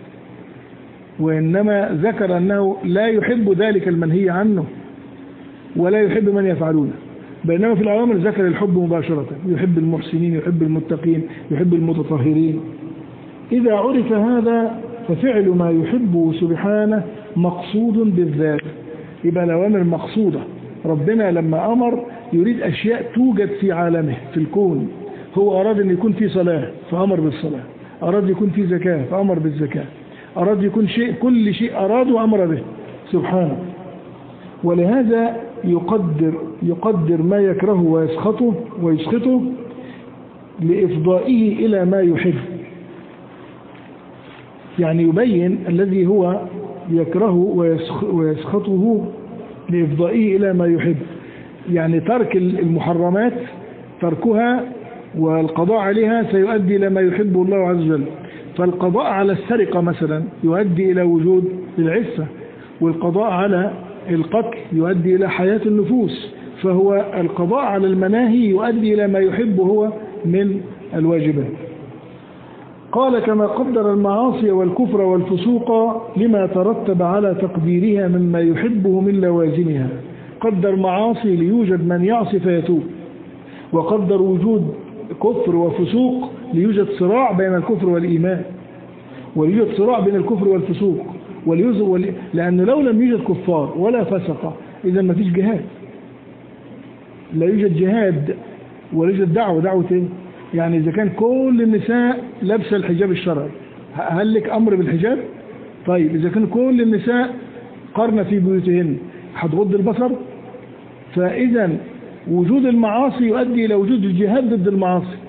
Speaker 1: وإنما ذكر أنه لا يحب ذلك المنهي عنه ولا يحب من يفعلونه. بينما في الأوامر ذكر الحب مباشرة، يحب المحسنين يحب المتقين يحب المتطهرين. إذا عرف هذا ففعل ما يحبه سبحانه مقصود بالذات، يبقى الأوامر مقصودة. ربنا لما أمر يريد أشياء توجد في عالمه في الكون. هو أراد أن يكون في صلاة فأمر بالصلاة، أراد يكون في زكاة فأمر بالزكاة، أراد يكون شيء كل شيء أراد وأمر به سبحانه. ولهذا يقدر يقدر ما يكره ويسخطه ويسخطه لإفضائه إلى ما يحب. يعني يبين الذي هو يكره ويسخطه لإفضائه إلى ما يحب. يعني ترك المحرمات تركها والقضاء عليها سيؤدي إلى ما يحبه الله عز وجل. فالقضاء على السرقة مثلا يؤدي إلى وجود العفة، والقضاء على القتل يؤدي إلى حياة النفوس. فهو القضاء على المناهي يؤدي إلى ما يحبه هو من الواجبات. قال كما قدر المعاصي والكفر والفسوق لما ترتب على تقديرها مما يحبه من لوازمها. قدر معاصي ليوجد من يعصي فيتوب، وقدر وجود كفر وفسوق ليوجد صراع بين الكفر والإيمان، وليوجد صراع بين الكفر والفسوق ولي... لأنه لو لم يوجد كفار ولا فسقة إذا ما فيش جهاد، لا يوجد جهاد ولا يوجد دعوة. دعوة إيه؟ يعني إذا كان كل النساء لابسه الحجاب الشرعي هل لك أمر بالحجاب؟ طيب إذا كان كل النساء قرن في بيوتهن هتغض البصر؟ فإذا وجود المعاصي يؤدي إلى وجود الجهاد ضد المعاصي.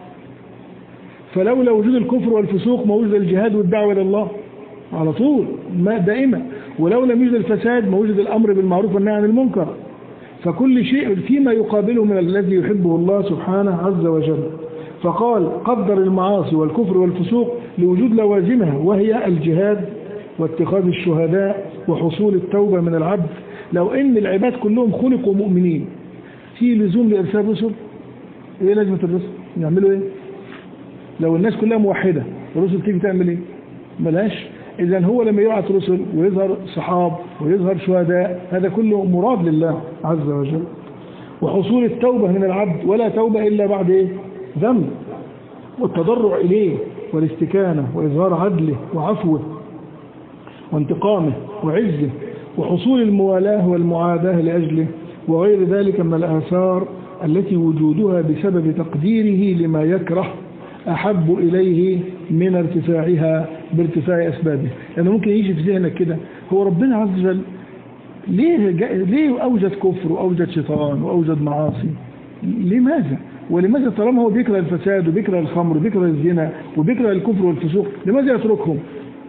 Speaker 1: فلولا وجود الكفر والفسوق ما وجد الجهاد والدعوة إلى الله على طول ما دائما. ولو لم يوجد الفساد ما وجد الأمر بالمعروف والنهي عن المنكر. فكل شيء فيما يقابله من الذي يحبه الله سبحانه عز وجل. فقال قدر المعاصي والكفر والفسوق لوجود لوازمها وهي الجهاد واتخاذ الشهداء وحصول التوبة من العبد. لو ان العباد كلهم خلقوا مؤمنين في لزوم لإرسال رسل؟ ايه لازمة الرسل؟ يعملوا ايه؟ لو الناس كلها موحدة الرسل تيجي تعمل ايه؟ ملاش. اذا هو لما يبعث رسل ويظهر صحاب ويظهر شهداء هذا كله مراد لله عز وجل. وحصول التوبة من العبد ولا توبة إلا بعد ايه؟ ذنب، والتضرع إليه والاستكانة وإظهار عدله وعفوه وانتقامه وعزه، وحصول الموالاة والمعاداة لأجله، وغير ذلك من الآثار التي وجودها بسبب تقديره لما يكره أحب إليه من ارتفاعها بارتفاع أسبابه. لأنه ممكن يجي في ذهنك كده هو ربنا عز وجل ليه, ليه أوجد كفر وأوجد شيطان وأوجد معاصي؟ لماذا؟ ولماذا طالما هو بيكره الفساد وبيكره الخمر وبيكره الزنا وبيكره الكفر والفسوق لماذا يتركهم؟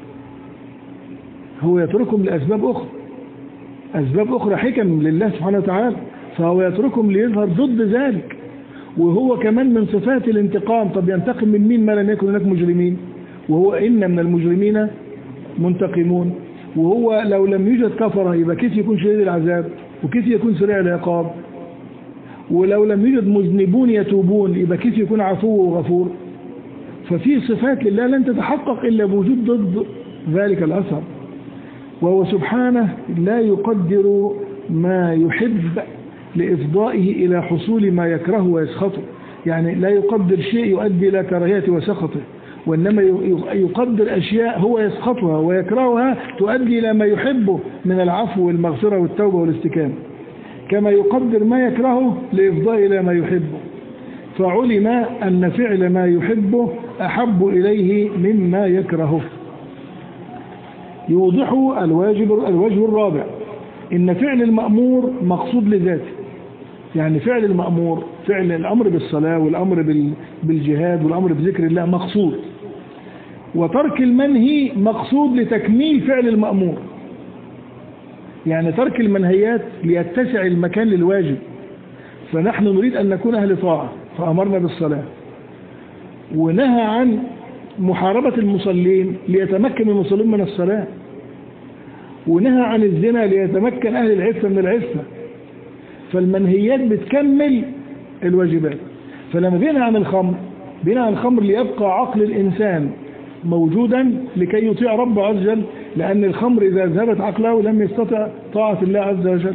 Speaker 1: هو يتركهم لأسباب أخرى، أسباب أخرى حكم لله سبحانه وتعالى. فهو يتركهم ليظهر ضد ذلك. وهو كمان من صفات الانتقام. طب ينتقم من مين ما لم يكن هناك مجرمين؟ وهو إن من المجرمين منتقمون. وهو لو لم يوجد كفرة يبقى كيف يكون شديد العذاب وكيف يكون سريع العقاب؟ ولو لم يوجد مذنبون يتوبون يبقى كيف يكون عفو وغفور؟ ففي صفات لله لن تتحقق إلا بوجود ضد ذلك الأثر. وهو سبحانه لا يقدر ما يحب لإفضائه إلى حصول ما يكره ويسخطه. يعني لا يقدر شيء يؤدي إلى كراهيته وسخطه، وإنما يقدر أشياء هو يسخطها ويكرهها تؤدي إلى ما يحبه من العفو والمغفرة والتوبة والاستكامة، كما يقدر ما يكرهه لإفضاء إلى ما يحبه، فعلم أن فعل ما يحبه أحب إليه مما يكرهه. يوضح الواجب الوجه الرابع إن فعل المأمور مقصود لذاته، يعني فعل المأمور فعل الأمر بالصلاة والأمر بالجهاد والأمر بذكر الله مقصود، وترك المنهي مقصود لتكميل فعل المأمور. يعني ترك المنهيات ليتسع المكان للواجب، فنحن نريد أن نكون أهل طاعة فأمرنا بالصلاة، ونهى عن محاربة المصلين ليتمكن المصلين من الصلاة، ونهى عن الزنا ليتمكن أهل العفة من العفة. فالمنهيات بتكمل الواجبات. فلما بينهى عن الخمر بينهى عن الخمر ليبقى عقل الإنسان موجودا لكي يطيع ربه عز وجل، لأن الخمر إذا ذهبت عقله لم يستطع طاعة الله عز وجل.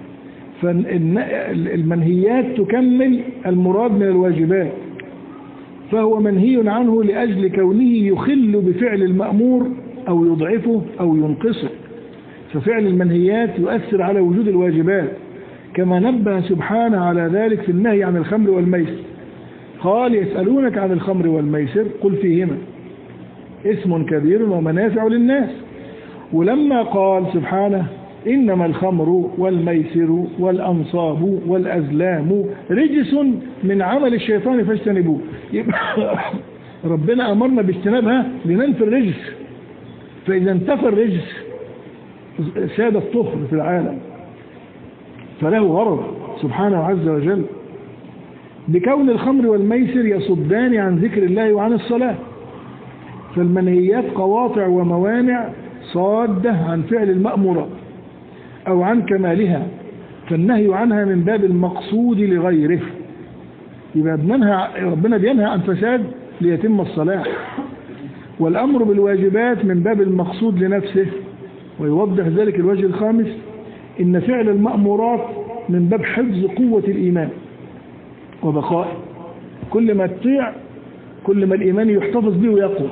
Speaker 1: فالمنهيات تكمل المراد من الواجبات، فهو منهي عنه لأجل كونه يخل بفعل المأمور أو يضعفه أو ينقصه. ففعل المنهيات يؤثر على وجود الواجبات، كما نبه سبحانه على ذلك في النهي عن الخمر والميسر. قال يسألونك عن الخمر والميسر قل فيهما اسم كبير ومنافع للناس. ولما قال سبحانه إنما الخمر والميسر والأنصاب والأزلام رجس من عمل الشيطان فاجتنبوه، ربنا أمرنا باجتنابها لننفي الرجس، فإذا انتفى الرجس ساد الطهر في العالم، فله غرض سبحانه عز وجل بكون الخمر والميسر يصدان عن ذكر الله وعن الصلاة. فالمنهيات قواطع وموانع صادة عن فعل المأمورات أو عن كمالها، فالنهي عنها من باب المقصود لغيره. يبقى بننهى ربنا بينهى عن فساد ليتم الصلاح، والأمر بالواجبات من باب المقصود لنفسه. ويوضح ذلك الوجه الخامس إن فعل المأمورات من باب حفظ قوة الإيمان وبقائه، كل ما تطيع كل ما الإيمان يحتفظ به ويقوى.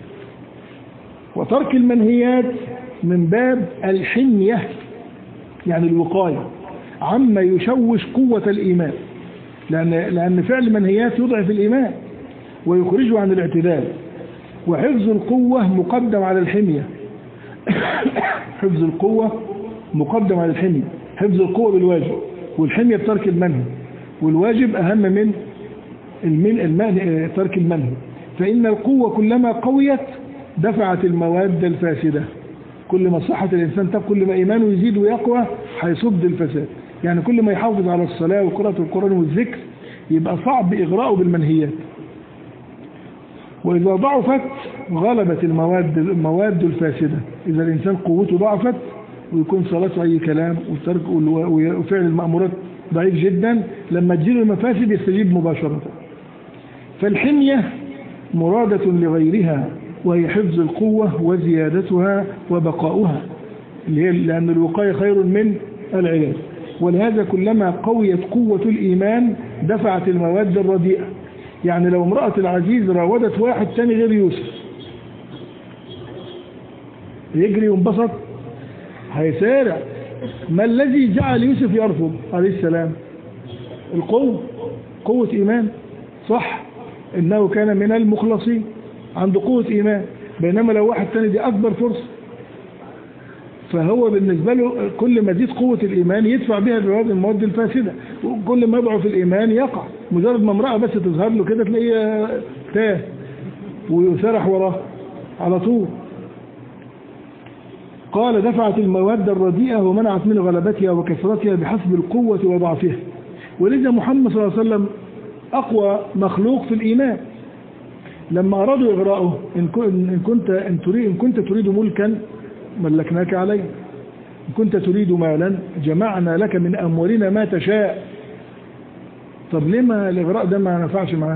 Speaker 1: وترك المنهيات من باب الحمية، يعني الوقاية عما يشوش قوة الإيمان، لأن, لأن فعل المنهيات يضعف الإيمان ويخرجه عن الاعتدال. وحفظ القوة مقدم على الحمية حفظ القوة مقدم على الحمية. حفظ القوة بالواجب، والحمية بترك المنهي، والواجب أهم من المنهي ترك المنهي. فإن القوة كلما قويت دفعت المواد الفاسدة، كل ما صحة الإنسان تبقى كل ما إيمانه يزيد ويقوى هيصد الفساد. يعني كل ما يحافظ على الصلاة وقراءة القرآن والذكر يبقى صعب إغراءه بالمنهيات. وإذا ضعفت غلبت المواد المواد الفاسدة. إذا الإنسان قوته ضعفت ويكون صلاته أي كلام وترك وفعل المأمورات ضعيف جدا، لما تجيله المفاسد يستجيب مباشرة. فالحمية مرادة لغيرها، وهي حفظ القوة وزيادتها وبقاؤها، لأن الوقاية خير من العلاج. ولهذا كلما قويت قوة الإيمان دفعت المواد الرديئة. يعني لو امرأة العزيز راودت واحد تاني غير يوسف يجري وانبسط هيسارع. ما الذي جعل يوسف يرفض عليه السلام؟ القوة، قوة إيمان، صح، إنه كان من المخلصين عنده قوة إيمان. بينما لو واحد تاني دي أكبر فرصة، فهو بالنسبة له كل ما تزيد قوة الإيمان يدفع بها المواد الفاسدة، وكل ما يضعف الإيمان يقع. مجرد ما امرأة بس تظهر له كده تلاقيه تاه ويسرح وراه على طول. قال دفعت المواد الرديئة ومنعت من غلبتها وكثرتها بحسب القوة وضعفها. ولذا محمد صلى الله عليه وسلم أقوى مخلوق في الإيمان. لما أرادوا إغراءه إن كنت إن تريد إن كنت تريد ملكا ملكناك عليه، إن كنت تريد مالا جمعنا لك من أموالنا ما تشاء. طب لما الإغراء ده ما نفعش معاه؟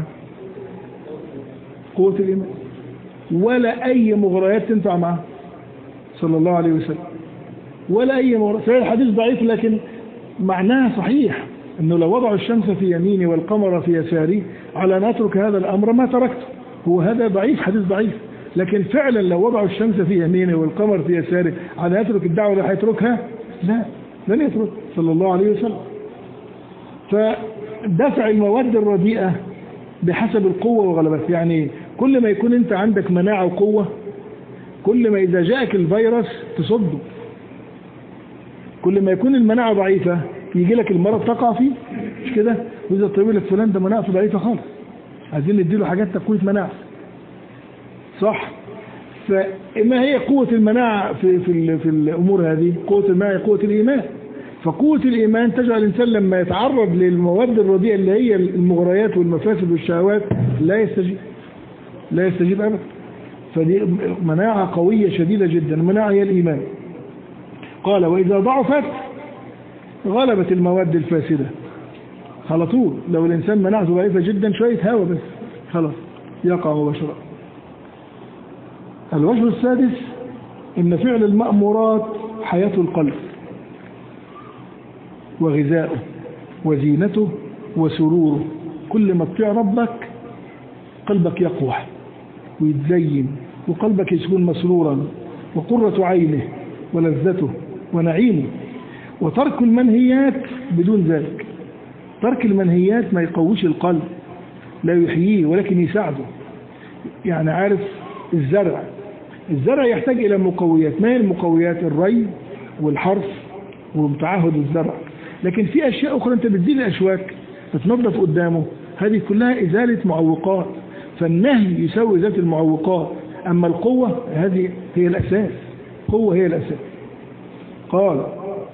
Speaker 1: قوة الإيمان ولا أي مغريات تنفع معاه صلى الله عليه وسلم، ولا أي مغريات. الحديث ضعيف لكن معناه صحيح، أنه لو وضعوا الشمس في يميني والقمر في يساري على أن أترك هذا الأمر ما تركته. هو هذا ضعيف، حديث ضعيف، لكن فعلا لو وضعوا الشمس في يمينه والقمر في يساره على يترك الدعوة ولا هيتركها؟ لا، لن يترك صلى الله عليه وسلم. فدفع المواد الرديئة بحسب القوة وغلبتها، يعني كل ما يكون انت عندك مناعة وقوة كل ما إذا جاءك الفيروس تصده، كل ما يكون المناعة ضعيفة يجي لك المرض تقع فيه، مش كده؟ وإذا الطبيب لك فلان ده مناعته ضعيفة خالص، عايزين نديله حاجات تقوية مناعة، صح؟ فما هي قوة المناعة في في في الأمور هذه؟ قوة المناعة قوة الإيمان. فقوة الإيمان تجعل الإنسان لما يتعرض للمواد الرديئة اللي هي المغريات والمفاسد والشهوات لا يستجيب، لا يستجيب أبدا. فدي مناعة قوية شديدة جدا، المناعة هي الإيمان. قال وإذا ضعفت غلبت المواد الفاسدة على طول. لو الإنسان مناعته ضعيفة جدا شوية هوا بس خلاص يقع مباشرة. الوجه السادس إن فعل المأمورات حياة القلب وغذاؤه وزينته وسروره. كل ما تطيع ربك قلبك يقوى ويتزين وقلبك يكون مسرورا وقرة عينه ولذته ونعيمه. وترك المنهيات بدون ذلك، ترك المنهيات ما يقويش القلب، لا يحييه ولكن يساعده. يعني عارف الزرع، الزرع يحتاج إلى مقويات. ما هي المقويات؟ الري والحرث وتعهد الزرع. لكن في أشياء أخرى أنت بتزيل الأشواك تتنظف قدامه، هذه كلها إزالة معوقات. فالنهي يساوي إزالة المعوقات، أما القوة هذه هي الأساس، قوة هي الأساس. قال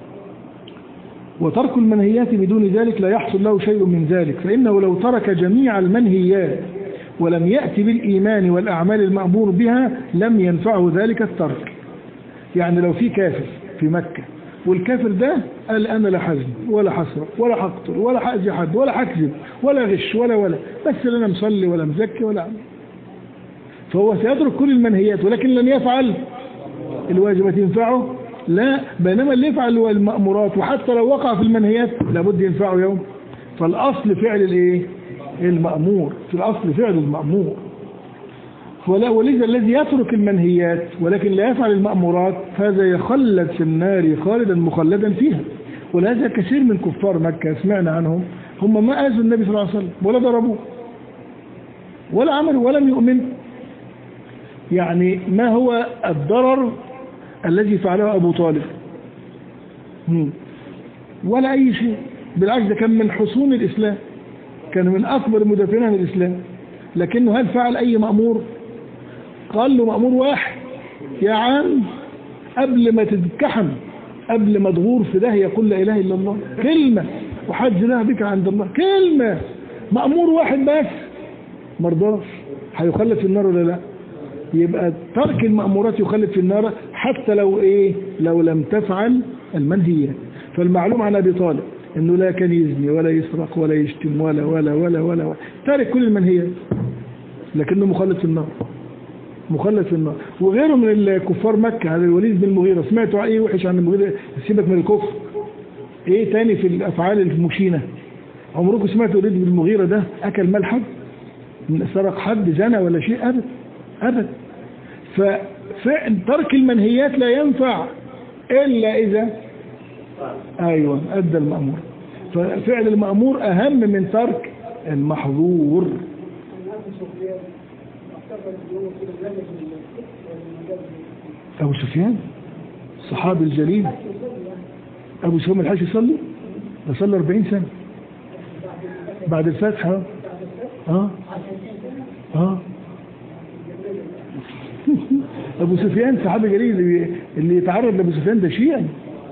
Speaker 1: وترك المنهيات بدون ذلك لا يحصل له شيء من ذلك، فإنه لو ترك جميع المنهيات ولم يأتي بالإيمان والأعمال المأمور بها لم ينفعه ذلك الترك. يعني لو في كافر في مكة والكافر ده قال أنا لا حزن ولا حسرة ولا حقتل ولا حأذي حد ولا حكذب ولا غش ولا ولا بس لا أنا مصلي ولا مزكي ولا عمل، فهو سيترك كل المنهيات ولكن لن يفعل الواجبات ينفعه؟ لا. بينما اللي يفعل المأمورات وحتى لو وقع في المنهيات لابد ينفعه يوم. فالأصل فعل الايه؟ المأمور، في الأصل فعل المأمور. ولذا الذي يترك المنهيات ولكن لا يفعل المأمورات هذا يخلد في النار خالدا مخلدا فيها. ولهذا كثير من كفار مكة سمعنا عنهم هم ما آذوا النبي صلى الله عليه وسلم ولا ضربوه ولا عملوا ولم يؤمنوا. يعني ما هو الضرر الذي فعله أبو طالب؟ ولا أي شيء، بالعكس ده كان من حصون الإسلام، كان من أكبر مدافعين عن الإسلام. لكنه هل فعل أي مأمور؟ قال له مأمور واحد يا عم قبل ما تتكحم، قبل ما تغور في ده يقول لا إله إلا الله كلمة وحج لها بك عند الله كلمة، مأمور واحد بس مرضاش، هيخلد في النار ولا لا؟ يبقى ترك المأمورات يخلد في النار حتى لو ايه؟ لو لم تفعل المنهيات. فالمعلوم عن أبي طالب انه لا كان يزني ولا يسرق ولا يشتم ولا ولا ولا ولا, ولا. تارك كل المنهيات لكنه مخلد في النار، مخلد في النار. وغيره من الكفار مكة، هذا الوليد بن المغيرة سمعتوا ايه وحش عن المغيرة؟ سيبك من الكفر، ايه تاني في الافعال المشينة؟ عمركم سمعتوا الوليد بن المغيرة ده اكل مال حد؟ سرق حد؟ زنى ولا شيء؟ ابدا ابدا. فترك المنهيات لا ينفع الا اذا ايوه ادى المأمور. ففعل المأمور اهم من ترك المحظور. ابو سفيان الصحابي الجليل، ابو سفيان الحاج يصلي؟ ده صلى أربعين سنة بعد الفاتحة. اه اه ابو سفيان صحابي جليل، اللي, اللي يتعرض لابو سفيان ده شيعي.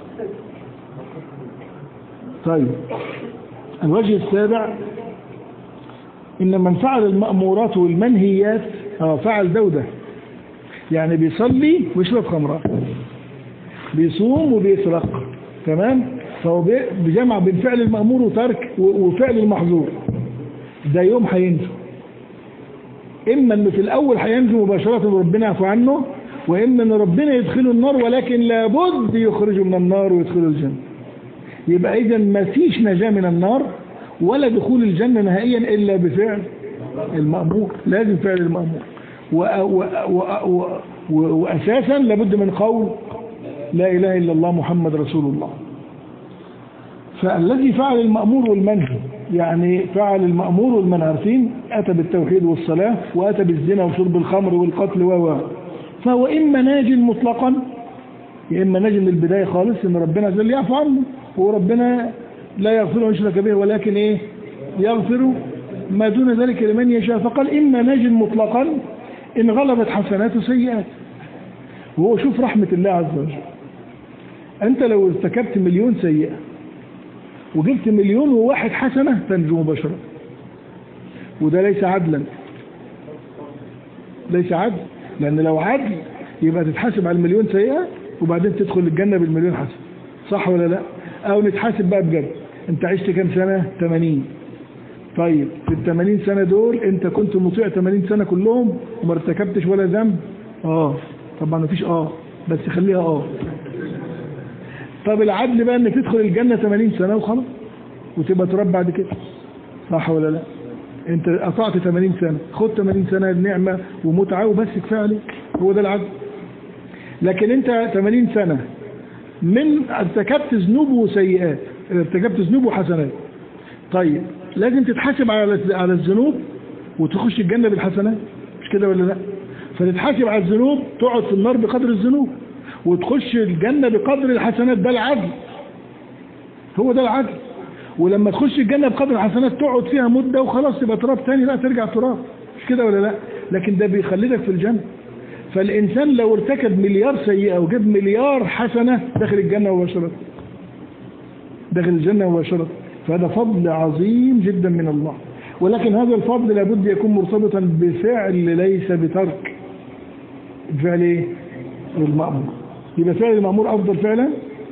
Speaker 1: طيب الوجه السابع ان من فعل المأمورات والمنهيات اه فعل دودة، يعني بيصلي ويشرب خمرة، بيصوم وبيسرق، تمام؟ فهو بجمع بين فعل المأمور وترك وفعل المحظور. ده يوم هينجو، اما انه في الاول هينجو مباشرة وربنا يعفو عنه، واما ان ربنا يدخله النار ولكن لابد يخرجه من النار ويدخله الجنة. يبقى اذا ما فيش نجاة من النار ولا دخول الجنة نهائيا الا بفعل المأمور، لازم فعل المأمور. و و و و و وأساسا لابد من قول لا إله إلا الله محمد رسول الله. فالذي فعل المأمور والمنهي، يعني فعل المأمور والمنهي، عارفين أتى بالتوحيد والصلاة وأتى بالزنا وشرب الخمر والقتل و فهو إما ناج مطلقا، يا إما ناج من البداية خالص إن ربنا عز وجل يعفو عنه، وربنا لا يغفر أن يشرك به ولكن إيه يغفر ما دون ذلك لمن يشاء. فقال إما ناج مطلقا إن غلبت حسناته سيئات. وهو شوف رحمة الله عز وجل، أنت لو ارتكبت مليون سيئة وجبت مليون وواحد حسنة تنجو مباشرة، وده ليس عدلا، ليس عدل، لأن لو عدل يبقى تتحاسب على المليون سيئة وبعدين تدخل الجنة بالمليون حسنة، صح ولا لا؟ أو نتحاسب بقى بجد، أنت عشت كام سنة؟ ثمانين. طيب في الثمانين سنة دول أنت كنت مطيع ثمانين سنة كلهم وما ارتكبتش ولا ذنب؟ آه طبعا مفيش آه، بس خليها آه. طب العدل بقى انك تدخل الجنة ثمانين سنة وخلاص وتبقى تراب بعد كده، صح ولا لا؟ انت قطعت ثمانين سنة، خد ثمانين سنة نعمة ومتعة وبس كفاية عليك، هو ده العدل. لكن انت ثمانين سنة من ارتكبت ذنوب وسيئات، ارتكبت ذنوب وحسنات، طيب لازم تتحاسب على على الذنوب وتخش الجنة بالحسنات، مش كده ولا لا؟ فتتحاسب على الذنوب تقعد في النار بقدر الذنوب وتخش الجنة بقدر الحسنات، ده العدل، هو ده العدل. ولما تخش الجنة بقدر الحسنات تقعد فيها مدة وخلاص تبقى تراب تاني، لا ترجع تراب، مش كده ولا لا؟ لكن ده بيخلدك في الجنة. فالإنسان لو ارتكب مليار سيئة وجاب مليار حسنة داخل الجنة مباشرة، داخل الجنة مباشرة. فهذا فضل عظيم جدا من الله، ولكن هذا الفضل لابد يكون مرتبطا بفعل ليس بترك. بفعل ايه؟ المأمور. يبقى فعل المأمور أفضل فعلا.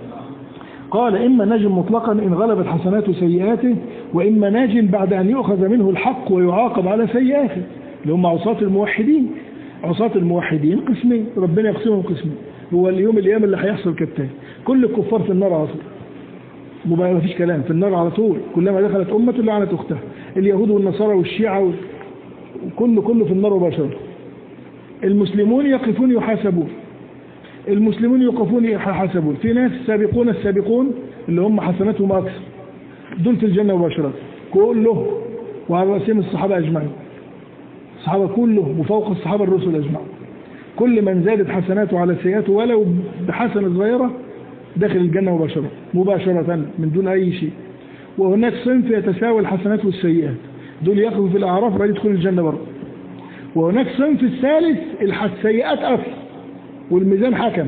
Speaker 1: قال إما ناج مطلقا إن غلبت حسناته سيئاته، وإما ناج بعد أن يؤخذ منه الحق ويعاقب على سيئاته، اللي هم عصاة الموحدين. عصاة الموحدين قسمين، ربنا يقسمهم قسمين. هو اليوم الأيام اللي هيحصل كالتالي، كل الكفار في النار على طول، مبقى ما فيش كلام، في النار على طول، كلما دخلت أمة لعنت أختها، اليهود والنصارى والشيعة وكل كله في النار مباشرة. المسلمون يقفون يحاسبون، المسلمون يقفون يحاسبون، في ناس سابقون السابقون اللي هم حسناتهم أكثر، دول في الجنة مباشرة كله، وعلى رأسهم الصحابة أجمعين، الصحابة كله وفوق الصحابة الرسل أجمعين. كل من زادت حسناته على سيئاته ولو بحسنة صغيرة داخل الجنة مباشرة مباشرة من دون أي شيء. وهناك صنف يتساوى الحسنات والسيئات، دول يقفوا في الأعراف وبعدين يدخلوا الجنة برضه. وهناك صنف الثالث السيئات أكثر والميزان حكم،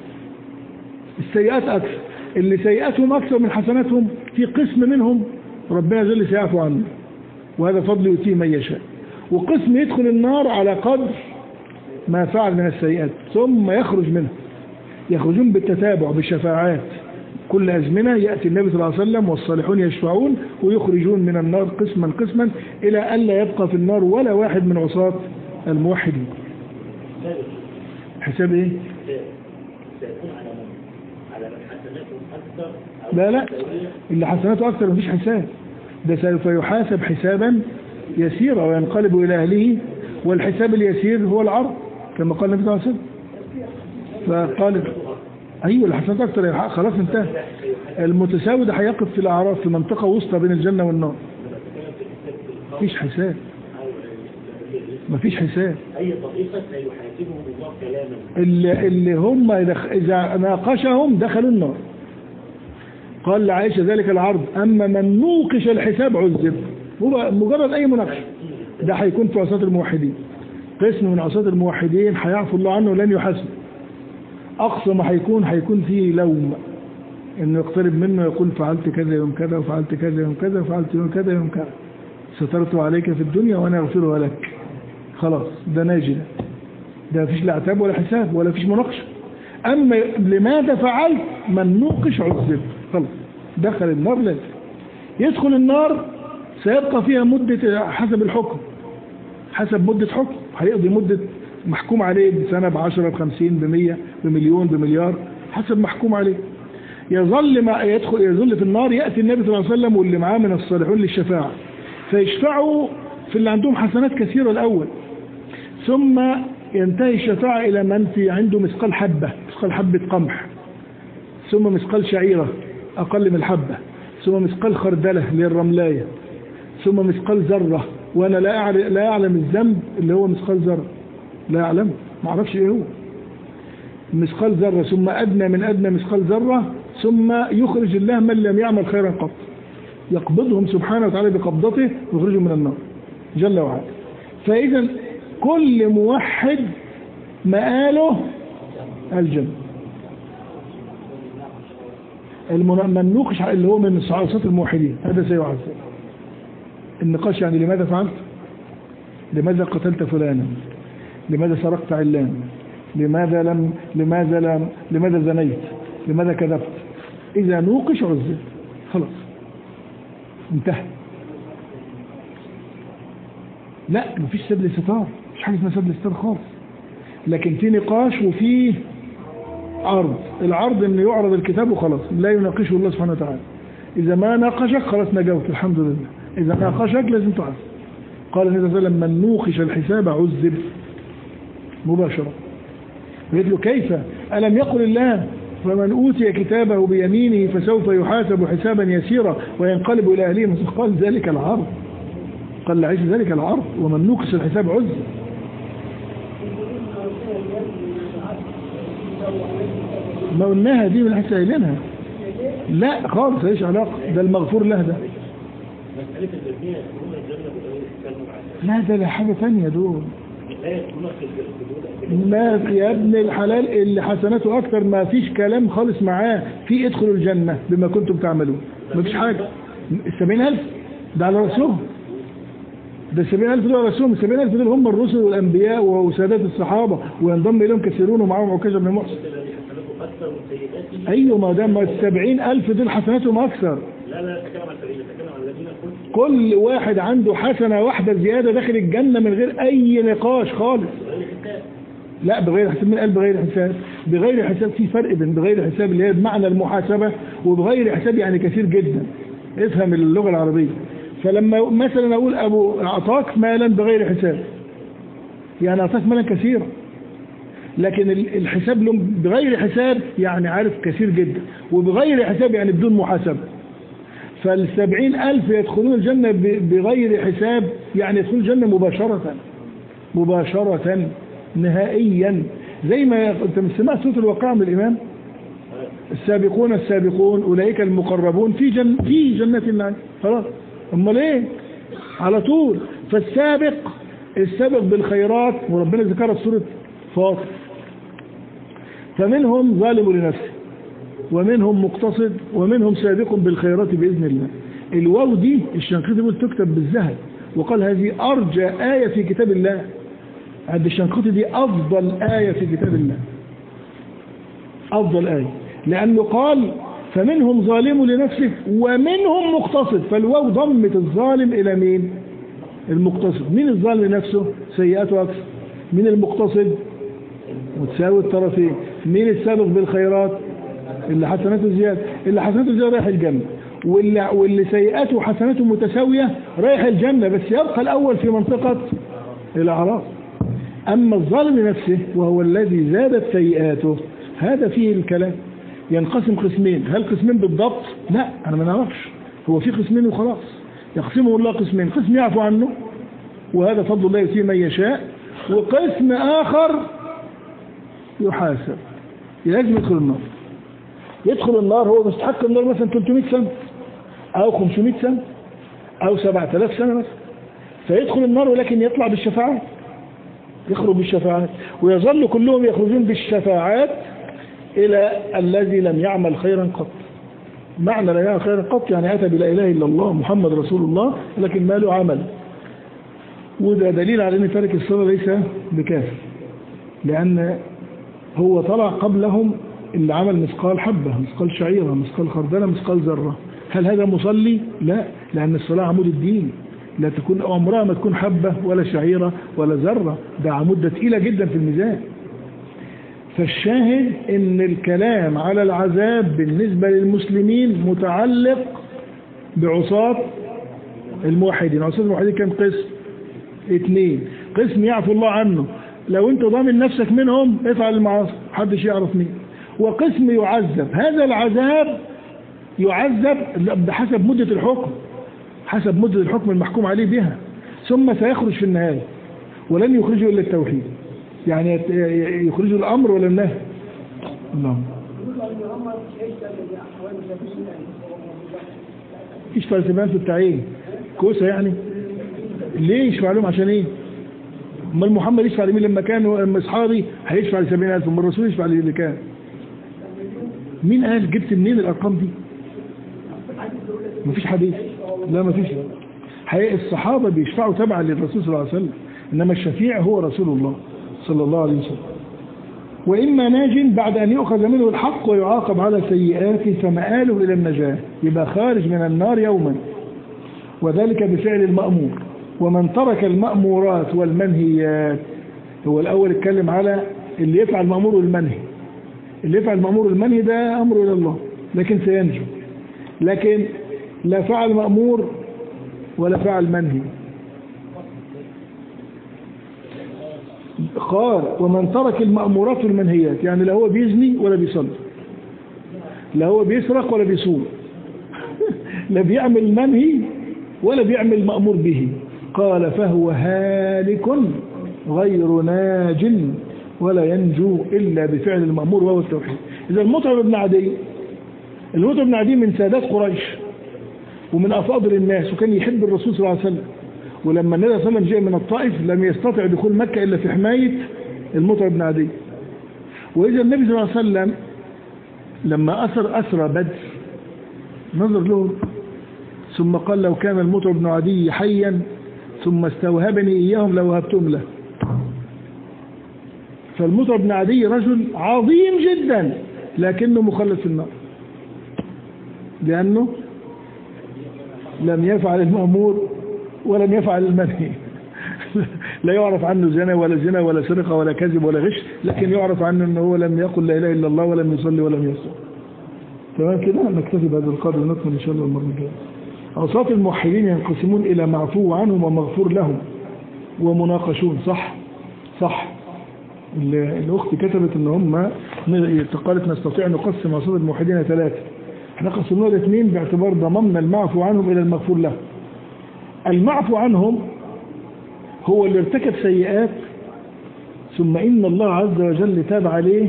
Speaker 1: السيئات أكثر، اللي سيئاتهم أكثر من حسناتهم في قسم منهم ربنا جل سيعفو عنه، وهذا فضل يؤتيه من يشاء. وقسم يدخل النار على قدر ما فعل من السيئات ثم يخرج منها، يخرجون بالتتابع بالشفاعات، كل أزمنة يأتي النبي صلى الله عليه وسلم والصالحون يشفعون ويخرجون من النار قسما قسما إلى أن لا يبقى في النار ولا واحد من عصاة الموحدين. حساب ايه؟ لا لا، اللي حسناته أكثر مفيش حساب، ده سوف يحاسب حسابا يسيرا وينقلب إلى أهله، والحساب اليسير هو العرض كما قال النبي صلى الله عليه وسلم. فقال أيوة الحسنات أكثر، خلاص انتهى. المتساوي ده هيقف في الأعراف في منطقة وسطى بين الجنة والنار، مفيش حساب، مفيش حساب.
Speaker 2: أي طريقة لا يحاسبهم الله كلاما،
Speaker 1: اللي, اللي هم إذا ناقشهم دخلوا النار. قال لعائشة ذلك العرض أما من نوقش الحساب عذب، هو مجرد أي مناقشة، ده هيكون في عصاة الموحدين، قسم من عصاة الموحدين هيعفو الله عنه ولن يحاسب. أقصى ما هيكون هيكون فيه لوم، إنه يقترب منه يقول فعلت كذا يوم كذا وفعلت كذا يوم كذا وفعلت يوم كذا يوم كذا، سترت عليك في الدنيا وأنا أغفرها لك. خلاص ده ناجي، ده مفيش لا عتاب ولا حساب ولا فيش مناقشة. أما لماذا فعلت من نوقش عذب، خلاص دخل النار. لازم يدخل النار سيبقى فيها مدة حسب الحكم، حسب مدة حكم، هيقضي مدة محكوم عليه بسنة بعشرة بخمسين بمية بمليون بمليار حسب محكوم عليه. يظل ما يدخل يظل في النار، يأتي النبي صلى الله عليه وسلم واللي معاه من الصالحون للشفاعة، فيشفعوا في اللي عندهم حسنات كثيرة الأول، ثم ينتهي الشفاعة إلى من في عنده مثقال حبة، مثقال حبة قمح، ثم مثقال شعيرة أقل من الحبة، ثم مثقال خردلة للرملاية، ثم مثقال ذرة، وأنا لا أعلم, لا أعلم الذنب اللي هو مثقال ذرة، لا أعلم، ما أعرفش إيه هو مثقال ذرة، ثم أدنى من أدنى مثقال ذرة، ثم يخرج الله من لم يعمل خيرا قط، يقبضهم سبحانه وتعالى بقبضته ويخرجهم من النار جل وعلا. فإذا كل موحد مآله الجنة. من نوقش اللي هو من صفات الموحدين هذا سيعذب. النقاش يعني لماذا فعلت؟ لماذا قتلت فلانا؟ لماذا سرقت علان؟ لماذا لم لماذا لم لماذا زنيت؟ لماذا كذبت؟ إذا نوقش عذب خلاص انتهى. لا مفيش سد ستار، مش حاجه اسمها سد ستار خالص، لكن في نقاش وفي عرض. العرض انه يعرض الكتاب وخلاص، لا يناقشه الله سبحانه وتعالى. اذا ما ناقشك خلاص نجوت الحمد لله، اذا ناقشك لازم تعرف. قال النبي صلى الله عليه وسلم من نوقش الحساب عذب مباشره. قلت له كيف؟ الم يقل الله فمن اوتي كتابه بيمينه فسوف يحاسب حسابا يسيرا وينقلب الى اهله؟ قال ذلك العرض، قال لعيش ذلك العرض، ومن نوقش الحساب عذب. ما قلناها دي من حيث قايلينها؟ لا خالص، ايش علاقه؟ ده المغفور له ده. لا ده لا حاجه ثانيه دول. ما يا ابن الحلال اللي حسناته اكثر ما فيش كلام خالص معاه في ادخلوا الجنه بما كنتم تعملون، ما فيش حاجه. السبعين ألف ده على رسولهم، ده السبعين ألف دول على رسولهم. السبعين ألف دول هم الرسل والانبياء وسادات الصحابه، وينضم اليهم كثيرون ومعهم عكاشة بن محسن. ايوه ما دام السبعين ألف دول حسناتهم اكثر.
Speaker 2: لا لا تكلم عن الذين تكلم عن الذين
Speaker 1: كل واحد عنده حسنه واحده زياده داخل الجنه من غير اي نقاش خالص. لا بغير حساب. من قال بغير حساب؟ بغير حساب في فرق بين بغير حساب اللي هي بمعنى المحاسبه، وبغير حساب يعني كثير جدا. افهم اللغه العربيه. فلما مثلا اقول ابو اعطاك مالا بغير حساب يعني اعطاك مالا كثيرا، لكن الحساب له بغير حساب يعني عارف كثير جدا، وبغير حساب يعني بدون محاسبه. فالسبعين ألف يدخلون الجنة بغير حساب يعني يدخلون الجنة مباشرة مباشرة نهائيا، زي ما انت سمعت صوت الواقعة من الإمام السابقون السابقون أولئك المقربون في جن في جنة النعيم. خلاص امال ايه على طول. فالسابق السابق بالخيرات وربنا ذكرها في سورة فاطر، فمنهم ظالم لنفسه ومنهم مقتصد ومنهم سابق بالخيرات بإذن الله. الواو دي الشنقيطي بيقول تكتب بالذهب، وقال هذه أرجى آية في كتاب الله. عند الشنقيطي دي أفضل آية في كتاب الله، أفضل آية، لأنه قال فمنهم ظالم لنفسه ومنهم مقتصد، فالواو ضمت الظالم إلى مين؟ المقتصد. مين الظالم لنفسه؟ سيئاته أكثر. مين المقتصد؟ متساوي الطرفين. مين السابق بالخيرات؟ اللي حسناته زيادة. اللي حسناته زيادة رايح الجنة، واللي, واللي سيئاته وحسناته متساوية رايح الجنة، بس يبقى الأول في منطقة الأعراف. أما الظالم لنفسه وهو الذي زادت سيئاته هذا فيه الكلام. ينقسم قسمين. هل قسمين بالضبط؟ لا أنا ما نعرفش، هو في قسمين وخلاص. يقسمه الله قسمين، قسم يعفو عنه وهذا فضل الله يؤتيه من يشاء، وقسم آخر يحاسب لازم يدخل النار. يدخل النار هو مستحق النار مثلا ثلاثمائة سنة أو خمسمائة سنة أو سبعة آلاف سنة مثلا، فيدخل النار ولكن يطلع بالشفاعات، يخرج بالشفاعات، ويظل كلهم يخرجون بالشفاعات إلى الذي لم يعمل خيرا قط. معنى لا يعمل خيرا قط يعني أتى بلا إله إلا الله محمد رسول الله لكن ما له عمل. وده دليل على أن تارك الصلاة ليس بكافر، لأن هو طلع قبلهم اللي عمل مثقال حبة، مثقال شعيرة، مثقال خردلة، مثقال ذرة. هل هذا مصلي؟ لا، لأن الصلاة عمود الدين، لا تكون عمرها ما تكون حبة ولا شعيرة ولا ذرة، ده عمود تقيلة جدا في الميزان. فالشاهد ان الكلام على العذاب بالنسبة للمسلمين متعلق بعصاة الموحدين. عصاة الموحدين كم قسم؟ اثنين، قسم يعفو الله عنه لو انت ضامن نفسك منهم افعل المعاصي محدش يعرف مين، وقسم يعذب، هذا العذاب يعذب بحسب مدة الحكم، حسب مدة الحكم المحكوم عليه بها، ثم سيخرج في النهاية ولن يخرجه إلا التوحيد، يعني يخرجه الأمر ولا النهي. نعم. ايش فلسفان في التعيين كوسة يعني ليه يشفع لهم عشان ايه؟ امال محمد يشفع لمين لما كان اصحابي هيشفع لسبعين ألف، ثم الرسول يشفع للي كان؟ مين قال؟ جبت منين الارقام دي؟ مفيش حديث، لا مفيش. حقيقة الصحابة بيشفعوا تبعا للرسول صلى الله عليه وسلم، انما الشفيع هو رسول الله صلى الله عليه وسلم. وإما ناج بعد أن يؤخذ منه الحق ويعاقب على سيئاته فمآله إلى النجاة، يبقى خارج من النار يوما، وذلك بفعل المأمور. ومن ترك المأمورات والمنهيات، هو الأول اتكلم على اللي يفعل المأمور والمنهي، اللي يفعل المأمور والمنهي ده أمره إلى الله لكن سينجو، لكن لا فعل مأمور ولا فعل منهي. قال ومن ترك المأمورات والمنهيات، يعني لا هو بيزني ولا بيصلي، لا هو بيسرق ولا بيصوم لا بيعمل منهي ولا بيعمل مأمور به، قال فهو هالك غير ناج ولا ينجو إلا بفعل المأمور وهو التوحيد. إذا المطعم بن عدي، المطعم بن عدي من سادات قريش ومن أفاضل الناس، وكان يحب الرسول صلى الله عليه وسلم، ولما النبي صلى الله عليه وسلم جاء من الطائف لم يستطع دخول مكة إلا في حماية المطعم بن عدي. وإذا النبي صلى الله عليه وسلم لما أسر أسرى بدر نظر له ثم قال لو كان المطعم بن عدي حيا ثم استوهبني إياهم لوهبتهم له. فالمطعم بن عدي رجل عظيم جدا لكنه مخلد في النار، لأنه لم يفعل المأمور ولم يفعل المنهي لا يعرف عنه زنا ولا زنا ولا سرقة ولا كذب ولا غش، لكن يعرف عنه أنه هو لم يقل لا إله إلا الله ولم يصلي ولم يصوم. تمام كده، نكتفي بهذا القدر ونكمل إن شاء الله المرة الجاية. أوصاف الموحدين ينقسمون إلى معفو عنهم ومغفور لهم ومناقشون. صح صح الأخت كتبت إن هم قالت نستطيع نقسم أوصاف الموحدين ثلاثة، احنا قسمناها لاثنين باعتبار ضممنا المعفو عنهم إلى المغفور له. المعفو عنهم هو اللي ارتكب سيئات ثم إن الله عز وجل تاب عليه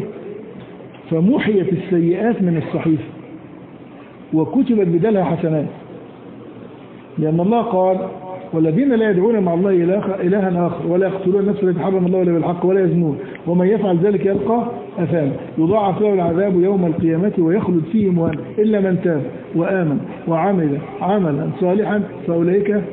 Speaker 1: فمحيت السيئات من الصحيفة وكتبت بدلها حسنات، لأن الله قال والذين لا يدعون مع الله إلها آخر ولا يقتلون النفس التي حرم الله إلا بالحق ولا يزنون ومن يفعل ذلك يلقى أثاما يضاعف له العذاب يوم القيامة ويخلد فيه مهانا إلا من تاب وآمن وعمل عملا صالحا فأولئك.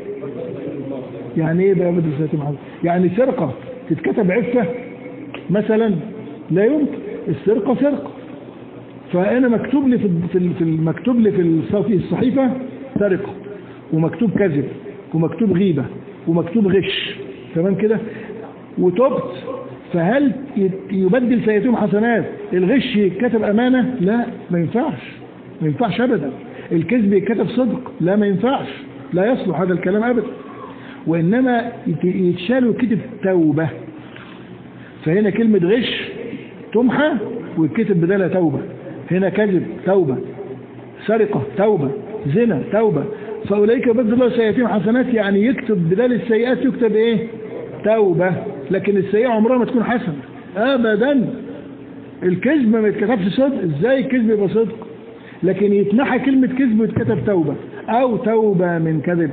Speaker 1: يعني ايه بقى بدل سيئات محمد؟ يعني سرقة تتكتب عفة مثلا؟ لا يمكن، السرقة سرقة. فأنا مكتوب لي في المكتوب لي في الصحيفة سرقة ومكتوب كذب ومكتوب غيبة ومكتوب غش، تمام كده، وتبت، فهل يبدل سيئاتهم حسنات؟ الغش يتكتب أمانة؟ لا ما ينفعش، ما ينفعش أبدا. الكذب يتكتب صدق؟ لا ما ينفعش، لا يصلح هذا الكلام أبدا. وإنما يتشال ويكتب توبة، فهنا كلمة غش تمحى ويتكتب بدالها توبة، هنا كذب توبة، سرقة توبة، زنا توبة، فأولئك يبدل الله سيئاتهم حسنات، يعني يكتب بدال السيئات يكتب ايه؟ توبة. لكن السيئة عمرها ما تكون حسنة أبدا. الكذب ما يتكتبش صدق، ازاي الكذب يبقى صدق؟ لكن يتنحى كلمة كذب ويتكتب توبة أو توبة من كذب.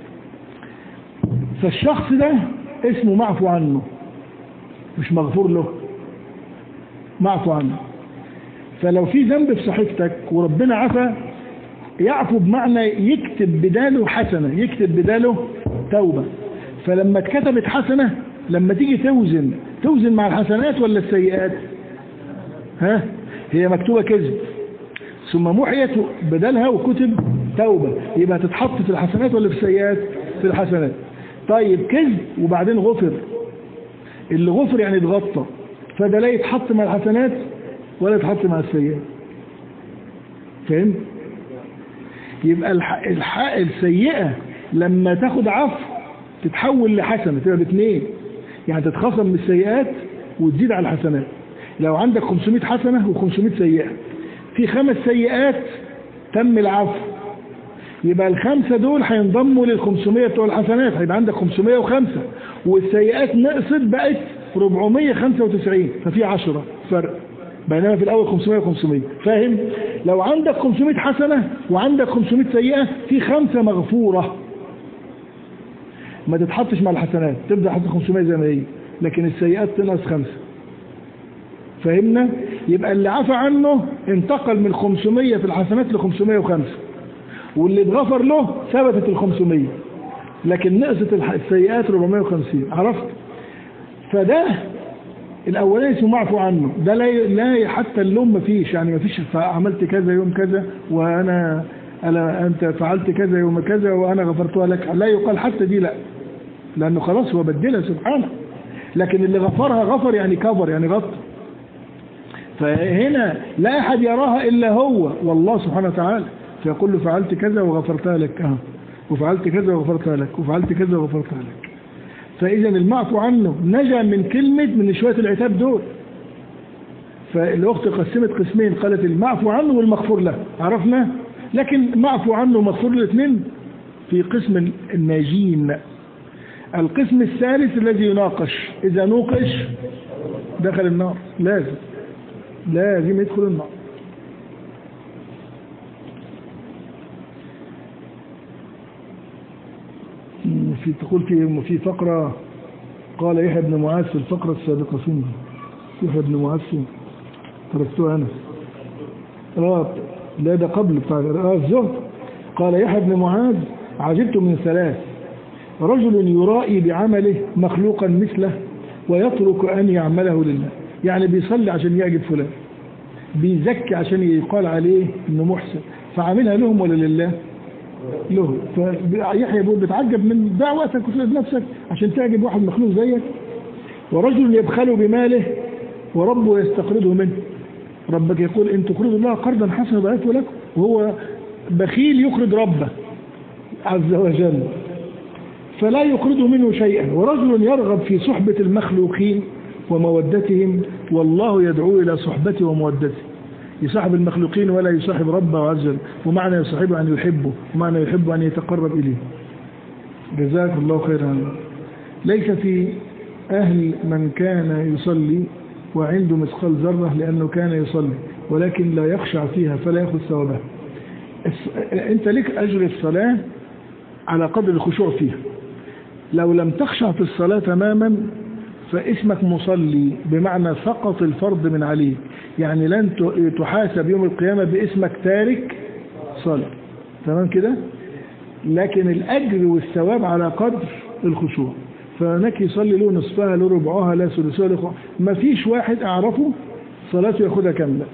Speaker 1: فالشخص ده اسمه معفو عنه مش مغفور له، معفو عنه. فلو في ذنب في صحيفتك وربنا عفا، يعفو بمعنى يكتب بداله حسنة، يكتب بداله توبة. فلما اتكتبت حسنة لما تيجي توزن توزن مع الحسنات ولا السيئات؟ ها، هي مكتوبة كذب ثم محيت بدالها وكتب توبة، يبقى تتحط في الحسنات ولا في السيئات؟ في الحسنات. طيب كذب وبعدين غفر، اللي غفر يعني اتغطى، فده لا يتحط مع الحسنات ولا يتحط مع السيئات. فهم؟ يبقى الح... الح... السيئة لما تاخد عفو تتحول لحسنة تبقى باثنين، يعني تتخصم من السيئات وتزيد على الحسنات. لو عندك خمسمائة حسنة وخمسمائة سيئة، في خمس سيئات تم العفو، يبقى الخمسة دول هينضموا للخمسمائة بتوع الحسنات، هيبقى عندك خمسمائة وخمسة، والسيئات نقصت بقت أربعمائة وخمسة وتسعين، ففي عشرة فرق، بينما في الأول خمسمائة وخمسمائة. فاهم؟ لو عندك خمسمائة حسنة وعندك خمسمائة سيئة، في خمسة مغفورة ما تتحطش مع الحسنات، تبدأ حتى خمسمائة زي ما هي، لكن السيئات تنقص خمسة. فهمنا؟ يبقى اللي عفى عنه انتقل من خمسمائة في الحسنات ل خمسمائة وخمسة، واللي اتغفر له ثبتت ال خمسمائة، لكن نقصت السيئات أربعمائة وخمسين. عرفت؟ فده الاولاني اسمه معفو عنه، ده لا لا حتى اللوم ما فيش، يعني ما فيش عملت كذا يوم كذا وانا ألا انت فعلت كذا يوم كذا وانا غفرتها لك، لا يقال حتى دي، لا، لانه خلاص هو بدلها سبحانه. لكن اللي غفرها غفر يعني كفر يعني غط. فهنا لا احد يراها الا هو والله سبحانه وتعالى، فيقول له فعلت كذا وغفرتها لك، اه وفعلت كذا وغفرتها لك، وفعلت كذا وغفرتها لك. فاذا المعفو عنه نجا من كلمه من شويه العتاب دول. فالاخت قسمت قسمين، قالت المعفو عنه والمغفور له، عرفنا. لكن معفو عنه ومغفور له الاثنين في قسم الناجين. القسم الثالث الذي يناقش، اذا نوقش دخل النار، لازم لازم يدخل النار. في تقول في في فقرة قال يحيى بن معاذ في الفقرة السابقة، فين يحيى بن معاذ فين؟ تركتوها أنا. آه لا ده قبل بتاع آه الزهد. قال يحيى بن معاذ عجبت من ثلاث، رجل يرائي بعمله مخلوقا مثله ويترك أن يعمله لله، يعني بيصلي عشان يعجب فلان، بيزكي عشان يقال عليه انه محسن، فعاملها لهم ولا لله؟ له. فيحيى بيقول بتعجب من دعوتك وتلد نفسك عشان تعجب واحد مخلوق زيك. ورجل يبخل بماله وربه يستقرضه منه، ربك يقول ان تقرضوا الله قرضا حسنا ضاعفه لكم، وهو بخيل يقرض ربه عز وجل فلا يقرضه منه شيئا. ورجل يرغب في صحبة المخلوقين ومودتهم والله يدعو إلى صحبته ومودته، يصاحب المخلوقين ولا يصاحب ربه عز وجل، ومعنى يصاحبه أن يحبه، ومعنى يحبه أن يتقرب إليه. جزاك الله خيرا. ليس في أهل من كان يصلي وعنده مثقال ذرة لأنه كان يصلي ولكن لا يخشع فيها فلا يأخذ ثوابها. أنت لك أجر الصلاة على قدر الخشوع فيها. لو لم تخشع في الصلاة تماما فاسمك مصلي، بمعنى سقط الفرض من عليك، يعني لن تحاسب يوم القيامة باسمك تارك صلاة، تمام كده؟ لكن الأجر والثواب على قدر الخشوع. فهناك يصلي له نصفها له ربعها لا ثلثها له، ما فيش واحد أعرفه صلاته ياخدها كاملة.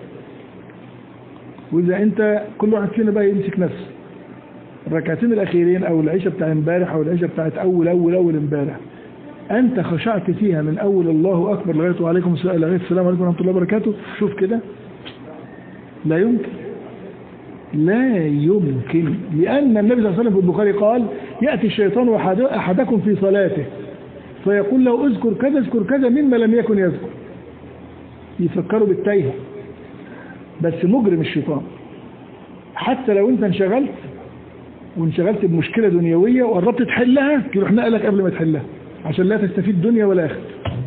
Speaker 1: وإذا أنت كل واحد فينا بقى يمسك نفسه الركعتين الأخيرين أو العشاء بتاع امبارح أو العشاء بتاعت أول أول أول امبارح، أنت خشعت فيها من أول الله أكبر لغاية وعليكم السلام لغاية السلام عليكم ورحمة الله وبركاته، شوف كده، لا يمكن لا يمكن. لأن النبي صلى الله عليه وسلم في البخاري قال يأتي الشيطان أحدكم في صلاته فيقول له اذكر كذا اذكر كذا مما لم يكن يذكر، يفكروا بالتايه. بس مجرم الشيطان، حتى لو انت انشغلت وانشغلت بمشكلة دنيوية وقربت تحلها يروح نقلك قبل ما تحلها عشان لا تستفيد دنيا ولا آخر.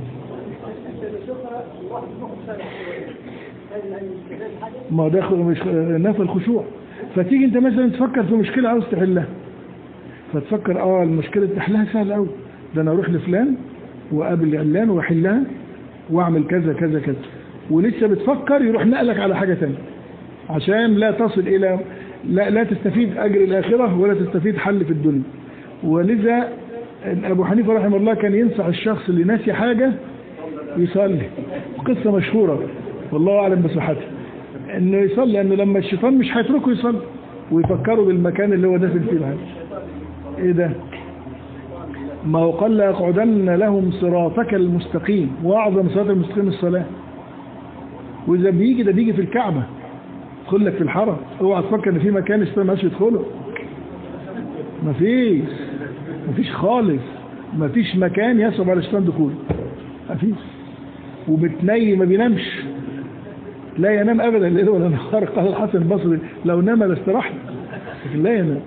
Speaker 1: ما داخل مش نفى الخشوع. فتيجي انت مثلا تفكر في مشكلة عاوز تحلها، فتفكر اه المشكلة تحلها سهل قوي، ده انا اروح لفلان وقابل علان واحلها واعمل كذا كذا كذا، ولسه بتفكر يروح نقلك على حاجة ثانيه عشان لا تصل الى لا, لا تستفيد اجر الاخرة ولا تستفيد حل في الدنيا. ولذا ابو حنيفة رحمه الله كان ينصح الشخص اللي ناسي حاجة يصلي، قصة مشهورة والله اعلم بصحتها، انه يصلي لانه لما الشيطان مش هيتركه يصلي ويفكروا بالمكان اللي هو داخل فيه الحاجة. ايه ده؟ ما هو قال لأقعدن لهم صراطك المستقيم، واعظم صراط المستقيم الصلاة. واذا بيجي ده بيجي في الكعبة، يدخل لك في الحرم، اوعى تفكر ان في مكان الشيطان ماشي يدخله، مفيش مفيش خالص. ما فيش مكان يصعب على الشيطان دخوله، ما فيش. وبتنيم ما بينامش، لا ينام ابدا الليل ولا نهار. قال الحسن البصري لو نام لاستراح، لكن لا ينام.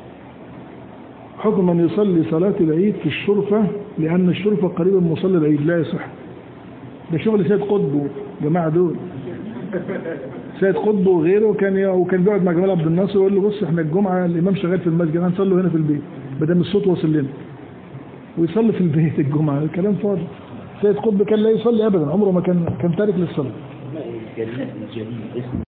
Speaker 1: حكم من يصلي صلاة العيد في الشرفة لأن الشرفة قريبا من مصلى العيد، لا يصح. ده شغل سيد قطب جماعة دول. سيد قطب وغيره كان وكان بيقعد مع جمال عبد الناصر ويقول له بص احنا الجمعة الإمام شغال في المسجد هنصلي هنا في البيت بدل الصوت واصل لنا، ويصلي في البيت الجمعة. الكلام فاضي. سيد قطب كان لا يصلي أبدا، عمره ما كان كان تارك للصلاة.